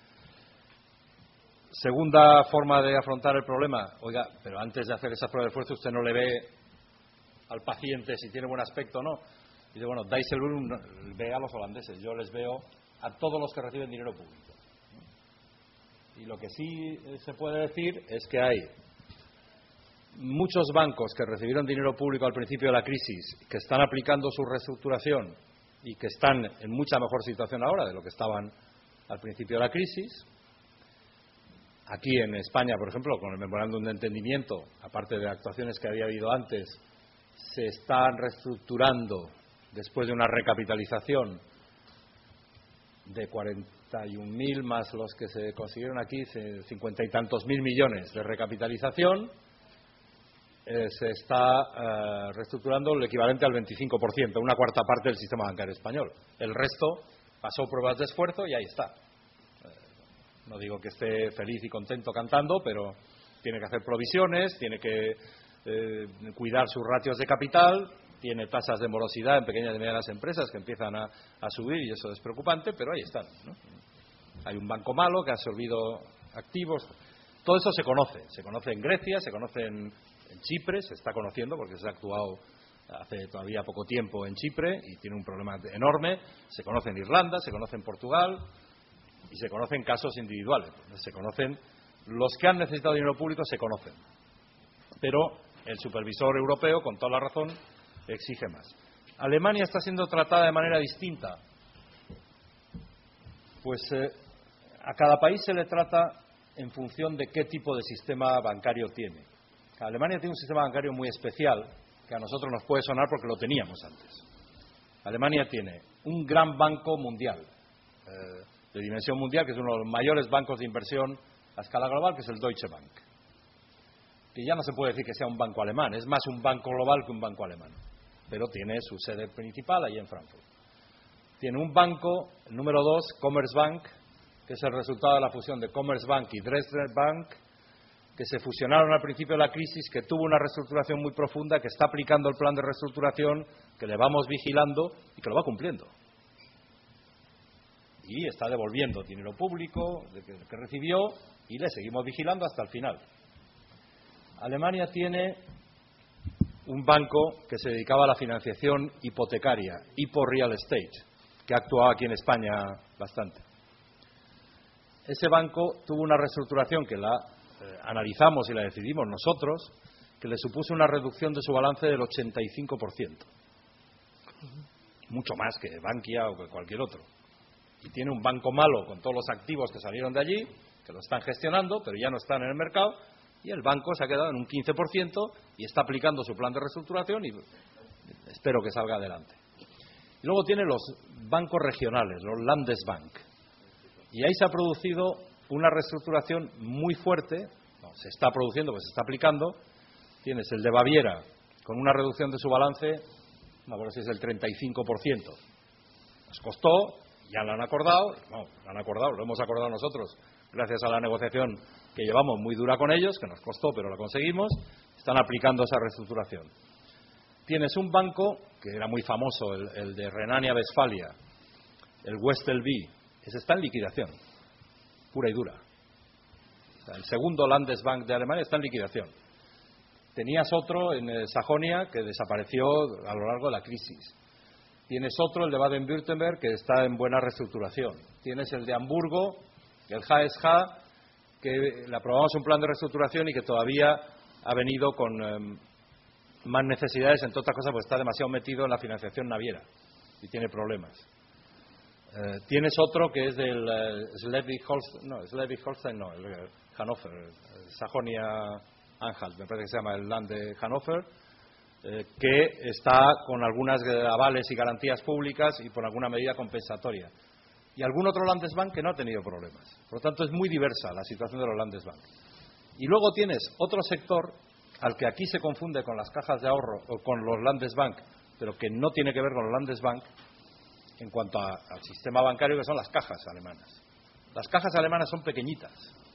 Segunda forma de afrontar el problema: oiga, pero antes de hacer esa prueba de esfuerzo, usted no le ve al paciente si tiene buen aspecto o no. Dice: bueno, Dijsselbloem ve a los holandeses, yo les veo a todos los que reciben dinero público. Y lo que sí se puede decir es que hay muchos bancos que recibieron dinero público al principio de la crisis, que están aplicando su reestructuración y que están en mucha mejor situación ahora de lo que estaban al principio de la crisis. Aquí en España, por ejemplo, con el memorándum de entendimiento, aparte de actuaciones que había habido antes, se están reestructurando después de una recapitalización de cuarenta y un mil más los que se consiguieron aquí, cincuenta y tantos mil millones de recapitalización. Eh, se está eh, reestructurando el equivalente al veinticinco por ciento, una cuarta parte del sistema bancario español. El resto pasó pruebas de esfuerzo y ahí está. Eh, no digo que esté feliz y contento cantando, pero tiene que hacer provisiones, tiene que eh, cuidar sus ratios de capital, tiene tasas de morosidad en pequeñas y medianas empresas que empiezan a, a subir, y eso es preocupante, pero ahí están, ¿no? Hay un banco malo que ha absorbido activos. Todo eso se conoce. Se conoce en Grecia, se conoce en, en Chipre, se está conociendo porque se ha actuado hace todavía poco tiempo en Chipre y tiene un problema enorme. Se conoce en Irlanda, se conoce en Portugal y se conocen casos individuales. Se conocen los que han necesitado dinero público, se conocen. Pero el supervisor europeo, con toda la razón, exige más. Alemania está siendo tratada de manera distinta. Pues eh, a cada país se le trata en función de qué tipo de sistema bancario tiene. Alemania tiene un sistema bancario muy especial que a nosotros nos puede sonar porque lo teníamos antes. Alemania tiene un gran banco mundial, eh, de dimensión mundial, que es uno de los mayores bancos de inversión a escala global, que es el Deutsche Bank. Que ya no se puede decir que sea un banco alemán, es más un banco global que un banco alemán, pero tiene su sede principal allí en Frankfurt. Tiene un banco, el número dos, Commerzbank, que es el resultado de la fusión de Commerzbank y Dresdner Bank, que se fusionaron al principio de la crisis, que tuvo una reestructuración muy profunda, que está aplicando el plan de reestructuración, que le vamos vigilando y que lo va cumpliendo. Y está devolviendo dinero público que recibió y le seguimos vigilando hasta el final. Alemania tiene un banco que se dedicaba a la financiación hipotecaria, Hypo Real Estate, que ha actuado aquí en España bastante. Ese banco tuvo una reestructuración que la eh, analizamos y la decidimos nosotros, que le supuso una reducción de su balance del ochenta y cinco por ciento. Mucho más que Bankia o que cualquier otro. Y tiene un banco malo con todos los activos que salieron de allí, que lo están gestionando, pero ya no están en el mercado, y el banco se ha quedado en un quince por ciento y está aplicando su plan de reestructuración y espero que salga adelante. Y luego tiene los bancos regionales, los Landesbank, y ahí se ha producido una reestructuración muy fuerte, no, se está produciendo, pues se está aplicando. Tienes el de Baviera, con una reducción de su balance, no me acuerdo si es el treinta y cinco por ciento. Nos costó, ya lo han acordado, no, lo han acordado, lo hemos acordado nosotros, gracias a la negociación que llevamos muy dura con ellos, que nos costó, pero la conseguimos, están aplicando esa reestructuración. Tienes un banco, que era muy famoso, el, el de Renania-Westfalia, el Westel-B, ese está en liquidación, pura y dura. O sea, el segundo Landesbank de Alemania está en liquidación. Tenías otro en eh, Sajonia que desapareció a lo largo de la crisis. Tienes otro, el de Baden-Württemberg, que está en buena reestructuración. Tienes el de Hamburgo, el H S H, que le aprobamos un plan de reestructuración y que todavía ha venido con eh, más necesidades, entre otras cosas, porque está demasiado metido en la financiación naviera y tiene problemas. Eh, tienes otro que es del eh, Schleswig-Holstein, no, Schleswig-Holstein no, el, el Hannover, el Sajonia-Anhalt, me parece que se llama el Land de Hannover, eh, que está con algunas avales y garantías públicas y por alguna medida compensatoria. Y algún otro Landesbank que no ha tenido problemas. Por lo tanto, es muy diversa la situación de los Landesbank. Y luego tienes otro sector al que aquí se confunde con las cajas de ahorro o con los Landesbank, pero que no tiene que ver con los Landesbank en cuanto a, al sistema bancario, que son las cajas alemanas. Las cajas alemanas son pequeñitas.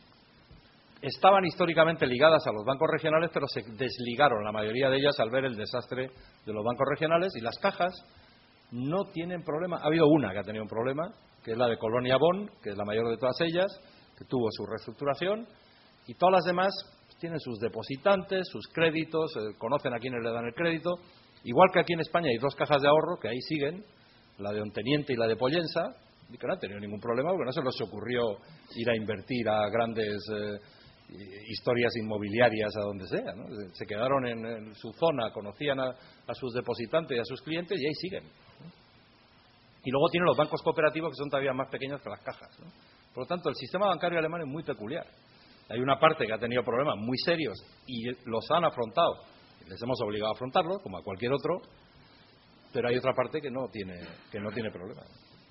Estaban históricamente ligadas a los bancos regionales, pero se desligaron la mayoría de ellas al ver el desastre de los bancos regionales, y las cajas no tienen problema. Ha habido una que ha tenido un problema, que es la de Colonia Bonn, que es la mayor de todas ellas, que tuvo su reestructuración, y todas las demás tienen sus depositantes, sus créditos, eh, conocen a quienes le dan el crédito. Igual que aquí en España hay dos cajas de ahorro que ahí siguen, la de Onteniente y la de Pollensa, y que no han tenido ningún problema porque no se les ocurrió ir a invertir a grandes eh, historias inmobiliarias a donde sea, ¿no? Se quedaron en, en su zona, conocían a, a sus depositantes y a sus clientes y ahí siguen, ¿no? Y luego tienen los bancos cooperativos, que son todavía más pequeños que las cajas, ¿no? Por lo tanto, el sistema bancario alemán es muy peculiar. Hay una parte que ha tenido problemas muy serios y los han afrontado, les hemos obligado a afrontarlos, como a cualquier otro, pero hay otra parte que no tiene, que no tiene problemas.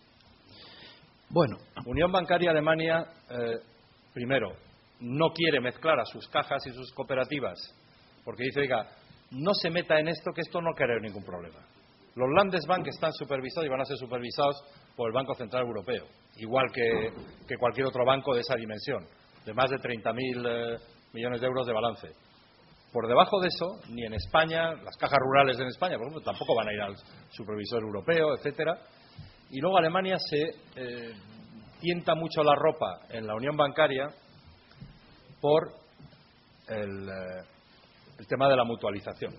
Bueno, Unión Bancaria Alemania, eh, primero, no quiere mezclar a sus cajas y sus cooperativas, porque dice, oiga, no se meta en esto, que esto no crea ningún problema. Los Landesbank están supervisados y van a ser supervisados por el Banco Central Europeo, igual que, que cualquier otro banco de esa dimensión, de más de treinta mil eh, millones de euros de balance. Por debajo de eso, ni en España, las cajas rurales en España, por ejemplo, tampoco van a ir al supervisor europeo, etcétera. Y luego Alemania se eh, tienta mucho la ropa en la unión bancaria por el, eh, el tema de la mutualización.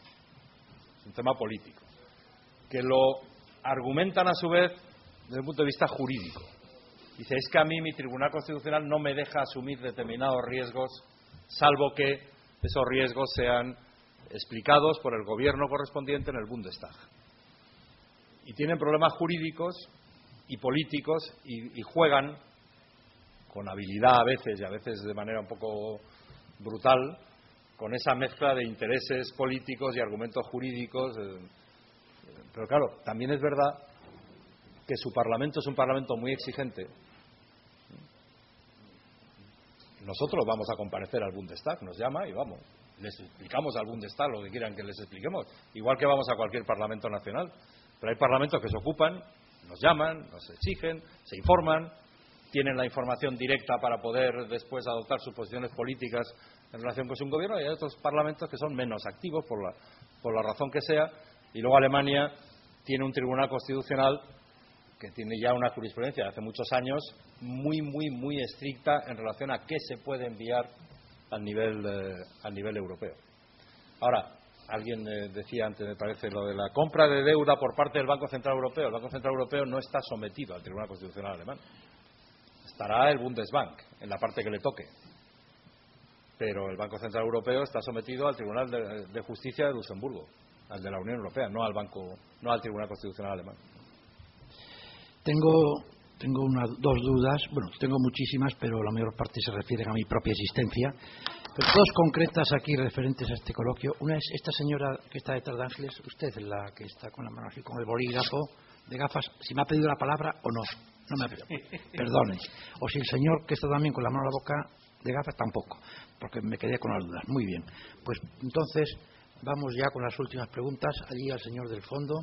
Es un tema político, que lo argumentan a su vez desde el punto de vista jurídico. Dice, es que a mí mi Tribunal Constitucional no me deja asumir determinados riesgos, salvo que esos riesgos sean explicados por el gobierno correspondiente en el Bundestag. Y tienen problemas jurídicos y políticos y, y juegan con habilidad a veces y a veces de manera un poco brutal con esa mezcla de intereses políticos y argumentos jurídicos. Pero claro, también es verdad que su Parlamento es un Parlamento muy exigente. Nosotros vamos a comparecer al Bundestag, nos llama y vamos, les explicamos al Bundestag lo que quieran que les expliquemos, igual que vamos a cualquier Parlamento nacional. Pero hay parlamentos que se ocupan, nos llaman, nos exigen, se informan, tienen la información directa para poder después adoptar sus posiciones políticas en relación con su gobierno, y hay otros parlamentos que son menos activos por la, por la razón que sea. Y luego Alemania tiene un Tribunal Constitucional que tiene ya una jurisprudencia de hace muchos años muy, muy, muy estricta en relación a qué se puede enviar al nivel, eh, al nivel europeo. Ahora, alguien eh, decía antes, me parece, lo de la compra de deuda por parte del Banco Central Europeo. El Banco Central Europeo no está sometido al Tribunal Constitucional alemán. Estará el Bundesbank en la parte que le toque. Pero el Banco Central Europeo está sometido al Tribunal de, de Justicia de Luxemburgo, al de la Unión Europea, no al Banco, no al Tribunal Constitucional alemán. Tengo, tengo una, dos dudas. Bueno, tengo muchísimas, pero la mayor parte se refieren a mi propia existencia. Pero dos concretas aquí referentes a este coloquio. Una es esta señora que está detrás de Ángeles, usted es la que está con la mano así, con el bolígrafo de gafas, si me ha pedido la palabra o no. No me ha pedido. Perdone. O si el señor que está también con la mano a la boca de gafas, tampoco, porque me quedé con las dudas. Muy bien. Pues entonces vamos ya con las últimas preguntas. Allí al señor del fondo.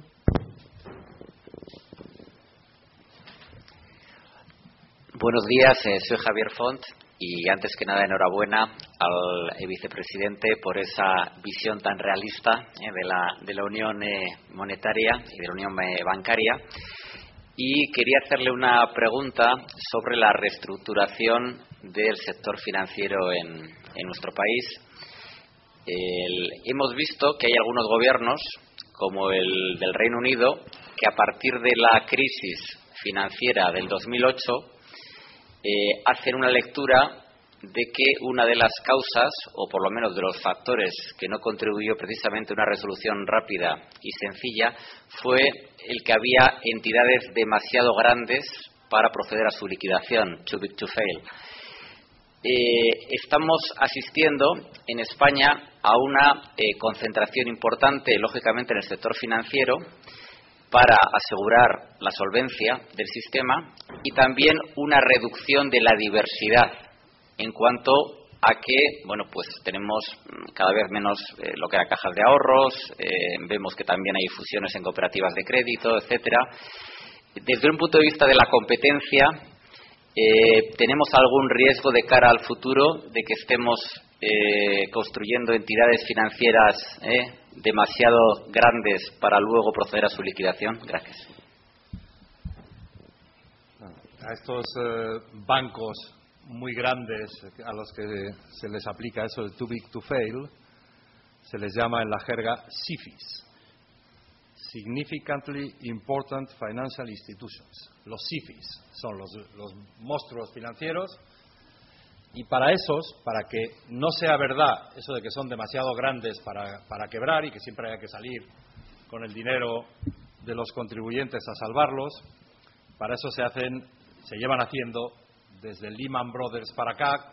Buenos días, eh, soy Javier Font y antes que nada enhorabuena al eh, vicepresidente por esa visión tan realista eh, de, la, de la Unión eh, Monetaria y de la Unión eh, Bancaria. Y quería hacerle una pregunta sobre la reestructuración del sector financiero en, en nuestro país. El, hemos visto que hay algunos gobiernos, como el del Reino Unido, que a partir de la crisis financiera del dos mil ocho eh, hacen una lectura de que una de las causas, o por lo menos de los factores que no contribuyó precisamente a una resolución rápida y sencilla, fue el que había entidades demasiado grandes para proceder a su liquidación, too big to fail. Eh, estamos asistiendo en España a una eh, concentración importante, lógicamente, en el sector financiero para asegurar la solvencia del sistema y también una reducción de la diversidad en cuanto a que, bueno, pues tenemos cada vez menos eh, lo que era cajas de ahorros, eh, vemos que también hay fusiones en cooperativas de crédito, etcétera. Desde un punto de vista de la competencia, eh, ¿tenemos algún riesgo de cara al futuro de que estemos eh, construyendo entidades financieras eh, demasiado grandes para luego proceder a su liquidación? Gracias. A estos eh, bancos muy grandes a los que se les aplica eso de too big to fail, se les llama en la jerga S I F Is, Significantly Important Financial Institutions. Los S I F Is son los, los monstruos financieros, y para esos, para que no sea verdad eso de que son demasiado grandes para, para quebrar y que siempre haya que salir con el dinero de los contribuyentes a salvarlos, para eso se hacen, se llevan haciendo desde Lehman Brothers para acá,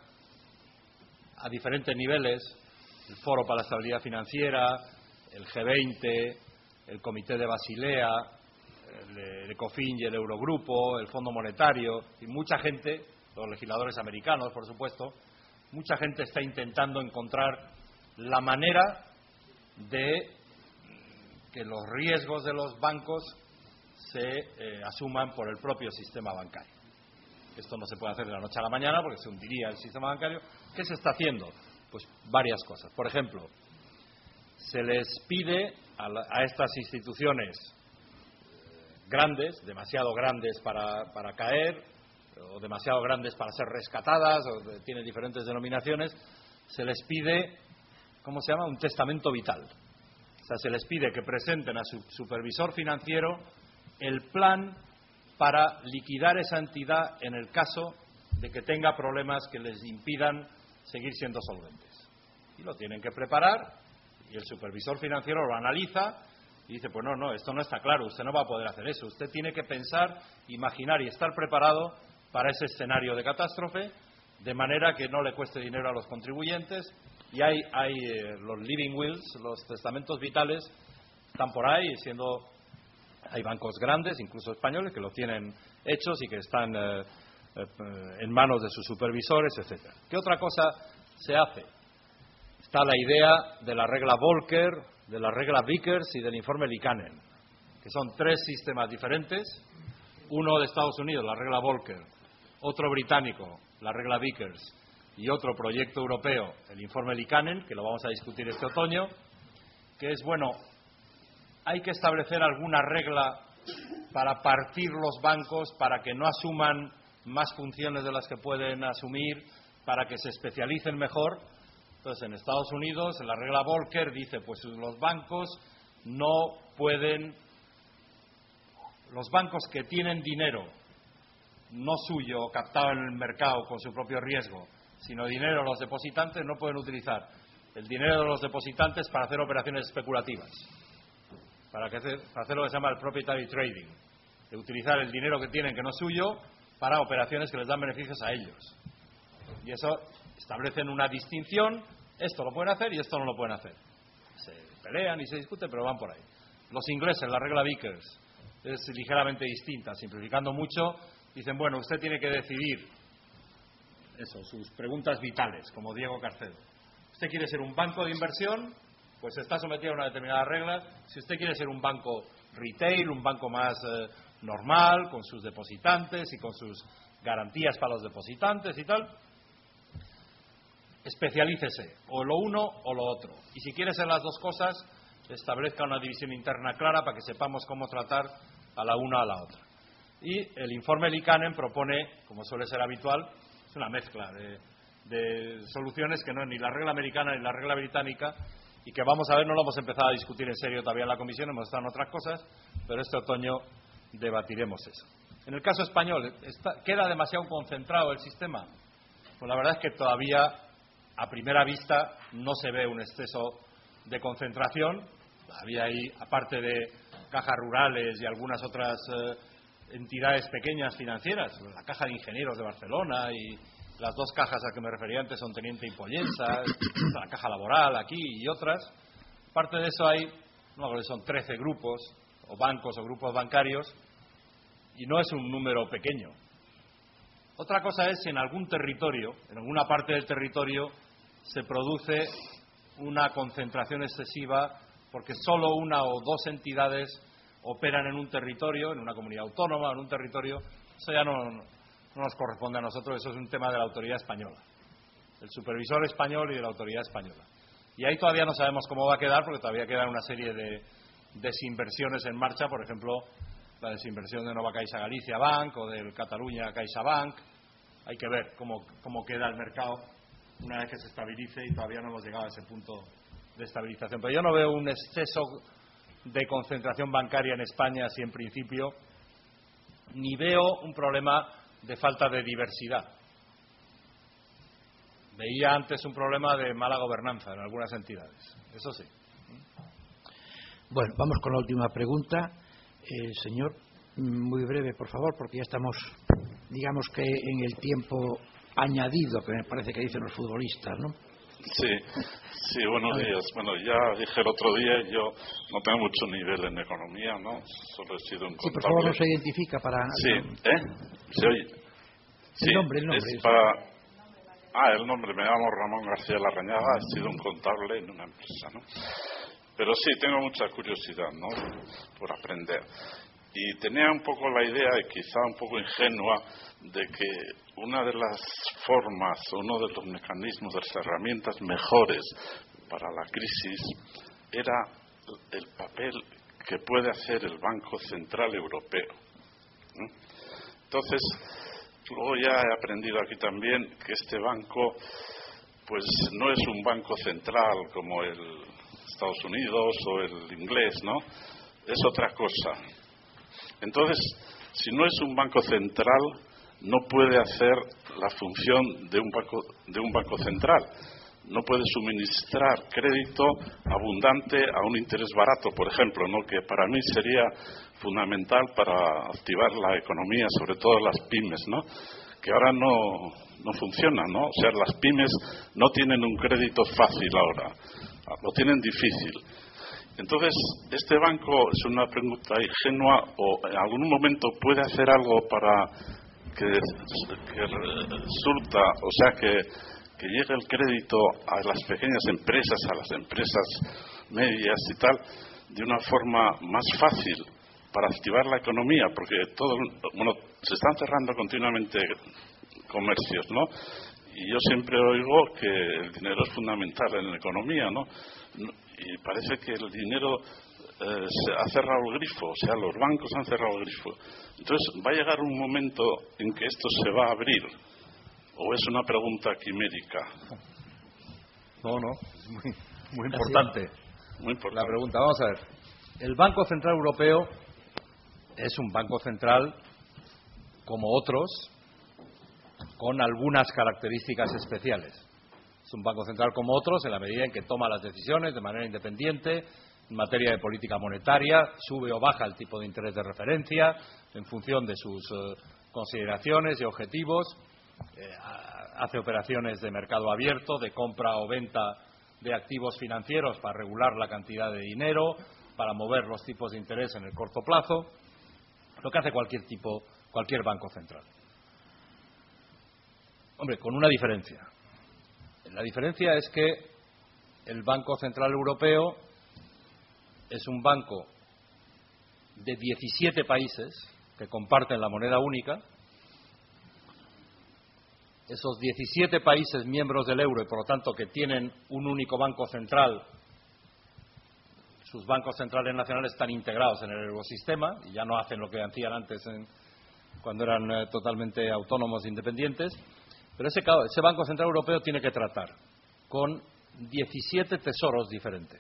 a diferentes niveles, el Foro para la Estabilidad Financiera, el G veinte, el Comité de Basilea, el ECOFIN y el Eurogrupo, el Fondo Monetario, y mucha gente, los legisladores americanos, por supuesto, mucha gente está intentando encontrar la manera de que los riesgos de los bancos se eh, asuman por el propio sistema bancario. Esto no se puede hacer de la noche a la mañana porque se hundiría el sistema bancario. ¿Qué se está haciendo? Pues varias cosas. Por ejemplo, se les pide a, la, a estas instituciones grandes, demasiado grandes para, para caer, o demasiado grandes para ser rescatadas, o tienen diferentes denominaciones, se les pide, ¿cómo se llama?, un testamento vital. O sea, se les pide que presenten a su supervisor financiero el plan para liquidar esa entidad en el caso de que tenga problemas que les impidan seguir siendo solventes. Y lo tienen que preparar, y el supervisor financiero lo analiza y dice, pues no, no, esto no está claro, usted no va a poder hacer eso. Usted tiene que pensar, imaginar y estar preparado para ese escenario de catástrofe, de manera que no le cueste dinero a los contribuyentes. Y hay, hay eh, los living wills, los testamentos vitales, están por ahí, siendo... Hay bancos grandes, incluso españoles, que lo tienen hechos y que están eh, eh, en manos de sus supervisores, etcétera. ¿Qué otra cosa se hace? Está la idea de la regla Volcker, de la regla Vickers y del informe Liikanen, que son tres sistemas diferentes, uno de Estados Unidos, la regla Volcker, otro británico, la regla Vickers, y otro proyecto europeo, el informe Liikanen, que lo vamos a discutir este otoño, que es, bueno, hay que establecer alguna regla para partir los bancos, para que no asuman más funciones de las que pueden asumir, para que se especialicen mejor. Entonces, en Estados Unidos, la regla Volcker dice, pues los bancos no pueden, los bancos que tienen dinero no suyo, captado en el mercado con su propio riesgo, sino dinero de los depositantes, no pueden utilizar el dinero de los depositantes para hacer operaciones especulativas. Para, que hacer, para hacer lo que se llama el proprietary trading, de utilizar el dinero que tienen que no es suyo para operaciones que les dan beneficios a ellos. Y eso establecen una distinción, esto lo pueden hacer y esto no lo pueden hacer. Se pelean y se discuten, pero van por ahí. Los ingleses, la regla Vickers, es ligeramente distinta, simplificando mucho, dicen, bueno, usted tiene que decidir eso, sus preguntas vitales, como Diego Carcedo. Usted quiere ser un banco de inversión, pues está sometido a una determinada regla. Si usted quiere ser un banco retail, un banco más eh, normal, con sus depositantes y con sus garantías para los depositantes y tal, especialícese, o lo uno o lo otro. Y si quiere ser las dos cosas, establezca una división interna clara para que sepamos cómo tratar a la una o a la otra. Y el informe Liikanen propone, como suele ser habitual, es una mezcla de, de soluciones que no es ni la regla americana ni la regla británica, y que vamos a ver, no lo hemos empezado a discutir en serio todavía en la comisión, hemos estado en otras cosas, pero este otoño debatiremos eso. En el caso español, está, ¿queda demasiado concentrado el sistema? Pues la verdad es que todavía, a primera vista, no se ve un exceso de concentración. Había ahí, aparte de cajas rurales y algunas otras eh, entidades pequeñas financieras, la Caja de Ingenieros de Barcelona y las dos cajas a que me refería antes son Teniente y Pollensa, la Caja Laboral aquí y otras. Aparte de eso hay, no creo que son trece grupos o bancos o grupos bancarios, y no es un número pequeño. Otra cosa es si en algún territorio, en alguna parte del territorio, se produce una concentración excesiva porque solo una o dos entidades operan en un territorio, en una comunidad autónoma, en un territorio. Eso ya no, no nos corresponde a nosotros, eso es un tema de la autoridad española, del supervisor español y de la autoridad española. Y ahí todavía no sabemos cómo va a quedar, porque todavía quedan una serie de desinversiones en marcha, por ejemplo, la desinversión de Nova Caixa Galicia Bank o del Cataluña Caixa Bank. Hay que ver cómo, cómo queda el mercado una vez que se estabilice, y todavía no hemos llegado a ese punto de estabilización. Pero yo no veo un exceso de concentración bancaria en España, así en principio, ni veo un problema de falta de diversidad. Veía antes un problema de mala gobernanza en algunas entidades, eso sí. Bueno, vamos con la última pregunta. Eh, señor, muy breve, por favor, porque ya estamos, digamos que en el tiempo añadido, que me parece que dicen los futbolistas, ¿no? Sí, sí, buenos días. Bueno, ya dije el otro día, yo no tengo mucho nivel en economía, ¿no? Solo he sido un contable. Sí, por favor, no se identifica para... Sí, ¿eh? ¿Se oye? Sí, el nombre, el nombre. Es para... Ah, el nombre, me llamo Ramón García Larrañaga, he sido un contable en una empresa, ¿no? Pero sí, tengo mucha curiosidad, ¿no?, por aprender. Y tenía un poco la idea, y quizá un poco ingenua, de que una de las formas, uno de los mecanismos, de las herramientas mejores para la crisis era el papel que puede hacer el Banco Central Europeo, ¿no? Entonces, luego ya he aprendido aquí también que este banco, pues no es un banco central como el Estados Unidos o el inglés, ¿no? Es otra cosa. Entonces, si no es un banco central, no puede hacer la función de un banco, de un banco central. No puede suministrar crédito abundante a un interés barato, por ejemplo, ¿no?, que para mí sería fundamental para activar la economía, sobre todo las pymes, ¿no?, que ahora no, no funcionan, ¿no? O sea, las pymes no tienen un crédito fácil ahora, lo tienen difícil. Entonces, ¿este banco, es una pregunta ingenua, o en algún momento puede hacer algo para que, que resulta, o sea, que, que llegue el crédito a las pequeñas empresas, a las empresas medias y tal, de una forma más fácil para activar la economía? Porque todo, bueno, se están cerrando continuamente comercios, ¿no? Y yo siempre oigo que el dinero es fundamental en la economía, ¿no? Y parece que el dinero eh, se ha cerrado el grifo, o sea, los bancos han cerrado el grifo. Entonces, ¿va a llegar un momento en que esto se va a abrir? ¿O es una pregunta quimérica? No, no, es muy, muy importante. Muy importante. La pregunta, vamos a ver. El Banco Central Europeo es un banco central como otros, con algunas características especiales. Es un banco central como otros en la medida en que toma las decisiones de manera independiente en materia de política monetaria, sube o baja el tipo de interés de referencia en función de sus eh, consideraciones y objetivos, eh, hace operaciones de mercado abierto, de compra o venta de activos financieros para regular la cantidad de dinero, para mover los tipos de interés en el corto plazo, lo que hace cualquier tipo, cualquier banco central. Hombre, con una diferencia. La diferencia es que el Banco Central Europeo es un banco de diecisiete países que comparten la moneda única. Esos diecisiete países miembros del euro y, por lo tanto, que tienen un único banco central, sus bancos centrales nacionales están integrados en el eurosistema y ya no hacen lo que hacían antes en, cuando eran eh, totalmente autónomos e independientes. Pero ese, ese Banco Central Europeo tiene que tratar con diecisiete tesoros diferentes.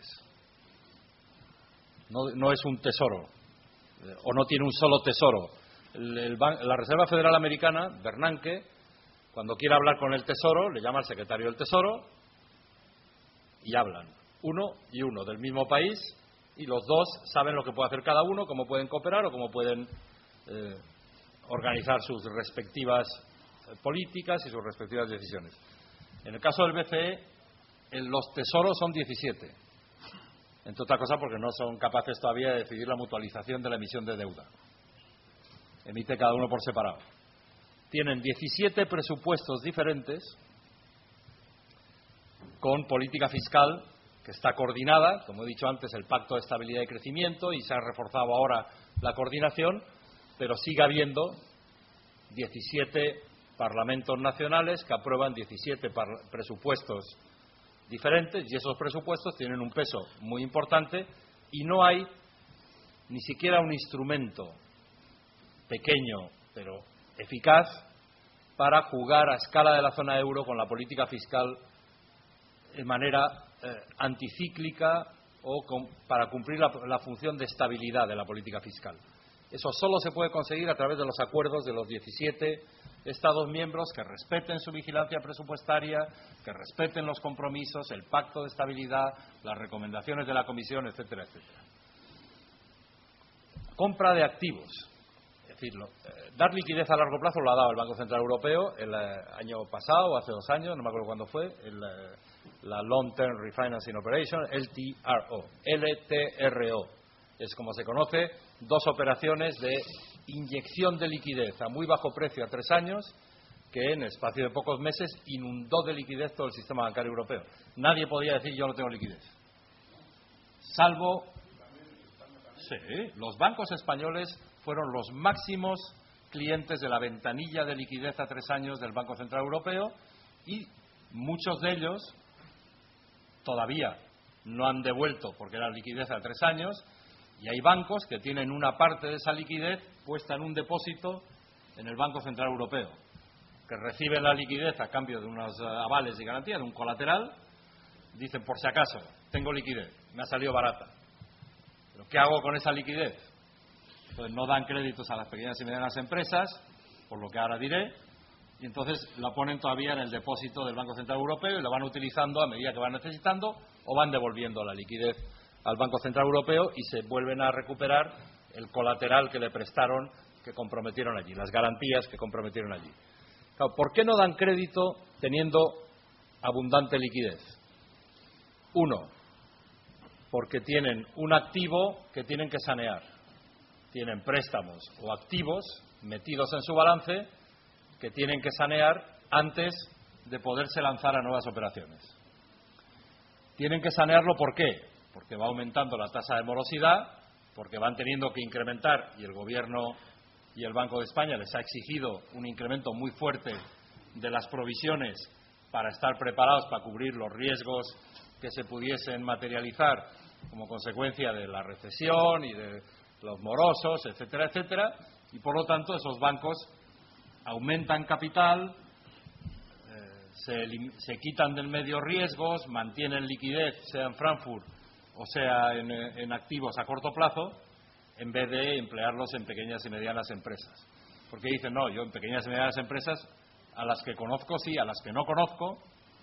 No, no es un tesoro, eh, o no tiene un solo tesoro. El, el, la Reserva Federal Americana, Bernanke, cuando quiere hablar con el Tesoro, le llama al secretario del Tesoro y hablan, uno y uno, del mismo país, y los dos saben lo que puede hacer cada uno, cómo pueden cooperar o cómo pueden eh, organizar sus respectivas políticas y sus respectivas decisiones. En el caso del B C E, en los tesoros son diecisiete, entre otras cosas porque no son capaces todavía de decidir la mutualización de la emisión de deuda. Emite cada uno por separado. Tienen diecisiete presupuestos diferentes con política fiscal que está coordinada, como he dicho antes, el Pacto de Estabilidad y Crecimiento, y se ha reforzado ahora la coordinación, pero sigue habiendo diecisiete parlamentos nacionales que aprueban diecisiete presupuestos diferentes, y esos presupuestos tienen un peso muy importante y no hay ni siquiera un instrumento pequeño pero eficaz para jugar a escala de la zona euro con la política fiscal de manera eh, anticíclica o con, para cumplir la, la función de estabilidad de la política fiscal. Eso solo se puede conseguir a través de los acuerdos de los diecisiete Estados miembros que respeten su vigilancia presupuestaria, que respeten los compromisos, el pacto de estabilidad, las recomendaciones de la Comisión, etcétera, etcétera. Compra de activos. Es decir, lo, eh, dar liquidez a largo plazo lo ha dado el Banco Central Europeo el eh, año pasado o hace dos años, no me acuerdo cuándo fue, el, eh, la Long Term Refinancing Operation, L T R O. L T R O. Es como se conoce, dos operaciones de inyección de liquidez a muy bajo precio a tres años que en espacio de pocos meses inundó de liquidez todo el sistema bancario europeo. Nadie podía decir yo no tengo liquidez. Salvo... Sí, los bancos españoles fueron los máximos clientes de la ventanilla de liquidez a tres años del Banco Central Europeo y muchos de ellos todavía no han devuelto porque era liquidez a tres años. Y hay bancos que tienen una parte de esa liquidez puesta en un depósito en el Banco Central Europeo, que reciben la liquidez a cambio de unos avales y garantías, de un colateral, dicen, por si acaso, tengo liquidez, me ha salido barata. ¿Pero qué hago con esa liquidez? Pues no dan créditos a las pequeñas y medianas empresas, por lo que ahora diré, y entonces la ponen todavía en el depósito del Banco Central Europeo y lo van utilizando a medida que van necesitando o van devolviendo la liquidez al Banco Central Europeo y se vuelven a recuperar el colateral que le prestaron, que comprometieron allí, las garantías que comprometieron allí. Claro, ¿por qué no dan crédito teniendo abundante liquidez? Uno, porque tienen un activo que tienen que sanear. Tienen préstamos o activos metidos en su balance que tienen que sanear antes de poderse lanzar a nuevas operaciones. Tienen que sanearlo, ¿por qué? Porque va aumentando la tasa de morosidad, porque van teniendo que incrementar, y el Gobierno y el Banco de España les ha exigido un incremento muy fuerte de las provisiones para estar preparados para cubrir los riesgos que se pudiesen materializar como consecuencia de la recesión y de los morosos, etcétera, etcétera, y por lo tanto esos bancos aumentan capital, eh, se, se quitan del medio riesgos, mantienen liquidez, sea en Frankfurt o sea en, en activos a corto plazo, en vez de emplearlos en pequeñas y medianas empresas. Porque dicen, no, yo en pequeñas y medianas empresas, a las que conozco sí, a las que no conozco,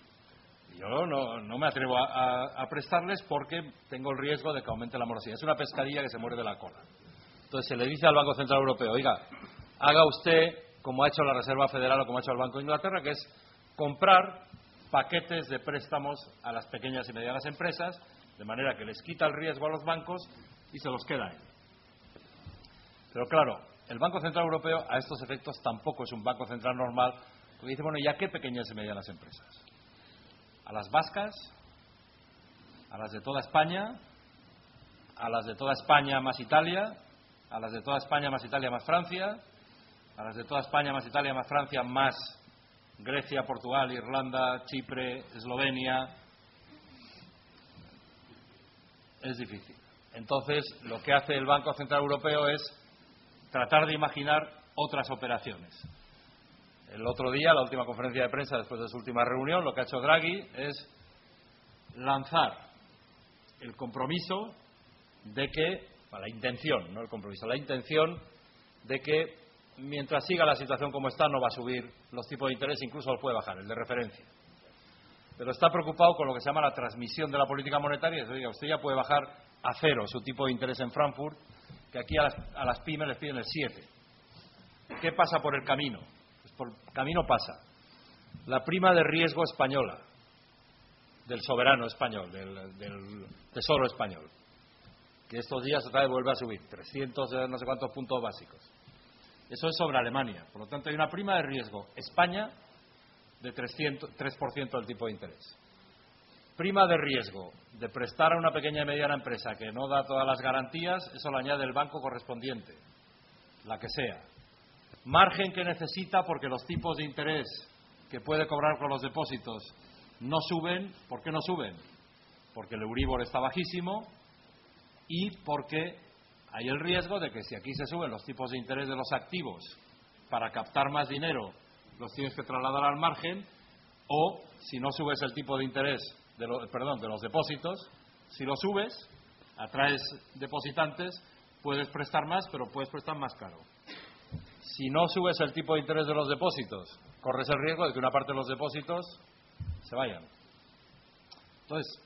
yo no, no me atrevo a, a, a prestarles porque tengo el riesgo de que aumente la morosidad. Es una pescadilla que se muerde la cola. Entonces se le dice al Banco Central Europeo, oiga, haga usted como ha hecho la Reserva Federal o como ha hecho el Banco de Inglaterra, que es comprar paquetes de préstamos a las pequeñas y medianas empresas, de manera que les quita el riesgo a los bancos y se los queda ahí. Pero claro, el Banco Central Europeo a estos efectos tampoco es un Banco Central normal, porque dice, bueno, ¿y a qué pequeñas y medianas empresas? ¿A las vascas? ¿A las de toda España? ¿A las de toda España más Italia? ¿A las de toda España más Italia más Francia? ¿A las de toda España más Italia más Francia más Grecia, Portugal, Irlanda, Chipre, Eslovenia? Es difícil. Entonces, lo que hace el Banco Central Europeo es tratar de imaginar otras operaciones. El otro día, la última conferencia de prensa después de su última reunión, lo que ha hecho Draghi es lanzar el compromiso de que, la intención, no el compromiso, la intención de que mientras siga la situación como está no va a subir los tipos de interés, incluso los puede bajar, el de referencia. Pero está preocupado con lo que se llama la transmisión de la política monetaria. Es decir, usted ya puede bajar a cero su tipo de interés en Frankfurt, que aquí a las, a las pymes les piden el siete. ¿Qué pasa por el camino? Pues por el camino pasa la prima de riesgo española, del soberano español, del, del tesoro español, que estos días otra vez vuelve a subir, trescientos no sé cuántos puntos básicos. Eso es sobre Alemania. Por lo tanto, hay una prima de riesgo España de trescientos, tres por ciento del tipo de interés. Prima de riesgo de prestar a una pequeña y mediana empresa que no da todas las garantías, eso lo añade el banco correspondiente, la que sea. Margen que necesita porque los tipos de interés que puede cobrar con los depósitos no suben. ¿Por qué no suben? Porque el Euribor está bajísimo y porque hay el riesgo de que si aquí se suben los tipos de interés de los activos para captar más dinero, los tienes que trasladar al margen, o si no subes el tipo de interés de lo, perdón, de los depósitos, si lo subes, atraes depositantes, puedes prestar más, pero puedes prestar más caro. Si no subes el tipo de interés de los depósitos, corres el riesgo de que una parte de los depósitos se vayan. Entonces,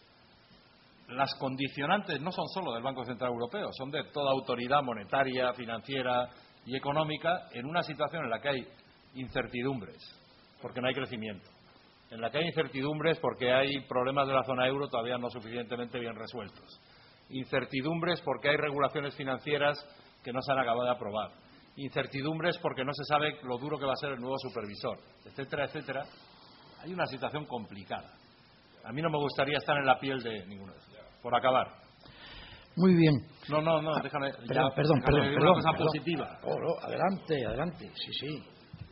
las condicionantes no son solo del Banco Central Europeo, son de toda autoridad monetaria, financiera y económica en una situación en la que hay incertidumbres, porque no hay crecimiento, en la que hay incertidumbres porque hay problemas de la zona euro todavía no suficientemente bien resueltos, incertidumbres porque hay regulaciones financieras que no se han acabado de aprobar, incertidumbres porque no se sabe lo duro que va a ser el nuevo supervisor, etcétera, etcétera. Hay una situación complicada. A mí no me gustaría estar en la piel de ninguno de ellos. Por acabar. Muy bien. No, no, no, déjame. Perdón, ya, perdón, déjame perdón, decir perdón, una cosa perdón. positiva. Oh, no, adelante, adelante. Sí, sí.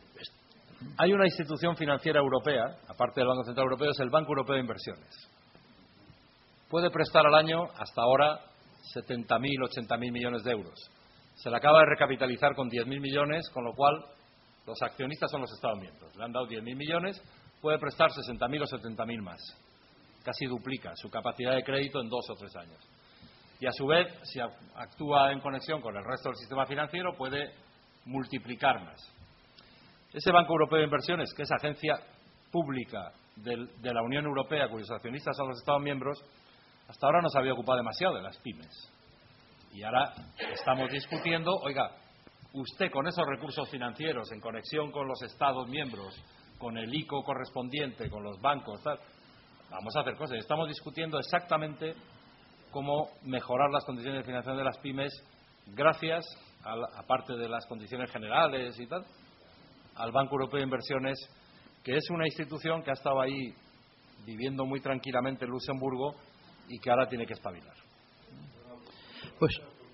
Hay una institución financiera europea, aparte del Banco Central Europeo, es el Banco Europeo de Inversiones. Puede prestar al año, hasta ahora, setenta mil, ochenta mil millones de euros. Se le acaba de recapitalizar con diez mil millones, con lo cual los accionistas son los Estados miembros. Le han dado diez mil millones, puede prestar sesenta mil o setenta mil más. Casi duplica su capacidad de crédito en dos o tres años. Y a su vez, si actúa en conexión con el resto del sistema financiero, puede multiplicar más. Ese Banco Europeo de Inversiones, que es agencia pública del, de la Unión Europea, cuyos accionistas son los Estados miembros, hasta ahora no se había ocupado demasiado de las pymes. Y ahora estamos discutiendo, oiga, usted con esos recursos financieros en conexión con los Estados miembros, con el I C O correspondiente, con los bancos, tal, vamos a hacer cosas. Estamos discutiendo exactamente cómo mejorar las condiciones de financiación de las pymes gracias, a la, aparte de las condiciones generales y tal, al Banco Europeo de Inversiones, que es una institución que ha estado ahí viviendo muy tranquilamente en Luxemburgo y que ahora tiene que espabilar. Pues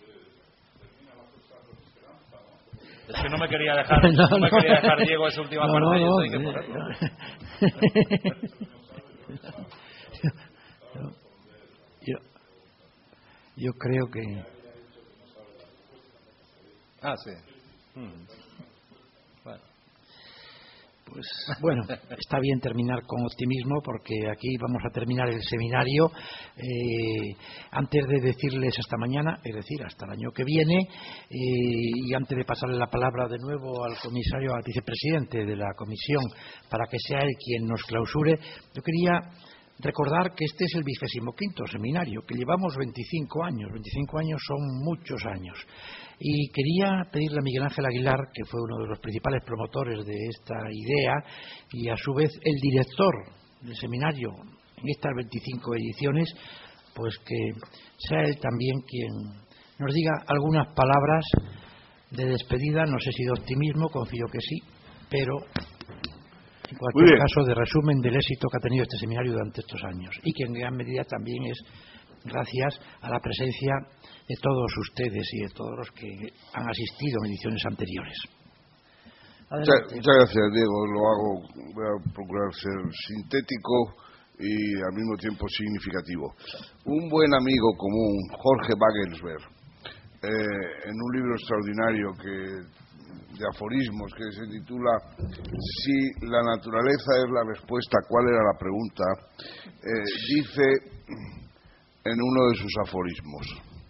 es que no me quería dejar, no, no me no. quería dejar Diego esa última no, parte. No, y no, hay que no, yo, yo creo que ah sí hmm. bueno. Pues bueno, está bien terminar con optimismo porque aquí vamos a terminar el seminario. Eh, antes de decirles hasta mañana, es decir, hasta el año que viene, eh, y antes de pasarle la palabra de nuevo al comisario, al vicepresidente de la comisión, para que sea él quien nos clausure, yo quería recordar que este es el vigésimo quinto seminario, que llevamos veinticinco años. veinticinco años son muchos años. Y quería pedirle a Miguel Ángel Aguilar, que fue uno de los principales promotores de esta idea y a su vez el director del seminario en estas veinticinco ediciones, pues que sea él también quien nos diga algunas palabras de despedida, no sé si de optimismo, confío que sí, pero en cualquier caso de resumen del éxito que ha tenido este seminario durante estos años, y que en gran medida también es gracias a la presencia de todos ustedes y de todos los que han asistido en ediciones anteriores. Muchas, muchas gracias, Diego. Lo hago, voy a procurar ser sintético y al mismo tiempo significativo. Un buen amigo común, Jorge Wagensberg, eh, en un libro extraordinario que, de aforismos que se titula Si la naturaleza es la respuesta, ¿cuál era la pregunta?, eh, dice en uno de sus aforismos: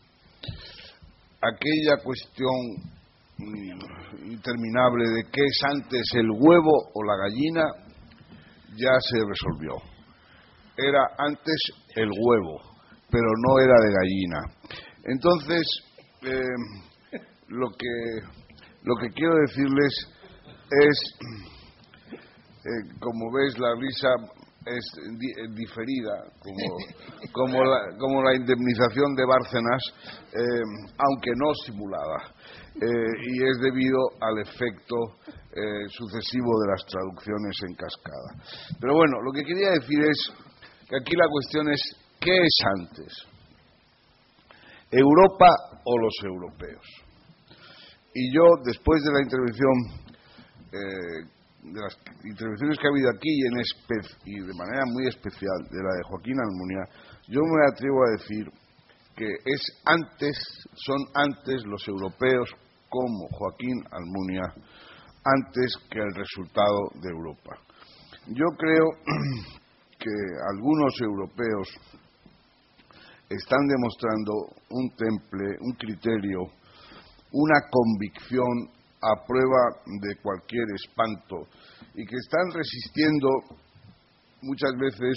aquella cuestión interminable de qué es antes el huevo o la gallina ya se resolvió. Era antes el huevo, pero no era de gallina. Entonces, eh, lo que lo que quiero decirles es, eh, como ves, la risa es di diferida, como, como, la, como la indemnización de Bárcenas, eh, aunque no simulada, eh, y es debido al efecto eh, sucesivo de las traducciones en cascada. Pero bueno, lo que quería decir es que aquí la cuestión es ¿qué es antes? ¿Europa o los europeos? Y yo, después de la intervención eh, de las intervenciones que ha habido aquí y, en espe y de manera muy especial de la de Joaquín Almunia, yo me atrevo a decir que es antes, son antes los europeos como Joaquín Almunia, antes que el resultado de Europa. Yo creo que algunos europeos están demostrando un temple, un criterio, una convicción a prueba de cualquier espanto, y que están resistiendo muchas veces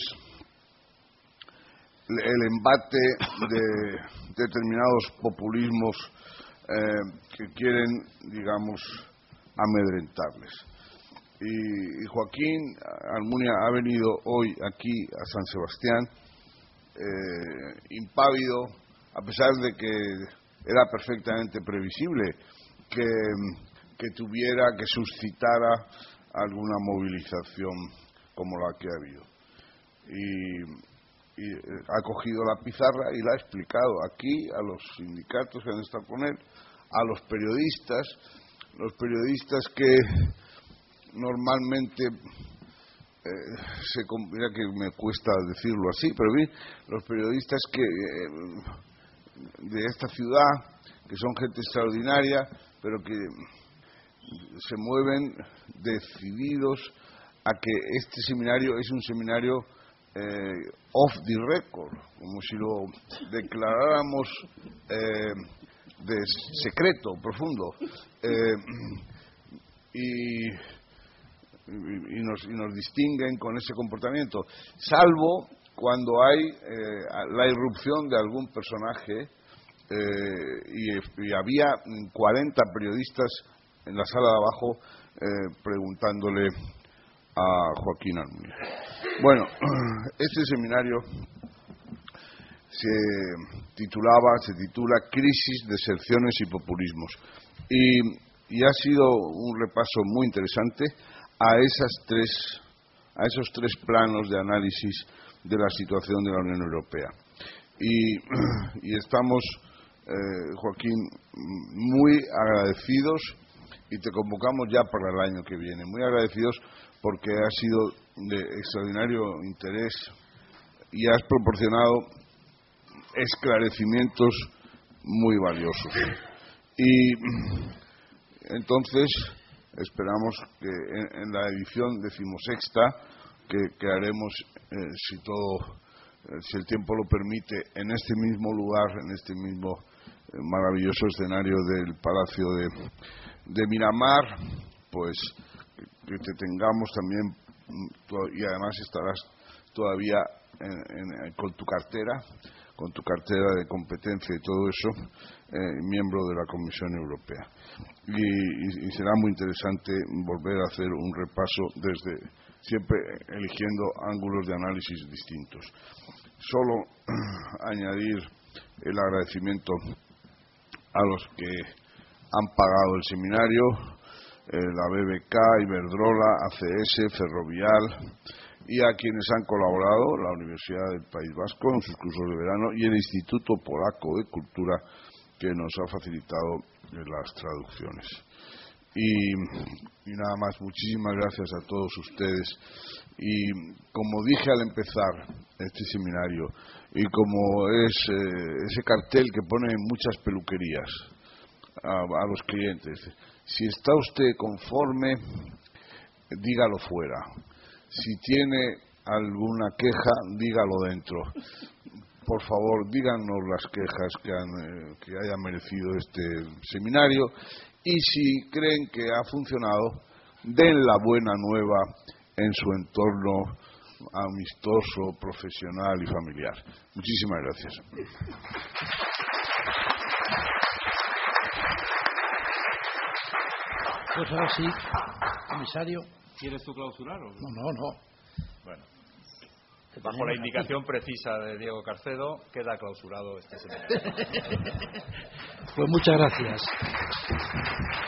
el embate de determinados populismos eh, que quieren, digamos, amedrentarles. Y, y Joaquín Almunia ha venido hoy aquí a San Sebastián eh, impávido, a pesar de que era perfectamente previsible que que tuviera, que suscitara alguna movilización como la que ha habido. Y, y ha cogido la pizarra y la ha explicado aquí a los sindicatos que han estado con él, a los periodistas, los periodistas que normalmente, eh, se, mira que me cuesta decirlo así, pero bien, los periodistas que eh, de esta ciudad, que son gente extraordinaria, pero que se mueven decididos a que este seminario es un seminario eh, off the record, como si lo declaráramos eh, de secreto profundo, eh, y, y, nos, y nos distinguen con ese comportamiento, salvo cuando hay eh, la irrupción de algún personaje, eh, y, y había cuarenta periodistas en la sala de abajo eh, preguntándole a Joaquín Almunia. Bueno, este seminario se titulaba, se titula Crisis, Deserciones y Populismos, y, y ha sido un repaso muy interesante a esas tres, a esos tres planos de análisis de la situación de la Unión Europea. Y, y estamos, eh, Joaquín, muy agradecidos, y te convocamos ya para el año que viene, muy agradecidos porque has sido de extraordinario interés y has proporcionado esclarecimientos muy valiosos. Y entonces esperamos que en, en la edición decimosexta que, que haremos, eh, si todo, eh, si el tiempo lo permite, en este mismo lugar, en este mismo eh, maravilloso escenario del Palacio de de Miramar, pues que te tengamos también, y además estarás todavía en, en, con tu cartera, con tu cartera de competencia y todo eso, eh, miembro de la Comisión Europea. Y, y, y será muy interesante volver a hacer un repaso desde, siempre eligiendo ángulos de análisis distintos. Solo añadir el agradecimiento a los que han pagado el seminario, eh, la B B K, Iberdrola, A C S, Ferrovial, y a quienes han colaborado, la Universidad del País Vasco en sus cursos de verano y el Instituto Polaco de Cultura, que nos ha facilitado las traducciones. Y, y nada más, muchísimas gracias a todos ustedes. Y como dije al empezar este seminario, y como es eh, ese cartel que pone en muchas peluquerías a, a los clientes, si está usted conforme, dígalo fuera. Si tiene alguna queja, dígalo dentro. Por favor, díganos las quejas que, han, eh, que haya merecido este seminario, y si creen que ha funcionado, den la buena nueva en su entorno amistoso, profesional y familiar. Muchísimas gracias. Pues ahora sí, comisario. ¿Quieres tú clausurar o no? No, no, no. Bueno, bajo la indicación precisa de Diego Carcedo, queda clausurado este seminario. Pues muchas gracias.